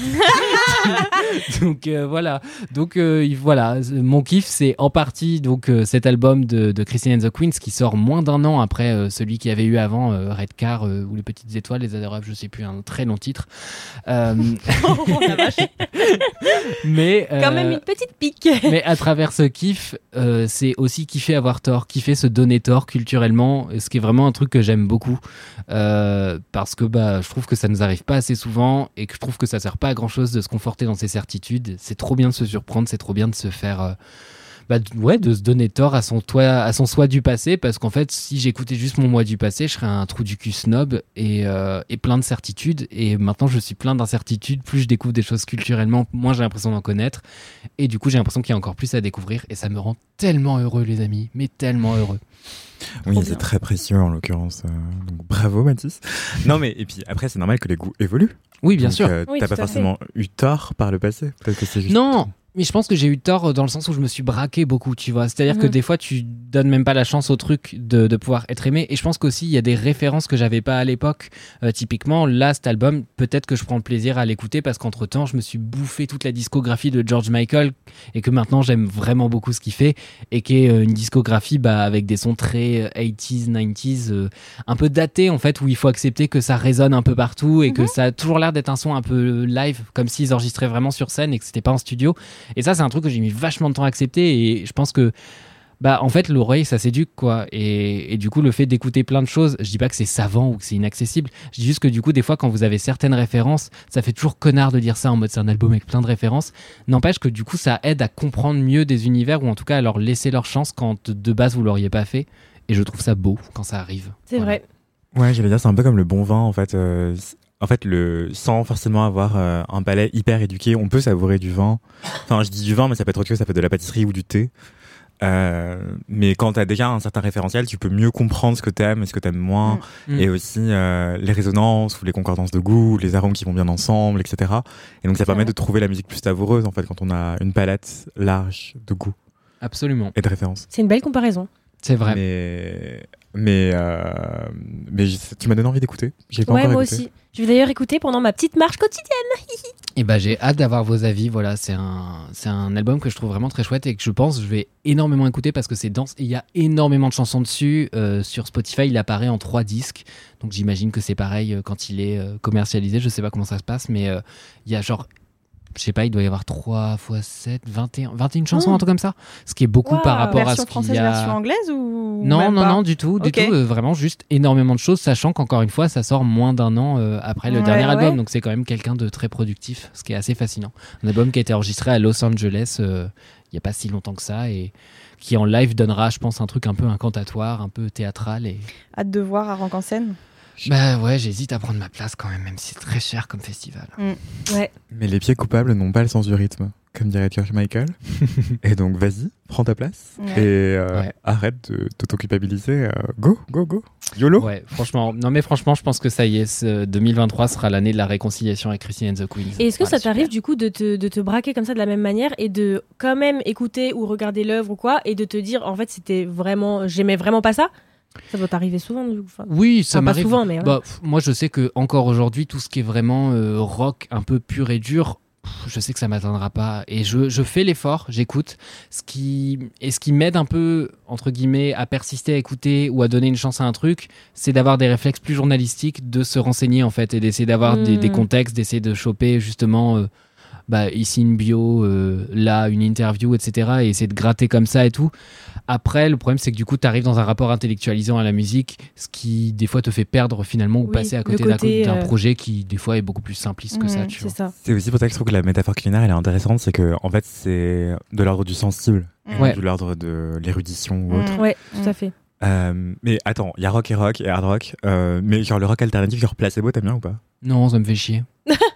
donc euh, voilà. Donc euh, il- voilà, mon kiff c'est en partie donc euh, cet album de, de Christine and the Queens qui sort moins d'un an après euh, celui qu'il y avait eu avant euh, Red Car euh, ou les petites étoiles, les adorables, je sais plus, un très long titre. Euh, Oh la vache. mais euh, Quand même une petite pique. mais à travers ce kiff, euh, c'est aussi kiffer avoir tort, kiffer se donner tort culturellement, ce qui est vraiment un truc que j'aime beaucoup, euh, parce que bah, je trouve que ça nous arrive pas assez souvent et que je trouve que ça sert pas à grand chose de se conforter dans ses certitudes. C'est trop bien de se surprendre, c'est trop bien de se faire... euh, bah, d- ouais, de se donner tort à son, toi, à son soi du passé, parce qu'en fait, si j'écoutais juste mon moi du passé, je serais un trou du cul snob et, euh, et plein de certitudes. Et maintenant, je suis plein d'incertitudes. Plus je découvre des choses culturellement, moins j'ai l'impression d'en connaître. Et du coup, j'ai l'impression qu'il y a encore plus à découvrir. Et ça me rend tellement heureux, les amis, mais tellement heureux. Oui, Trop c'est bien. très précieux en l'occurrence. euh, donc bravo Mathis. Non mais et puis après c'est normal que les goûts évoluent. Oui, bien Donc, sûr. euh, Oui, t'as tout pas à forcément eu tort par le passé. Peut-être que c'est juste. Non, mais je pense que j'ai eu tort dans le sens où je me suis braqué beaucoup, tu vois. C'est-à-dire que Mhm. des fois, tu donnes même pas la chance au truc de, de pouvoir être aimé. Et je pense qu'aussi, il y a des références que j'avais pas à l'époque. Euh, typiquement, là, cet album, peut-être que je prends le plaisir à l'écouter parce qu'entre-temps, je me suis bouffé toute la discographie de George Michael et que maintenant, j'aime vraiment beaucoup ce qu'il fait et qui est euh, une discographie bah, avec des sons très euh, eighties, nineties, euh, un peu datés en fait, où il faut accepter que ça résonne un peu partout et que ça a toujours l'air d'être un son un peu live, comme s'ils enregistraient vraiment sur scène et que c'était pas en studio. Et ça, c'est un truc que j'ai mis vachement de temps à accepter. Et je pense que, bah, en fait, l'oreille, ça s'éduque, quoi. Et, et du coup, le fait d'écouter plein de choses, je dis pas que c'est savant ou que c'est inaccessible. Je dis juste que, du coup, des fois, quand vous avez certaines références, ça fait toujours connard de dire ça en mode c'est un album avec plein de références. N'empêche que, du coup, ça aide à comprendre mieux des univers ou en tout cas à leur laisser leur chance quand de base vous l'auriez pas fait. Et je trouve ça beau quand ça arrive. C'est Voilà. vrai. Ouais, j'allais dire c'est un peu comme le bon vin en fait. euh, c- En fait, le sans forcément avoir euh, un palais hyper éduqué, on peut savourer du vin. Enfin, je dis du vin, mais ça peut être autre chose, ça peut être de la pâtisserie ou du thé. Euh, mais quand t'as déjà un certain référentiel, tu peux mieux comprendre ce que t'aimes et ce que t'aimes moins, Mm. et aussi euh, les résonances ou les concordances de goût, les arômes qui vont bien ensemble, et cetera. Et donc ça permet vrai. de trouver la musique plus savoureuse en fait quand on a une palette large de goût Absolument. et de références. C'est une belle comparaison. C'est vrai. Mais mais euh, mais j- tu m'as donné envie d'écouter. J'ai pas Ouais, encore moi écouté. aussi. Je vais d'ailleurs écouter pendant ma petite marche quotidienne. Et bah j'ai hâte d'avoir vos avis. Voilà, c'est un c'est un album que je trouve vraiment très chouette et que je pense je vais énormément écouter parce que c'est dense et il y a énormément de chansons dessus. Euh, sur Spotify, il apparaît en trois disques, donc j'imagine que c'est pareil euh, quand il est euh, commercialisé. Je sais pas comment ça se passe, mais euh, il y a genre je sais pas, il doit y avoir trois fois sept, vingt et un, vingt et une chansons, Oh. un truc comme ça. Ce qui est beaucoup Wow. par rapport à Version ce qu'il française, y a. version anglaise ou Non, même non, pas non, du tout, du Ok. tout. euh, vraiment juste énormément de choses, sachant qu'encore une fois, ça sort moins d'un an euh, après le Ouais, dernier ouais. album. Donc c'est quand même quelqu'un de très productif, ce qui est assez fascinant. Un album qui a été enregistré à Los Angeles euh, il n'y a pas si longtemps que ça et qui en live donnera, je pense, un truc un peu incantatoire, un peu théâtral. Et... Hâte de voir à Rock en scène. Bah ouais, j'hésite à prendre ma place quand même, même si c'est très cher comme festival. Ouais. Mais les pieds coupables n'ont pas le sens du rythme, comme dirait George Michael. Et donc, vas-y, prends ta place Ouais. et euh, Ouais. arrête de t'auto-culpabiliser. euh, go, go, go. YOLO. Ouais, franchement, non mais franchement, je pense que ça y est, ce deux mille vingt-trois sera l'année de la réconciliation avec Christine and the Queens. Et est-ce que Voilà, ça t'arrive super. du coup de te, de te braquer comme ça de la même manière et de quand même écouter ou regarder l'œuvre ou quoi et de te dire en fait c'était vraiment j'aimais vraiment pas ça? Ça doit t'arriver souvent du coup. Enfin, Oui, ça enfin, pas m'arrive. souvent mais ouais. Bah, pff, moi, je sais que encore aujourd'hui, tout ce qui est vraiment euh, rock un peu pur et dur, pff, je sais que ça m'atteindra pas. Et je, je fais l'effort, j'écoute. Ce qui, et ce qui m'aide un peu, entre guillemets, à persister à écouter ou à donner une chance à un truc, c'est d'avoir des réflexes plus journalistiques, de se renseigner en fait, et d'essayer d'avoir des, Mm. des contextes, d'essayer de choper justement. euh, bah, ici une bio, euh, là une interview, et cetera. Et essayer de gratter comme ça et tout. Après, le problème, c'est que du coup, tu arrives dans un rapport intellectualisant à la musique, ce qui, des fois, te fait perdre finalement ou Oui, passer à le côté d'un côté, d'un euh, projet qui, des fois, est beaucoup plus simpliste que Mhm, ça. Tu c'est vois. ça. C'est aussi pour ça que je trouve que la métaphore culinaire elle est intéressante, c'est que en fait c'est de l'ordre du sensible, Ouais. de l'ordre de l'érudition ou Mm. autre. Ouais, Mm. tout à fait. Euh, mais attends, il y a rock et rock et hard rock, euh, mais genre le rock alternatif, genre placebo, t'aimes bien ou pas? Non, ça me fait chier.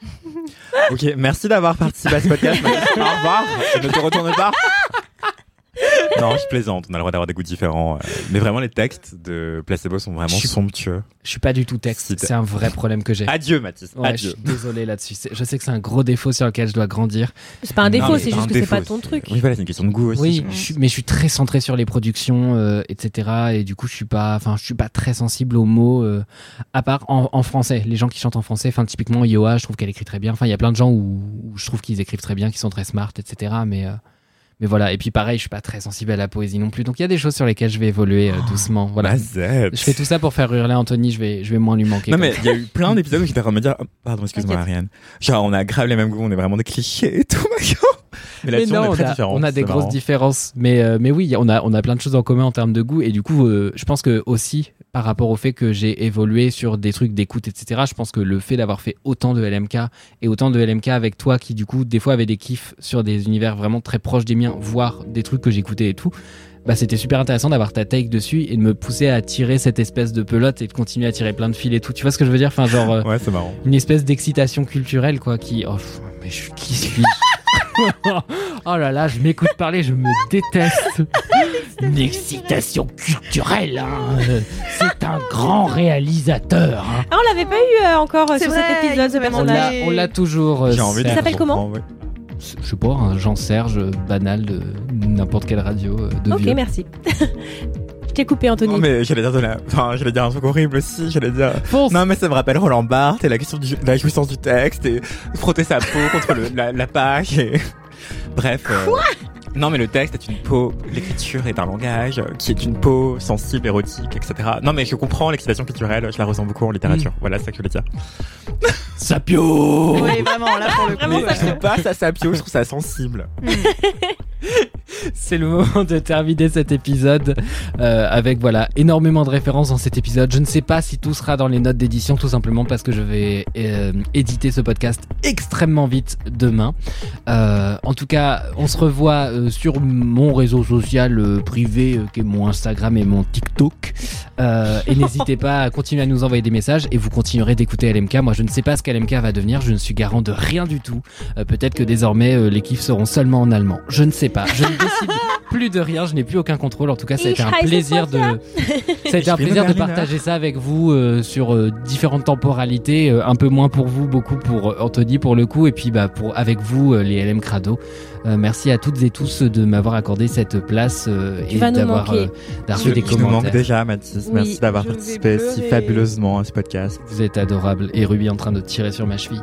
Ok, merci d'avoir participé à ce podcast. Mathis. Au revoir, et ne te retourne pas. Non, je plaisante. On a le droit d'avoir des goûts différents. euh, Mais vraiment, les textes de Placebo sont vraiment Je suis- somptueux. Je suis pas du tout texte. Si t'es- C'est un vrai problème que j'ai. Adieu, Mathis. Ouais, je Adieu. suis désolé là-dessus. C'est- Je sais que c'est un gros défaut sur lequel je dois grandir. C'est pas un Non, défaut, mais c'est pas juste un que c'est défaut, pas ton truc. Oui, voilà, c'est une question de goût aussi. Oui, je pense. je suis- mais je suis très centré sur les productions, euh, et cetera. Et du coup, je suis pas, enfin, je suis pas très sensible aux mots, euh, à part en, en français. Les gens qui chantent en français, enfin, typiquement Yoa, je trouve qu'elle écrit très bien. Enfin, il y a plein de gens où, où je trouve qu'ils écrivent très bien, qui sont très smart, et cetera. Mais euh, Mais voilà, et puis pareil, je suis pas très sensible à la poésie non plus. Donc il y a des choses sur lesquelles je vais évoluer euh, doucement. Voilà. Mazette. Je fais tout ça pour faire hurler Anthony, je vais, je vais moins lui manquer. Non, comme mais il y a eu plein d'épisodes où j'étais en train de me dire, oh, pardon, excuse-moi, T'inquiète. Ariane. Genre, on a grave les mêmes goûts, on est vraiment des clichés et tout, machin. Mais Mais là-dessus, non, on est très a, différents. on a des c'est grosses marrant. différences. Mais, euh, mais oui, on a, on a plein de choses en commun en termes de goût. Et du coup, euh, je pense que aussi, par rapport au fait que j'ai évolué sur des trucs d'écoute, et cetera, je pense que le fait d'avoir fait autant de L M K et autant de L M K avec toi qui, du coup, des fois avait des kiffs sur des univers vraiment très proches des miens, voire des trucs que j'écoutais et tout, bah, c'était super intéressant d'avoir ta take dessus et de me pousser à tirer cette espèce de pelote et de continuer à tirer plein de fils et tout. Tu vois ce que je veux dire? Enfin, genre, euh, Ouais, c'est marrant. une espèce d'excitation culturelle, quoi, qui. Oh, pff, mais je suis qui suis-je? Oh là là, je m'écoute parler, je me déteste. Une excitation culturelle, hein. Euh, C'est un grand réalisateur. Hein. Ah, on l'avait pas eu euh, encore euh, C'est sur vrai, cet épisode, ce il me On personnage. l'a, on l'a toujours. euh, J'ai envie de Serge. Ça s'appelle comment comprendre, ouais. Je sais pas, un Jean-Serge euh, banal de n'importe quelle radio euh, de Ok, vieux. merci. Je t'ai coupé, Anthony. Non, mais j'allais dire de la... enfin, j'allais dire un truc horrible aussi, j'allais dire... Fonce. Non, mais ça me rappelle Roland Barthes et la question du- de la jouissance du texte et frotter sa peau contre le- la, la page et... Bref. euh, Non, mais le texte est une peau, l'écriture est un langage euh, qui est une peau sensible, érotique, et cetera. Non, mais je comprends l'excitation culturelle, je la ressens beaucoup en littérature. Voilà, c'est ça que je voulais dire. Sapio. Oui, vraiment, là pour le coup. Vraiment, Mais je trouve pas ça sapio, je trouve ça sensible. C'est le moment de terminer cet épisode euh, avec voilà énormément de références dans cet épisode. Je ne sais pas si tout sera dans les notes d'édition, tout simplement parce que je vais euh, éditer ce podcast extrêmement vite demain. Euh, en tout cas, on se revoit euh, sur mon réseau social euh, privé, euh, qui est mon Instagram et mon TikTok. Euh, et n'hésitez pas à continuer à nous envoyer des messages et vous continuerez d'écouter L M K. Moi, je ne sais pas ce qu'L M K va devenir. Je ne suis garant de rien du tout. Euh, peut-être que désormais euh, les kiffs seront seulement en allemand. Je ne sais pas. Je ne décide plus de rien. Je n'ai plus aucun contrôle. En tout cas, ça a été un Ich heiße plaisir de, Sophia. ça a été un Ich bin plaisir de Berliner. partager ça avec vous euh, sur euh, différentes temporalités. Euh, un peu moins pour vous, beaucoup pour euh, Anthony pour le coup, et puis bah pour avec vous euh, les L M Crado. Euh, merci à toutes et tous de m'avoir accordé cette place euh, Tu et vas nous d'avoir manquer. euh, d'avoir Je, fait des je nous manque commentaires. déjà, Mathis. Oui, Merci d'avoir je vais participé si pleurer. fabuleusement à ce podcast. Vous êtes adorable. Et Ruby en train de tirer sur ma cheville.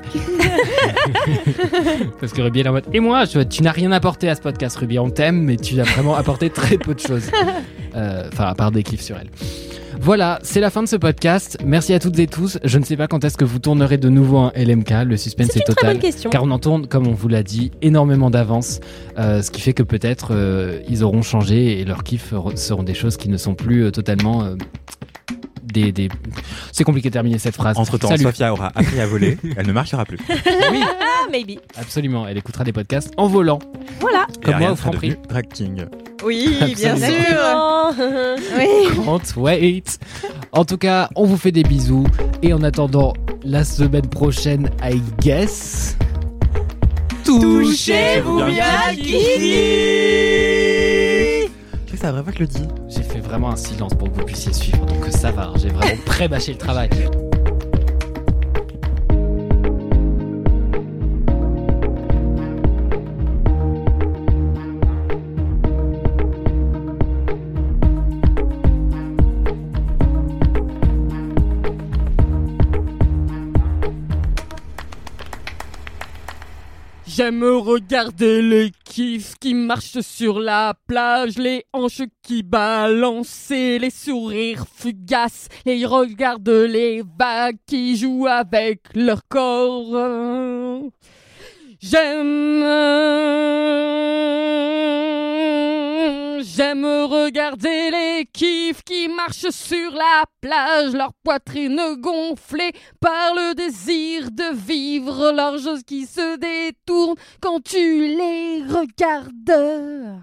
Parce que Ruby est en mode. Et moi, je- tu n'as rien apporté à ce podcast, Ruby. On t'aime, mais tu as vraiment apporté très peu de choses. Euh, Enfin, à part des kiffs sur elle. Voilà, c'est la fin de ce podcast. Merci à toutes et tous. Je ne sais pas quand est-ce que vous tournerez de nouveau un L M K. Le suspense C'est est une très total. bonne question. Car on en tourne, comme on vous l'a dit, énormément d'avance. Euh, ce qui fait que peut-être euh, ils auront changé et leurs kiffs re- seront des choses qui ne sont plus euh, totalement. euh, des, des... C'est compliqué de terminer cette phrase. Entre-temps, Salut. Sophia aura appris à voler. Elle ne marchera plus. Oui, Ah, maybe. absolument. Elle écoutera des podcasts en volant. Voilà. Et Comme moi Ariane au sera Franprix. devenue drag king. Oui, bien Absolument. sûr. Exactement. Oui. Can't wait. En tout cas, on vous fait des bisous. Et en attendant, la semaine prochaine, I guess. Touchez-vous bien bien, Kiki. Kiki. Je sais que c'est la vraie voix que le dit. J'ai fait vraiment un silence pour que vous puissiez suivre. Donc ça va, j'ai vraiment pré-bâché le travail. J'aime regarder les kiffs qui marchent sur la plage, les hanches qui balancent et les sourires fugaces, et regarde les vagues qui jouent avec leur corps. J'aime, j'aime regarder les kiffs qui marchent sur la plage, leur poitrine gonflée par le désir de vivre, leurs choses qui se détournent quand tu les regardes.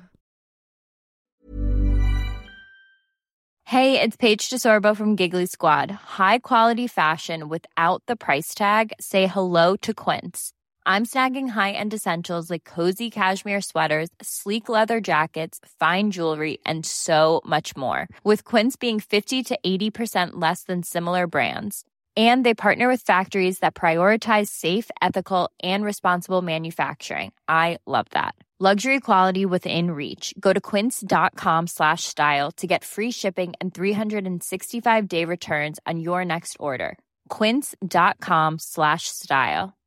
Hey, it's Paige DeSorbo from Giggly Squad. High quality fashion without the price tag. Say hello to Quince. I'm snagging high-end essentials like cozy cashmere sweaters, sleek leather jackets, fine jewelry, and so much more. With Quince being fifty to eighty percent less than similar brands. And they partner with factories that prioritize safe, ethical, and responsible manufacturing. I love that. Luxury quality within reach. Go to quince.com slash style to get free shipping and three sixty-five day returns on your next order. Quince.com slash style.